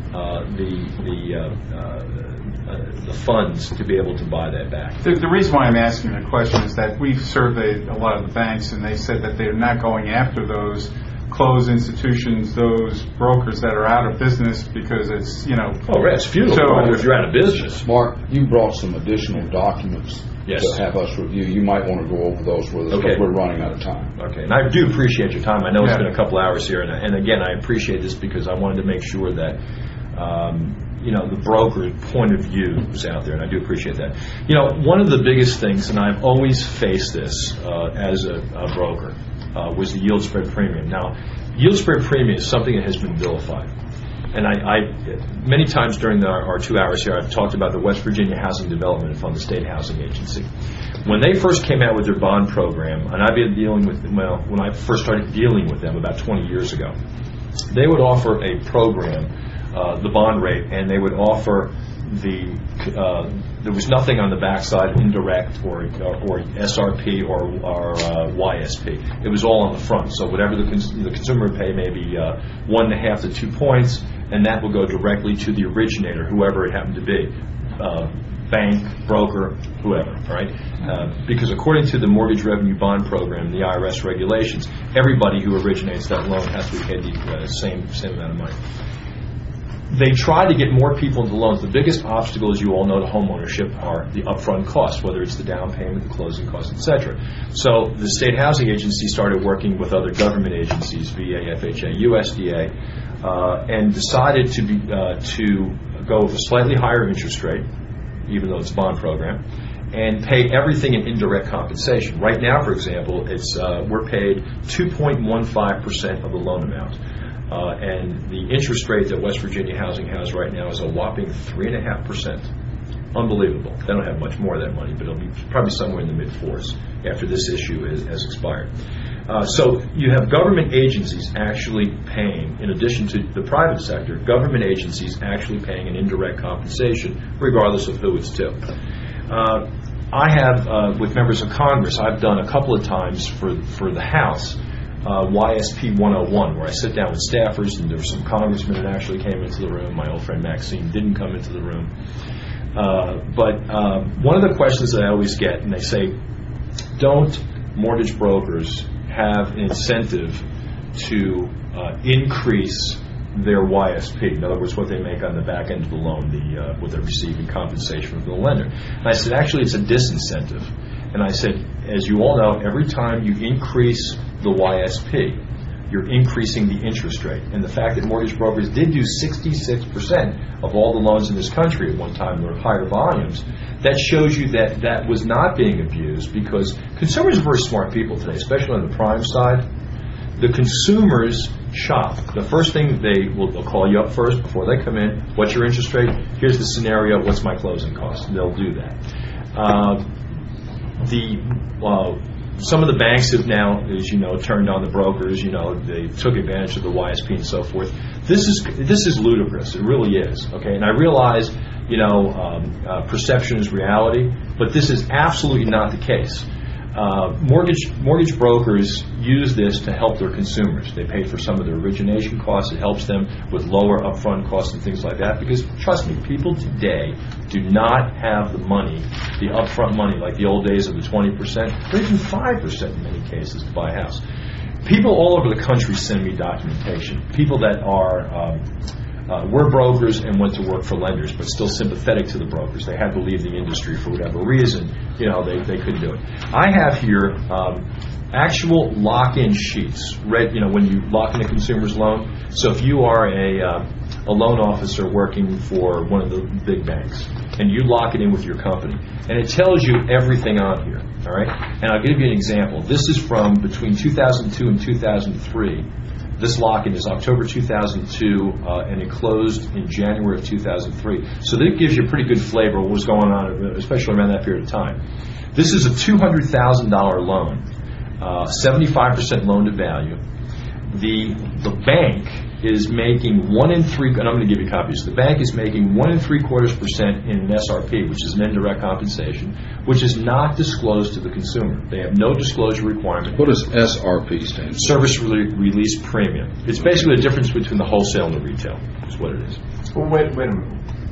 the funds to be able to buy that back. The reason why I'm asking the question is that we've surveyed a lot of the banks, and they said that they're not going after those closed institutions, those brokers that are out of business because it's, Oh, right, it's futile if you're out of business. Mark, you brought some additional documents to have us review. You might want to go over those with us because we're running out of time. Okay, and I do appreciate your time. I know it's been a couple hours here, and again, I appreciate this because I wanted to make sure that the broker point of view was out there, and I do appreciate that. One of the biggest things, and I've always faced this as a broker, was the yield spread premium. Now, yield spread premium is something that has been vilified. And I many times during our 2 hours here, I've talked about the West Virginia Housing Development Fund, the state housing agency. When they first came out with their bond program, and I've been dealing with when I first started dealing with them about 20 years ago, they would offer a program, the bond rate, and they would offer there was nothing on the backside, indirect or SRP or YSP. It was all on the front. So whatever the consumer would pay, maybe 1.5 to 2 points, and that will go directly to the originator, whoever it happened to be, bank, broker, whoever. Right? Because according to the Mortgage Revenue Bond Program, the IRS regulations, everybody who originates that loan has to be paid the same amount of money. They try to get more people into loans. The biggest obstacle, as you all know, to home ownership are the upfront costs, whether it's the down payment, the closing costs, etc. So the state housing agency started working with other government agencies, VA, FHA, USDA, and decided to go with a slightly higher interest rate, even though it's a bond program, and pay everything in indirect compensation. Right now, for example, we're paid 2.15% of the loan amount. And the interest rate that West Virginia Housing has right now is a whopping 3.5%. Unbelievable. They don't have much more of that money, but it'll be probably somewhere in the mid-fours after this issue has expired. So you have government agencies actually paying, in addition to the private sector, government agencies actually paying an indirect compensation regardless of who it's to. I have, with members of Congress, I've done a couple of times for the House, YSP 101, where I sit down with staffers, and there were some congressmen that actually came into the room. My old friend Maxine didn't come into the room. But one of the questions that I always get, and they say, don't mortgage brokers have an incentive to increase their YSP? In other words, what they make on the back end of the loan, what they're receiving compensation from the lender. And I said, actually, it's a disincentive. And I said, as you all know, every time you increase the YSP, you're increasing the interest rate. And the fact that mortgage brokers did do 66% of all the loans in this country at one time were higher volumes, that shows you that that was not being abused, because consumers are very smart people today, especially on the prime side. the consumers shop. The first thing they'll call you up first before they come in. What's your interest rate? Here's the scenario. What's my closing cost? They'll do that. Some of the banks have now, as you know, turned on the brokers. They took advantage of the YSP and so forth. This is ludicrous. It really is. Okay, and I realize, perception is reality, but this is absolutely not the case. Mortgage brokers use this to help their consumers. They pay for some of their origination costs. It helps them with lower upfront costs and things like that, because trust me, people today do not have the money, the upfront money, like the old days of the 20% or even 5% in many cases to buy a house. People all over the country send me documentation. People that were brokers and went to work for lenders, but still sympathetic to the brokers. They had to leave the industry for whatever reason. They couldn't do it. I have here actual lock-in sheets. When you lock in a consumer's loan. So if you are a loan officer working for one of the big banks, and you lock it in with your company, and it tells you everything on here. All right. And I'll give you an example. This is from between 2002 and 2003. This lock-in is October 2002, and it closed in January of 2003. So that gives you a pretty good flavor of what was going on, especially around that period of time. This is a $200,000 loan, 75% loan to value. The bank is making 1 3, and I'm going to give you copies. The bank is making 1 3/4% in an SRP, which is an indirect compensation, which is not disclosed to the consumer. They have no disclosure requirement. What does SRP stand for? Service Release Premium. It's basically the difference between the wholesale and the retail, is what it is. Well, wait a minute.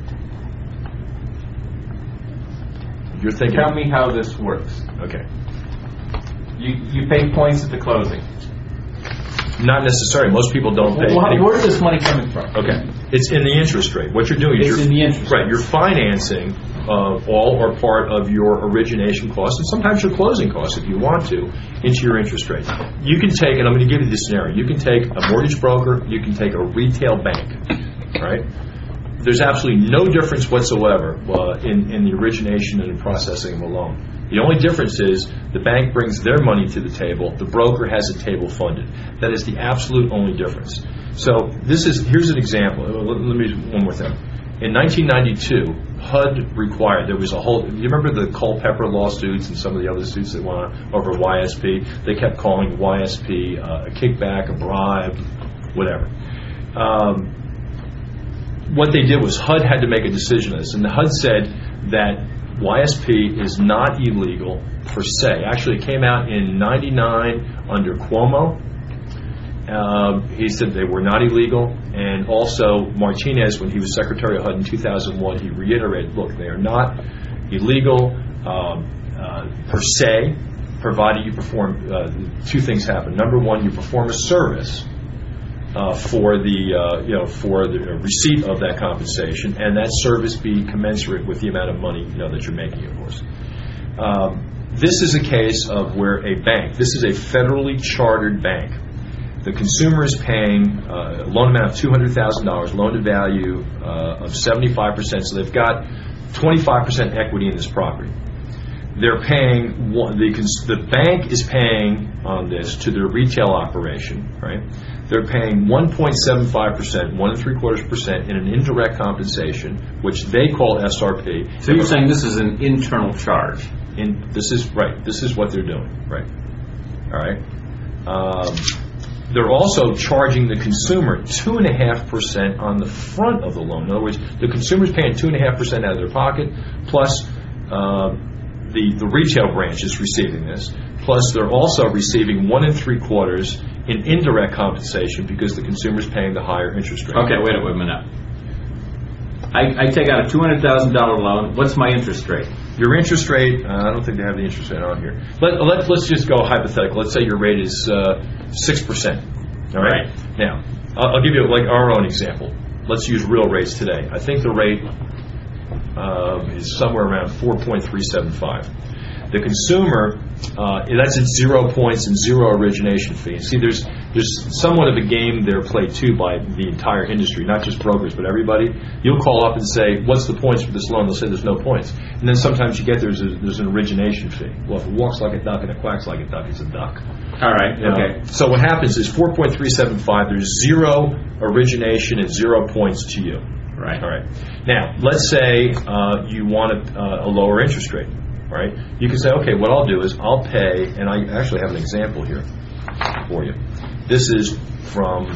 You're thinking. Tell me how this works. Okay. You pay points at the closing. Not necessarily. Most people don't pay. Where's this money coming from? Okay. It's in the interest rate. What you're doing is in the interest rate. Right. You're financing all or part of your origination costs, and sometimes your closing costs, if you want to, into your interest rate. You can take, and I'm going to give you this scenario, you can take a mortgage broker, you can take a retail bank, right? There's absolutely no difference whatsoever in the origination and the processing of a loan. The only difference is the bank brings their money to the table, the broker has a table funded. That is the absolute only difference. So here's an example. Let me do one more thing. In 1992, HUD required, there was a whole, you remember the Culpeper lawsuits and some of the other suits that went on over YSP? They kept calling YSP a kickback, a bribe, whatever. What they did was HUD had to make a decision on this, and the HUD said that YSP is not illegal per se. Actually, it came out in 99 under Cuomo. He said they were not illegal, and also Martinez, when he was Secretary of HUD in 2001, he reiterated, look, they are not illegal per se, provided you perform, two things happen. Number one, you perform a service for the receipt of that compensation, and that service be commensurate with the amount of money that you're making, of course. This is a case of where a bank, this is a federally chartered bank. The consumer is paying a loan amount of $200,000, loan to value of 75%, so they've got 25% equity in this property. They're paying, the bank is paying on this to their retail operation, right? They're paying 1.75%, 1 3/4% in an indirect compensation, which they call SRP. So you're saying this is an internal charge? This is right. This is what they're doing, right? All right. They're also charging the consumer 2.5% on the front of the loan. In other words, the consumer's paying 2.5% out of their pocket, plus the retail branch is receiving this. Plus, they're also receiving 1 3/4 in indirect compensation because the consumer's paying the higher interest rate. Okay, wait a minute. I take out a $200,000 loan. What's my interest rate? Your interest rate, I don't think they have the interest rate on here. Let's just go hypothetical. Let's say your rate is 6%. All right? Now, I'll give you like our own example. Let's use real rates today. I think the rate is somewhere around 4.375. The consumer, that's at 0 points and 0 origination fee. See, there's somewhat of a game there played too by the entire industry, not just brokers, but everybody. You'll call up and say, what's the points for this loan? They'll say there's no points. And then sometimes you get there's an origination fee. Well, if it walks like a duck and it quacks like a duck, it's a duck. All right, okay. So what happens is 4.375, there's 0 origination and 0 points to you. Right. All right. Now, let's say you want a lower interest rate. Right? You can say, okay, what I'll do is I'll pay, and I actually have an example here for you. This is from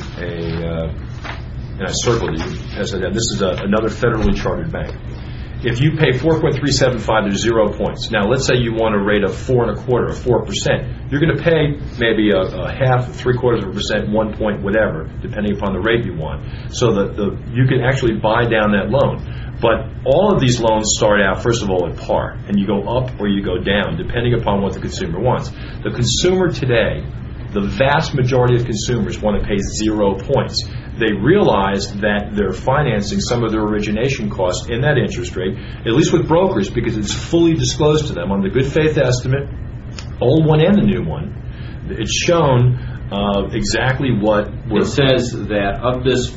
and I circled it as I did. This is another federally chartered bank. If you pay 4.375, there's 0 points. Now, let's say you want a rate of 4.25 or 4%. You're going to pay maybe a half, 0.75%, 1 point, whatever, depending upon the rate you want. So you can actually buy down that loan. But all of these loans start out, first of all, at par, and you go up or you go down, depending upon what the consumer wants. The consumer today, the vast majority of consumers want to pay 0 points. They realize that they're financing some of their origination costs in that interest rate, at least with brokers, because it's fully disclosed to them on the good faith estimate, old one and the new one. It's shown exactly what it says that of this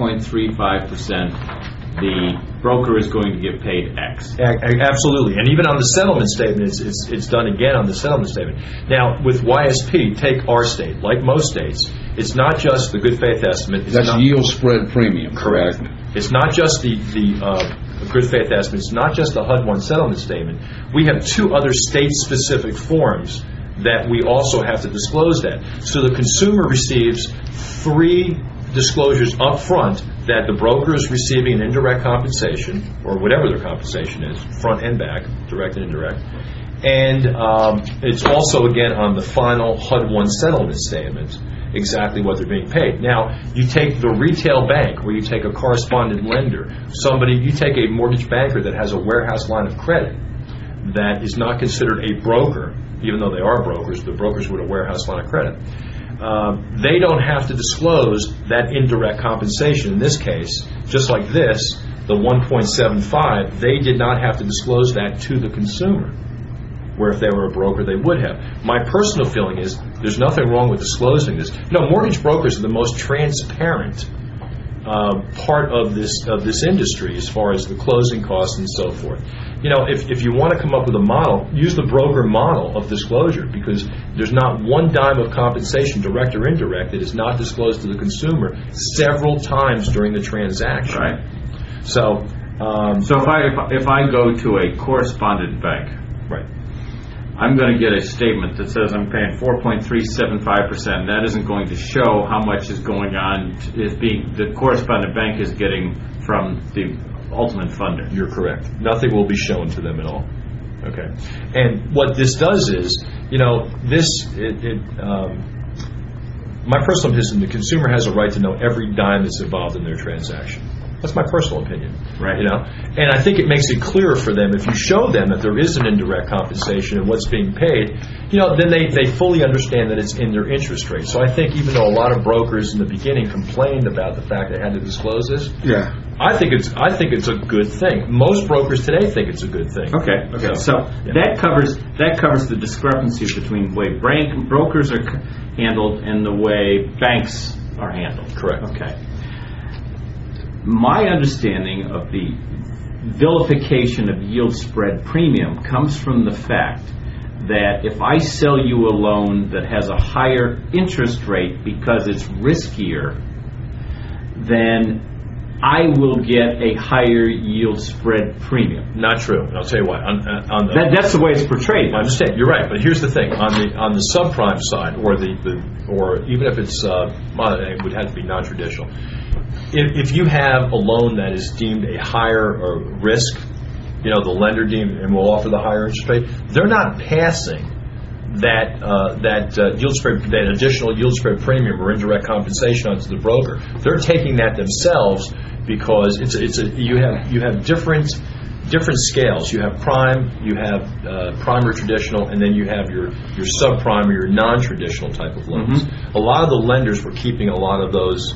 4.35%, the broker is going to get paid X. Absolutely. And even on the settlement statement, it's done again on the settlement statement. Now, with YSP, take our state. Like most states, it's not just the good faith estimate. That's yield spread premium. Correct. It's not just the good faith estimate. It's not just the HUD-1 settlement statement. We have 2 other state-specific forms that we also have to disclose that. So the consumer receives 3 disclosures up front that the broker is receiving an indirect compensation, or whatever their compensation is, front and back, direct and indirect. And it's also, again, on the final HUD-1 settlement statement, exactly what they're being paid. Now, you take the retail bank, or you take a correspondent lender, you take a mortgage banker that has a warehouse line of credit that is not considered a broker, even though they are brokers, the brokers with a warehouse line of credit. They don't have to disclose that indirect compensation. In this case, just like this, the 1.75, they did not have to disclose that to the consumer, where if they were a broker, they would have. My personal feeling is there's nothing wrong with disclosing this. No, mortgage brokers are the most transparent part of this industry as far as the closing costs and so forth. You know, if you want to come up with a model, use the broker model of disclosure, because there's not one dime of compensation, direct or indirect, that is not disclosed to the consumer several times during the transaction. Right. So if I go to a correspondent bank, right, I'm going to get a statement that says I'm paying 4.375%. That isn't going to show how much is going on, the correspondent bank is getting from the ultimate funder. You're correct. Nothing will be shown to them at all. Okay. And what this does is, you know, my personal opinion, the consumer has a right to know every dime that's involved in their transaction. That's my personal opinion. Right. You know, and I think it makes it clearer for them if you show them that there is an indirect compensation and what's being paid. You know, then they fully understand that it's in their interest rate. So I think even though a lot of brokers in the beginning complained about the fact they had to disclose this, yeah, I think it's a good thing. Most brokers today think it's a good thing. Okay. So yeah. that covers the discrepancy between the way brokers are handled and the way banks are handled. Correct. Okay. My understanding of the vilification of yield spread premium comes from the fact that if I sell you a loan that has a higher interest rate because it's riskier, then I will get a higher yield spread premium. Not true. And I'll tell you why. That's the way it's portrayed. I understand. You're right. But here's the thing: on the subprime side, or even if it's it would have to be non-traditional. If you have a loan that is deemed a higher risk, you know, the lender deemed and will offer the higher interest rate, they're not passing that yield spread, that additional yield spread premium or indirect compensation onto the broker. They're taking that themselves because you have different scales. You have prime, you have prime or traditional, and then you have your subprime or your non-traditional type of loans. Mm-hmm. A lot of the lenders were keeping a lot of those.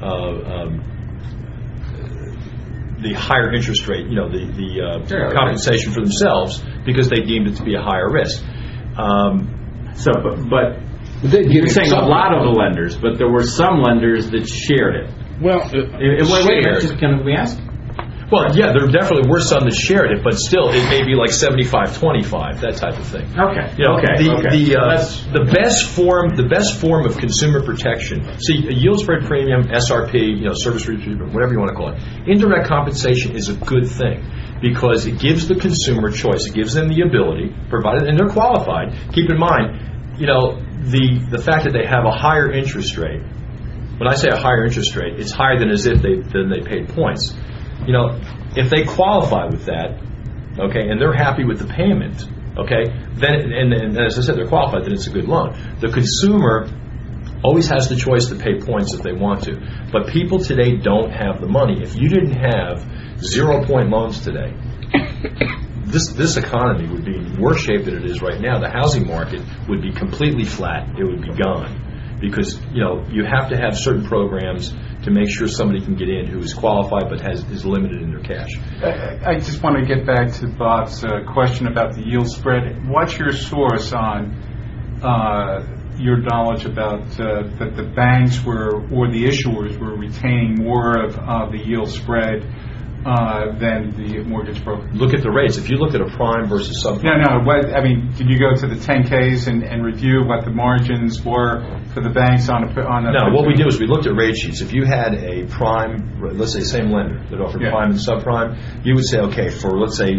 The higher interest rate, you know, the compensation for themselves because they deemed it to be a higher risk. But You're saying a lot of the lenders, but there were some lenders that shared it. Well, Wait a minute, can we ask? Well, yeah, there definitely were some that shared it, but still, it may be like 75-25, that type of thing. Okay. You know, Okay. the best form of consumer protection. See, a yield spread premium, SRP, service retrievement, whatever you want to call it. Indirect compensation is a good thing because it gives the consumer choice. It gives them the ability, provided, and they're qualified. Keep in mind, the fact that they have a higher interest rate. When I say a higher interest rate, it's higher than as if they paid points. If they qualify with that, okay, and they're happy with the payment, okay, then and as I said, they're qualified, then it's a good loan. The consumer always has the choice to pay points if they want to, but people today don't have the money. If you didn't have 0-point loans today, this economy would be in worse shape than it is right now. The housing market would be completely flat. It would be gone because you have to have certain programs to make sure somebody can get in who is qualified but is limited in their cash. I just want to get back to Bob's question about the yield spread. What's your source on your knowledge about that the banks or the issuers were retaining more of the yield spread than the mortgage broker? Look at the rates. If you look at a prime versus subprime. No. Did you go to the 10Ks and review what the margins were for the banks on a? No. What we do is we looked at rate sheets. If you had a prime, let's say same lender that offered prime and subprime, you would say, okay, for let's say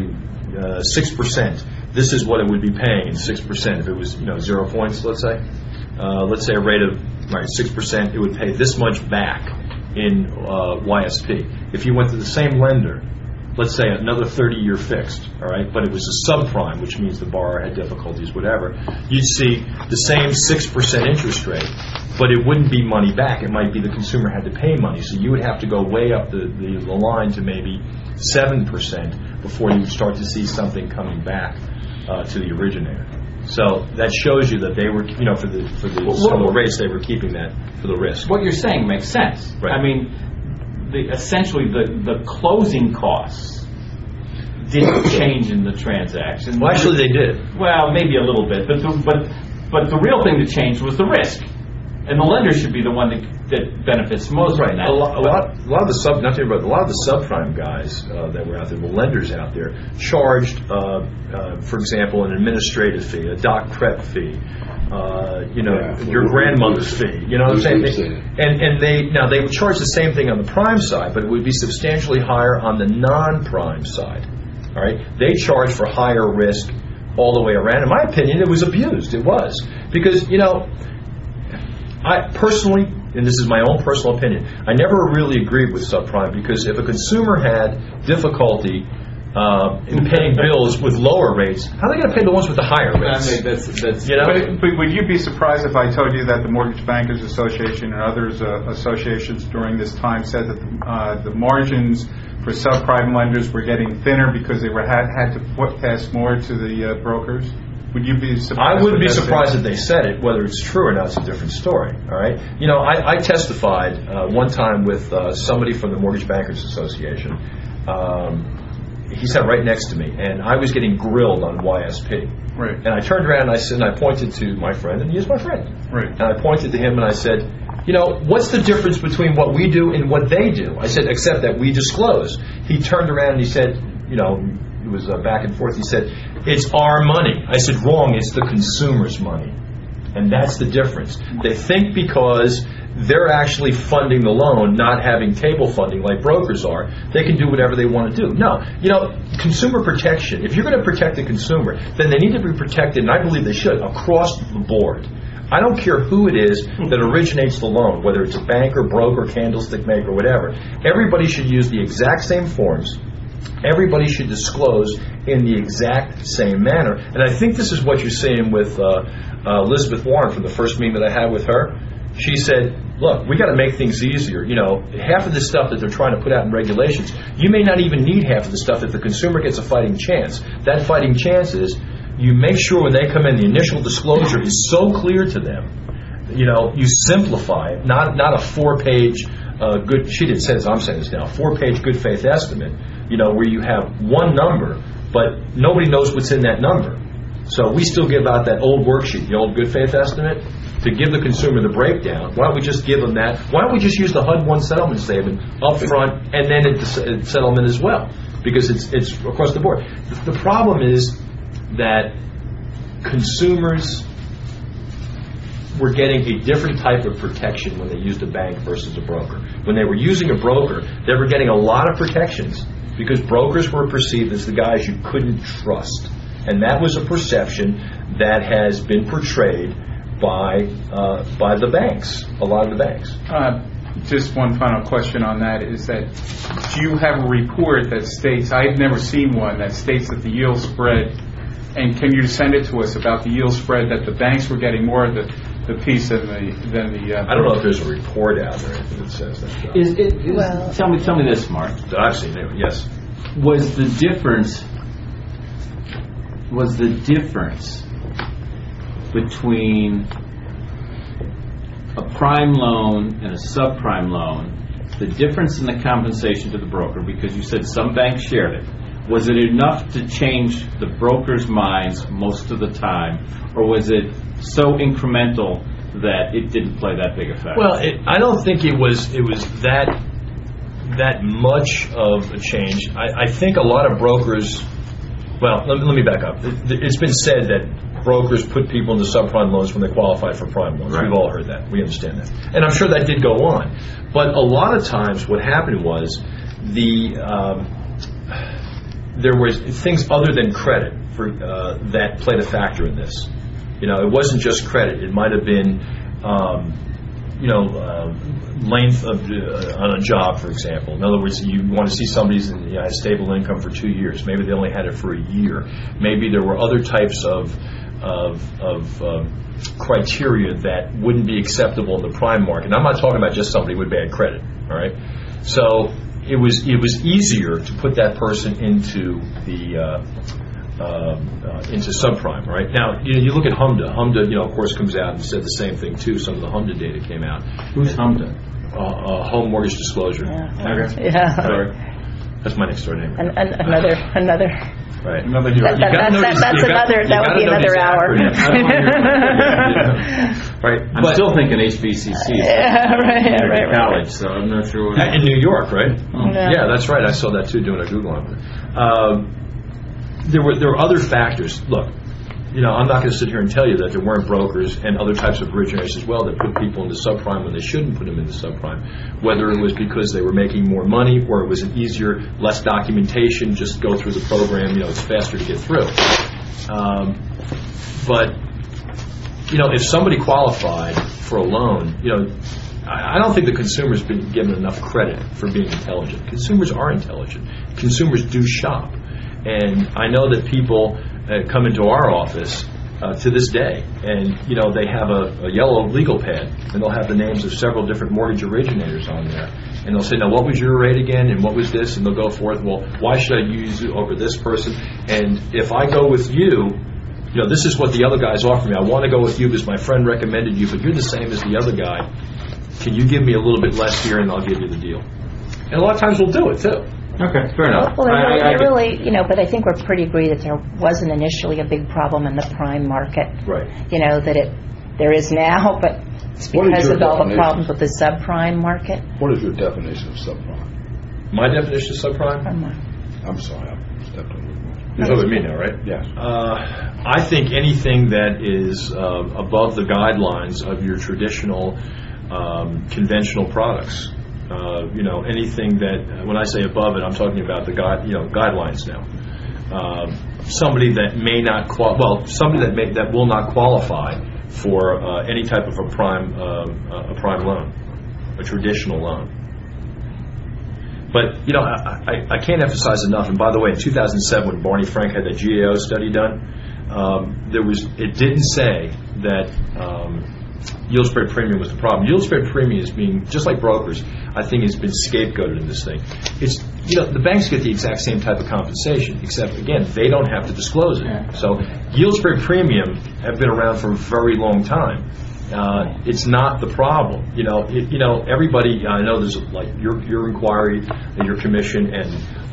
6%, this is what it would be paying in 6%. If it was 0 points, let's say a rate of 6%, it would pay this much back in YSP. If you went to the same lender, let's say another 30-year fixed, all right, but it was a subprime, which means the borrower had difficulties, whatever, you'd see the same 6% interest rate, but it wouldn't be money back. It might be the consumer had to pay money, so you would have to go way up the line to maybe 7% before you would start to see something coming back to the originator. So that shows you that they were, for the similar rates, they were keeping that for the risk. What you're saying makes sense. Right. I mean, essentially the closing costs didn't change in the transaction. Well, actually, they did. Well, maybe a little bit, but the real thing that changed was the risk, and the lender should be the one that benefits most right now. A lot of the subprime guys that were out there, the lenders out there, charged, for example, an administrative fee, a doc prep fee, your grandmother's fee. You know what I'm saying? And they would charge the same thing on the prime side, but it would be substantially higher on the non-prime side. All right, they charge for higher risk all the way around. In my opinion, it was abused. It was because I personally, and this is my own personal opinion, I never really agreed with subprime because if a consumer had difficulty in paying bills with lower rates, how are they going to pay the ones with the higher rates? But would you be surprised if I told you that the Mortgage Bankers Association and others associations during this time said that the margins for subprime lenders were getting thinner because they had to pass more to the brokers? Would you be surprised? I wouldn't be surprised if they said it. Whether it's true or not, it's a different story. All right. I testified one time with somebody from the Mortgage Bankers Association. He sat right next to me, and I was getting grilled on YSP. Right. And I turned around and I said, and I pointed to my friend, and he is my friend. Right. And I pointed to him and I said, what's the difference between what we do and what they do? I said, except that we disclose. He turned around and he said, it was back and forth. He said, it's our money. I said, wrong. It's the consumer's money. And that's the difference. They think because they're actually funding the loan, not having table funding like brokers are, they can do whatever they want to do. No. Consumer protection, if you're going to protect the consumer, then they need to be protected, and I believe they should, across the board. I don't care who it is that originates the loan, whether it's a banker, broker, candlestick maker, whatever. Everybody should use the exact same forms. Everybody should disclose in the exact same manner. And I think this is what you're seeing with Elizabeth Warren from the first meeting that I had with her. She said, look, we got to make things easier. Half of the stuff that they're trying to put out in regulations, you may not even need half of the stuff if the consumer gets a fighting chance. That fighting chance is you make sure when they come in, the initial disclosure is so clear to them. You simplify it, not a 4-page good, she did say this, I'm saying this now, 4-page good faith estimate, where you have one number, but nobody knows what's in that number. So we still give out that old worksheet, the old good faith estimate. to give the consumer the breakdown, why don't we just give them that? Why don't we just use the HUD-1 settlement statement up front and then at the settlement as well? Because it's across the board. The problem is that consumers were getting a different type of protection when they used a bank versus a broker. When they were using a broker, they were getting a lot of protections because brokers were perceived as the guys you couldn't trust. And that was a perception that has been portrayed by the banks, a lot of the banks. Just one final question on that is that, do you have a report that states, I've never seen one, that states that the yield spread, and can you send it to us about the yield spread that the banks were getting more of the piece than the I don't know if there's a report out there that says that. Tell me this, Mark. That I've seen it, yes. Was the difference between a prime loan and a subprime loan, the difference in the compensation to the broker, because you said some banks shared it, was it enough to change the broker's minds most of the time, or was it so incremental that it didn't play that big a factor? Well, I don't think it was that much of a change. I think a lot of brokers, well, let me back up. It's been said that brokers put people into subprime loans when they qualify for prime loans. Right. We've all heard that. We understand that. And I'm sure that did go on. But a lot of times what happened was there was things other than credit that played a factor in this. You know, it wasn't just credit. It might have been, length of on a job, for example. In other words, you want to see somebody's has stable income for 2 years. Maybe they only had it for a year. Maybe there were other types of criteria that wouldn't be acceptable in the prime market. And I'm not talking about just somebody with bad credit. All right, so it was easier to put that person into into subprime. Right now, you look at HMDA. HMDA, of course, comes out and said the same thing too. Some of the HMDA data came out. Who's HMDA? Home mortgage disclosure. Yeah. Okay. Yeah. Sorry. That's my next door neighbor. Another. Right. Another hero. That would be another hour. Right. I'm still thinking HBCC. Right. College, so I'm not sure. In New York, right? Yeah. That's right. I saw that too doing a Google on it. There were other factors. Look, I'm not going to sit here and tell you that there weren't brokers and other types of originators as well that put people into subprime when they shouldn't put them into subprime. Whether it was because they were making more money or it was an easier, less documentation, just go through the program, it's faster to get through. But if somebody qualified for a loan, I don't think the consumer's been given enough credit for being intelligent. Consumers are intelligent. Consumers do shop. And I know that people come into our office to this day, and they have a yellow legal pad, and they'll have the names of several different mortgage originators on there, and they'll say, now what was your rate again, and what was this, and they'll go forth, well, why should I use you over this person, and if I go with you, this is what the other guys offer me. I want to go with you because my friend recommended you, but you're the same as the other guy. Can you give me a little bit less here, and I'll give you the deal? And a lot of times we'll do it too. Okay, fair enough. Well, but I think we're pretty agreed that there wasn't initially a big problem in the prime market. Right. That there is now, but it's because of all the problems with the subprime market. What is your definition of subprime? My definition of subprime? I'm sorry, I stepped on you. You're talking to me now, right? Yes. I think anything that is above the guidelines of your traditional conventional products. Anything that, when I say above it, I'm talking about the guidelines now. Somebody that may not that will not qualify for any type of a prime loan, a traditional loan. But I can't emphasize enough. And by the way, in 2007, when Barney Frank had the GAO study done, it didn't say that. Yield spread premium was the problem. Yield spread premium is being, just like brokers, I think has been scapegoated in this thing. It's, the banks get the exact same type of compensation, except, again, they don't have to disclose it. So yield spread premium have been around for a very long time. It's not the problem. Everybody, I know there's like your inquiry and your commission and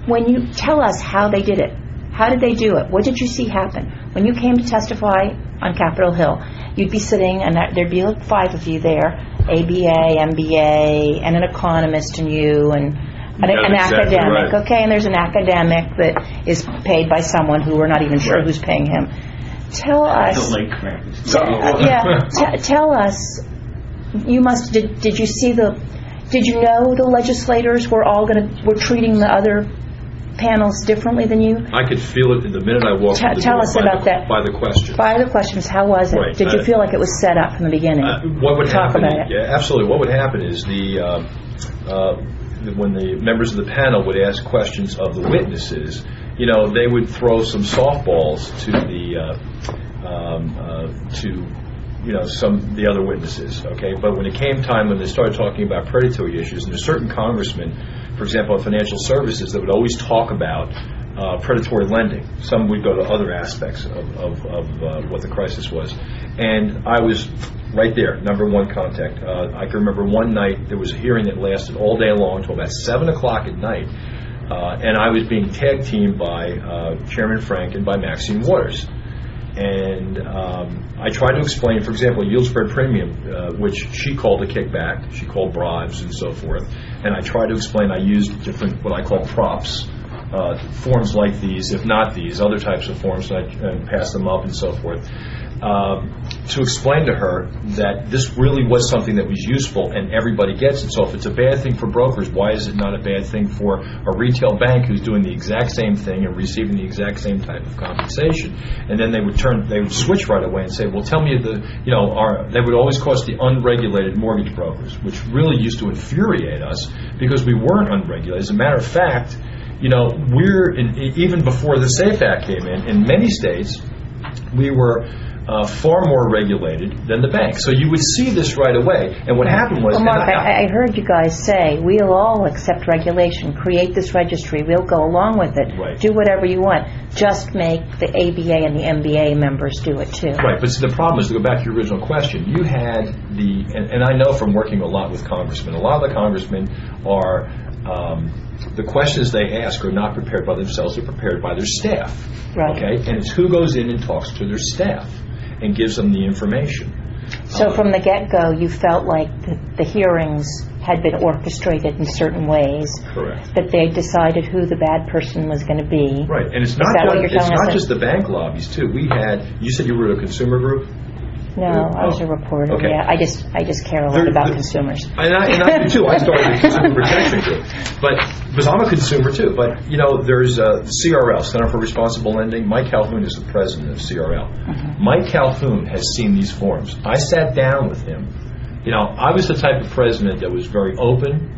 when you tell us how they did it, how did they do it? What did you see happen? When you came to testify on Capitol Hill, you'd be sitting, and there'd be like 5 of you there, ABA, MBA, and an economist and you, and an exactly academic, right. okay? And there's an academic that is paid by someone who we're not even sure who's paying him. Tell us... Tell us, you must... Did you see Did you know the legislators were treating the other panels differently than you? I could feel it in the minute I walked through the Tell door us about that. by the question. By the questions, how was it? Right. Did you feel like it was set up from the beginning? What would Talk happen? about it. Yeah, absolutely. What would happen is when the members of the panel would ask questions of the witnesses, they would throw some softballs to the other witnesses. Okay, but when it came time when they started talking about predatory issues, and there's certain congressmen, for example, in financial services, that would always talk about predatory lending. Some would go to other aspects of what the crisis was. And I was right there, number one contact. I can remember one night there was a hearing that lasted all day long until about 7 o'clock at night. And I was being tag teamed by Chairman Frank and by Maxine Waters. And I tried to explain, for example, yield spread premium, which she called a kickback, she called bribes and so forth. And I tried to explain, I used different, what I call props, forms like these, if not these, other types of forms, and passed them up and so forth, to explain to her that this really was something that was useful and everybody gets it. So if it's a bad thing for brokers, why is it not a bad thing for a retail bank who's doing the exact same thing and receiving the exact same type of compensation? And then they would switch right away and say, well, tell me they would always call us the unregulated mortgage brokers, which really used to infuriate us because we weren't unregulated. As a matter of fact, even before the SAFE Act came in many states, we were far more regulated than the banks. So you would see this right away. And what happened was... Well, Mark, I heard you guys say, we'll all accept regulation, create this registry, we'll go along with it, right. Do whatever you want. Just make the ABA and the MBA members do it too. Right, but see, the problem is, to go back to your original question, you had and I know from working a lot with congressmen, a lot of the congressmen are... the questions they ask are not prepared by themselves, they're prepared by their staff. Right. Okay? And it's who goes in and talks to their staff and gives them the information. So from the get-go, you felt like the hearings had been orchestrated in certain ways. Correct. That they decided who the bad person was going to be. Right, and it's not just the bank lobbies, too. You said you were a consumer group? No, I was a reporter. Okay. Yeah, I just care a lot about consumers. And I do too. I started a consumer protection group, because I'm a consumer too. But there's CRL, Center for Responsible Lending. Mike Calhoun is the president of CRL. Mm-hmm. Mike Calhoun has seen these forms. I sat down with him. I was the type of president that was very open.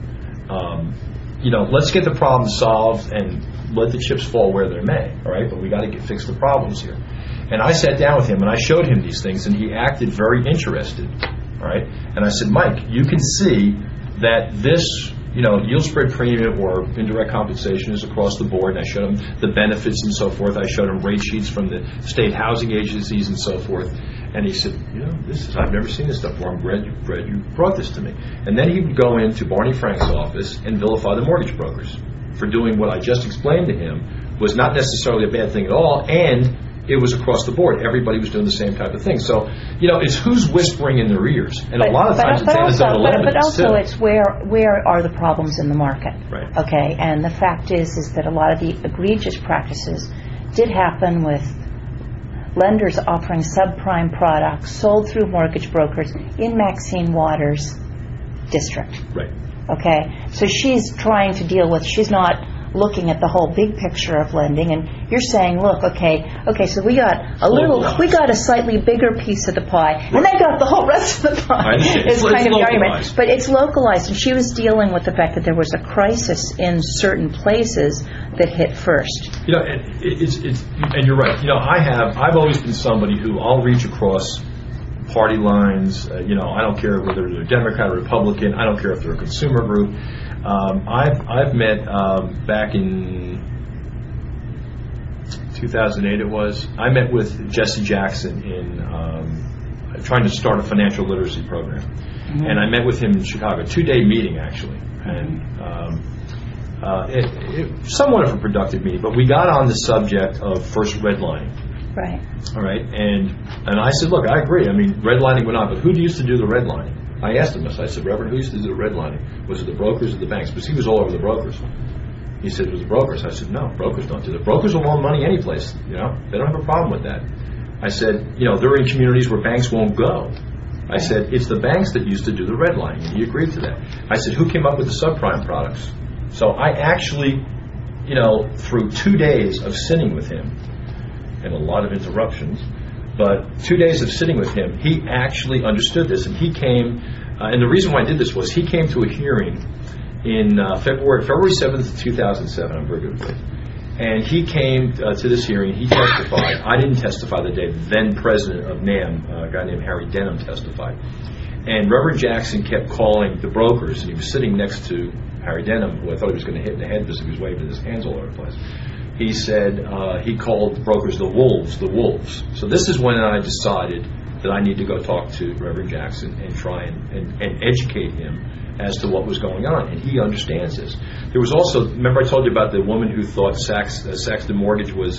Let's get the problem solved and let the chips fall where they may. All right, but we got to fix the problems here. And I sat down with him and I showed him these things, and he acted very interested. All right, and I said, Mike, you can see that this, yield spread premium or indirect compensation is across the board. And I showed him the benefits and so forth. I showed him rate sheets from the state housing agencies and so forth. And he said, I've never seen this stuff before. I'm glad you brought this to me. And then he would go into Barney Frank's office and vilify the mortgage brokers for doing what I just explained to him was not necessarily a bad thing at all, and it was across the board. Everybody was doing the same type of thing. So, it's who's whispering in their ears. And a lot of times it's anecdotal evidence. But also it's where are the problems in the market. Right. Okay, and the fact is that a lot of the egregious practices did happen with lenders offering subprime products sold through mortgage brokers in Maxine Waters' district. Right. Okay, so she's trying to deal with, she's not looking at the whole big picture of lending, and you're saying, look, okay, so we got a slightly bigger piece of the pie, and they got the whole rest of the pie. It's kind of the argument, but it's localized, and she was dealing with the fact that there was a crisis in certain places that hit first. And you're right. I've always been somebody who I'll reach across party lines. I don't care whether they're Democrat or Republican. I don't care if they're a consumer group. I've met back in 2008 it was. I met with Jesse Jackson in trying to start a financial literacy program, and I met with him in Chicago, 2-day meeting actually, and somewhat of a productive meeting, but we got on the subject of first redlining. Right. All right, and I said, look, I agree. I mean, redlining went on, but who used to do the redlining? I asked him this. I said, Reverend, who used to do the redlining? Was it the brokers or the banks? Because he was all over the brokers. He said, it was the brokers. I said, no, brokers don't do that. Brokers will loan money any place. They don't have a problem with that. I said, they're in communities where banks won't go. I said, it's the banks that used to do the redlining, and he agreed to that. I said, who came up with the subprime products? So I actually, through 2 days of sitting with him, and a lot of interruptions, but 2 days of sitting with him, he actually understood this, and he came, and the reason why I did this was he came to a hearing in February 7th, 2007, I'm very good with it. And he came to this hearing, he testified. I didn't testify the day. The then president of NAM, a guy named Harry Denham, testified. And Reverend Jackson kept calling the brokers, and he was sitting next to Harry Denham, who I thought he was going to hit in the head because he was waving his hands all over the place. He said he called the brokers the wolves. So this is when I decided that I need to go talk to Reverend Jackson and try and educate him as to what was going on, and he understands this. There was also, remember I told you about the woman who thought Saxton Mortgage was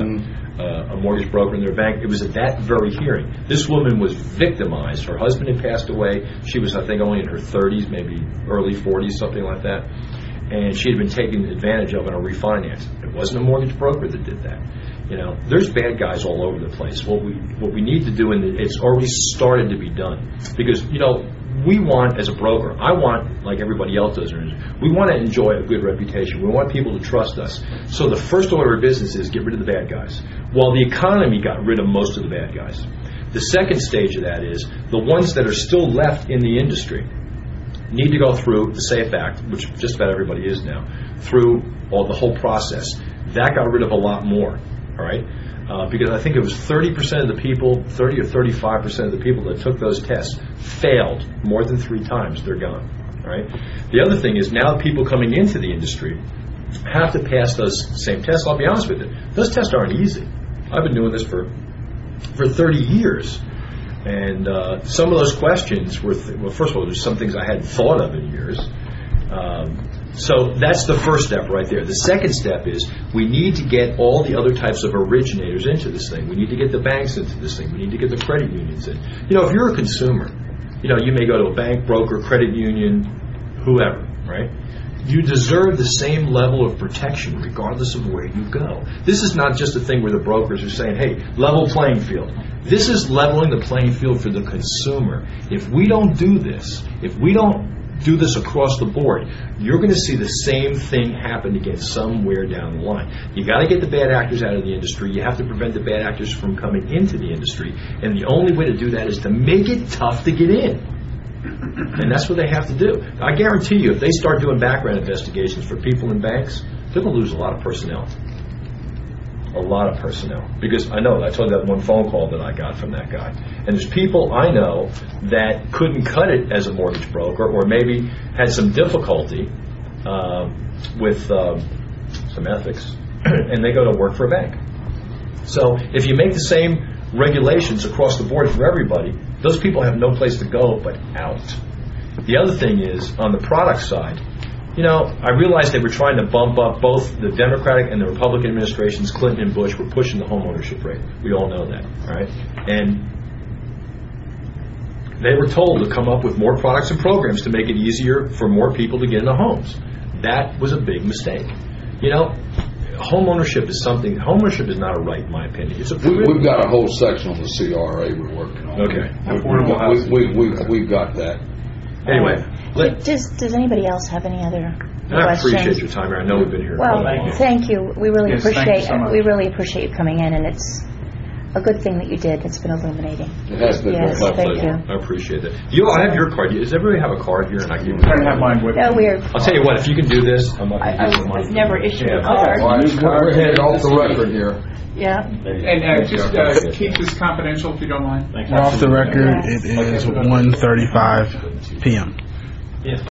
a mortgage broker in their bank? It was at that very hearing. This woman was victimized. Her husband had passed away. She was, I think, only in her 30s, maybe early 40s, something like that. And she had been taken advantage of in a refinance. It wasn't a mortgage broker that did that. There's bad guys all over the place. What we need to do, and it's already started to be done, because we want, as a broker, I want, like everybody else does, we want to enjoy a good reputation. We want people to trust us. So the first order of business is get rid of the bad guys. Well, the economy got rid of most of the bad guys. The second stage of that is the ones that are still left in the industry need to go through the SAFE Act, which just about everybody is now, through the whole process. That got rid of a lot more, all right? Because I think it was 30% of the people, 30 or 35% of the people that took those tests failed more than 3 times. They're gone, all right? The other thing is now people coming into the industry have to pass those same tests. I'll be honest with you, those tests aren't easy. I've been doing this for 30 years. And some of those questions were, first of all, there's some things I hadn't thought of in years. So that's the first step right there. The second step is we need to get all the other types of originators into this thing. We need to get the banks into this thing. We need to get the credit unions in. If you're a consumer, you may go to a bank, broker, credit union, whoever, right? You deserve the same level of protection regardless of where you go. This is not just a thing where the brokers are saying, hey, level playing field. This is leveling the playing field for the consumer. If we don't do this, if we don't do this across the board, you're going to see the same thing happen again somewhere down the line. You got to get the bad actors out of the industry. You have to prevent the bad actors from coming into the industry. And the only way to do that is to make it tough to get in. And that's what they have to do. I guarantee you, if they start doing background investigations for people in banks, they're going to lose a lot of personnel. A lot of personnel. Because I know, I told you that one phone call that I got from that guy. And there's people I know that couldn't cut it as a mortgage broker, or maybe had some difficulty with some ethics, and they go to work for a bank. So if you make the same regulations across the board for everybody, those people have no place to go but out. The other thing is, on the product side, I realized they were trying to bump up both the Democratic and the Republican administrations. Clinton and Bush were pushing the home ownership rate. We all know that, all right? And they were told to come up with more products and programs to make it easier for more people to get into homes. That was a big mistake. Home ownership is something. Home ownership is not a right, in my opinion. It's a we've got a whole section on the CRA we're working on. Okay. Affordable housing. We've got that. Anyway. Does anybody else have any other questions? I appreciate your time, Aaron. I know we've been here. Well, thank you. We really appreciate you so much. we really appreciate you coming in, and it's a good thing that you did. It's been illuminating. It has been. Yes, thank you. I appreciate that. I have your card. Does everybody have a card here? And I give you. I don't have mine with me. No, I'll tell you what. If you can do this, I'm not going to give you the money. I've never issued a All card. right, we're headed off the record here. Yeah. And just keep this confidential if you don't mind. Off the record, it is 1:35 p.m.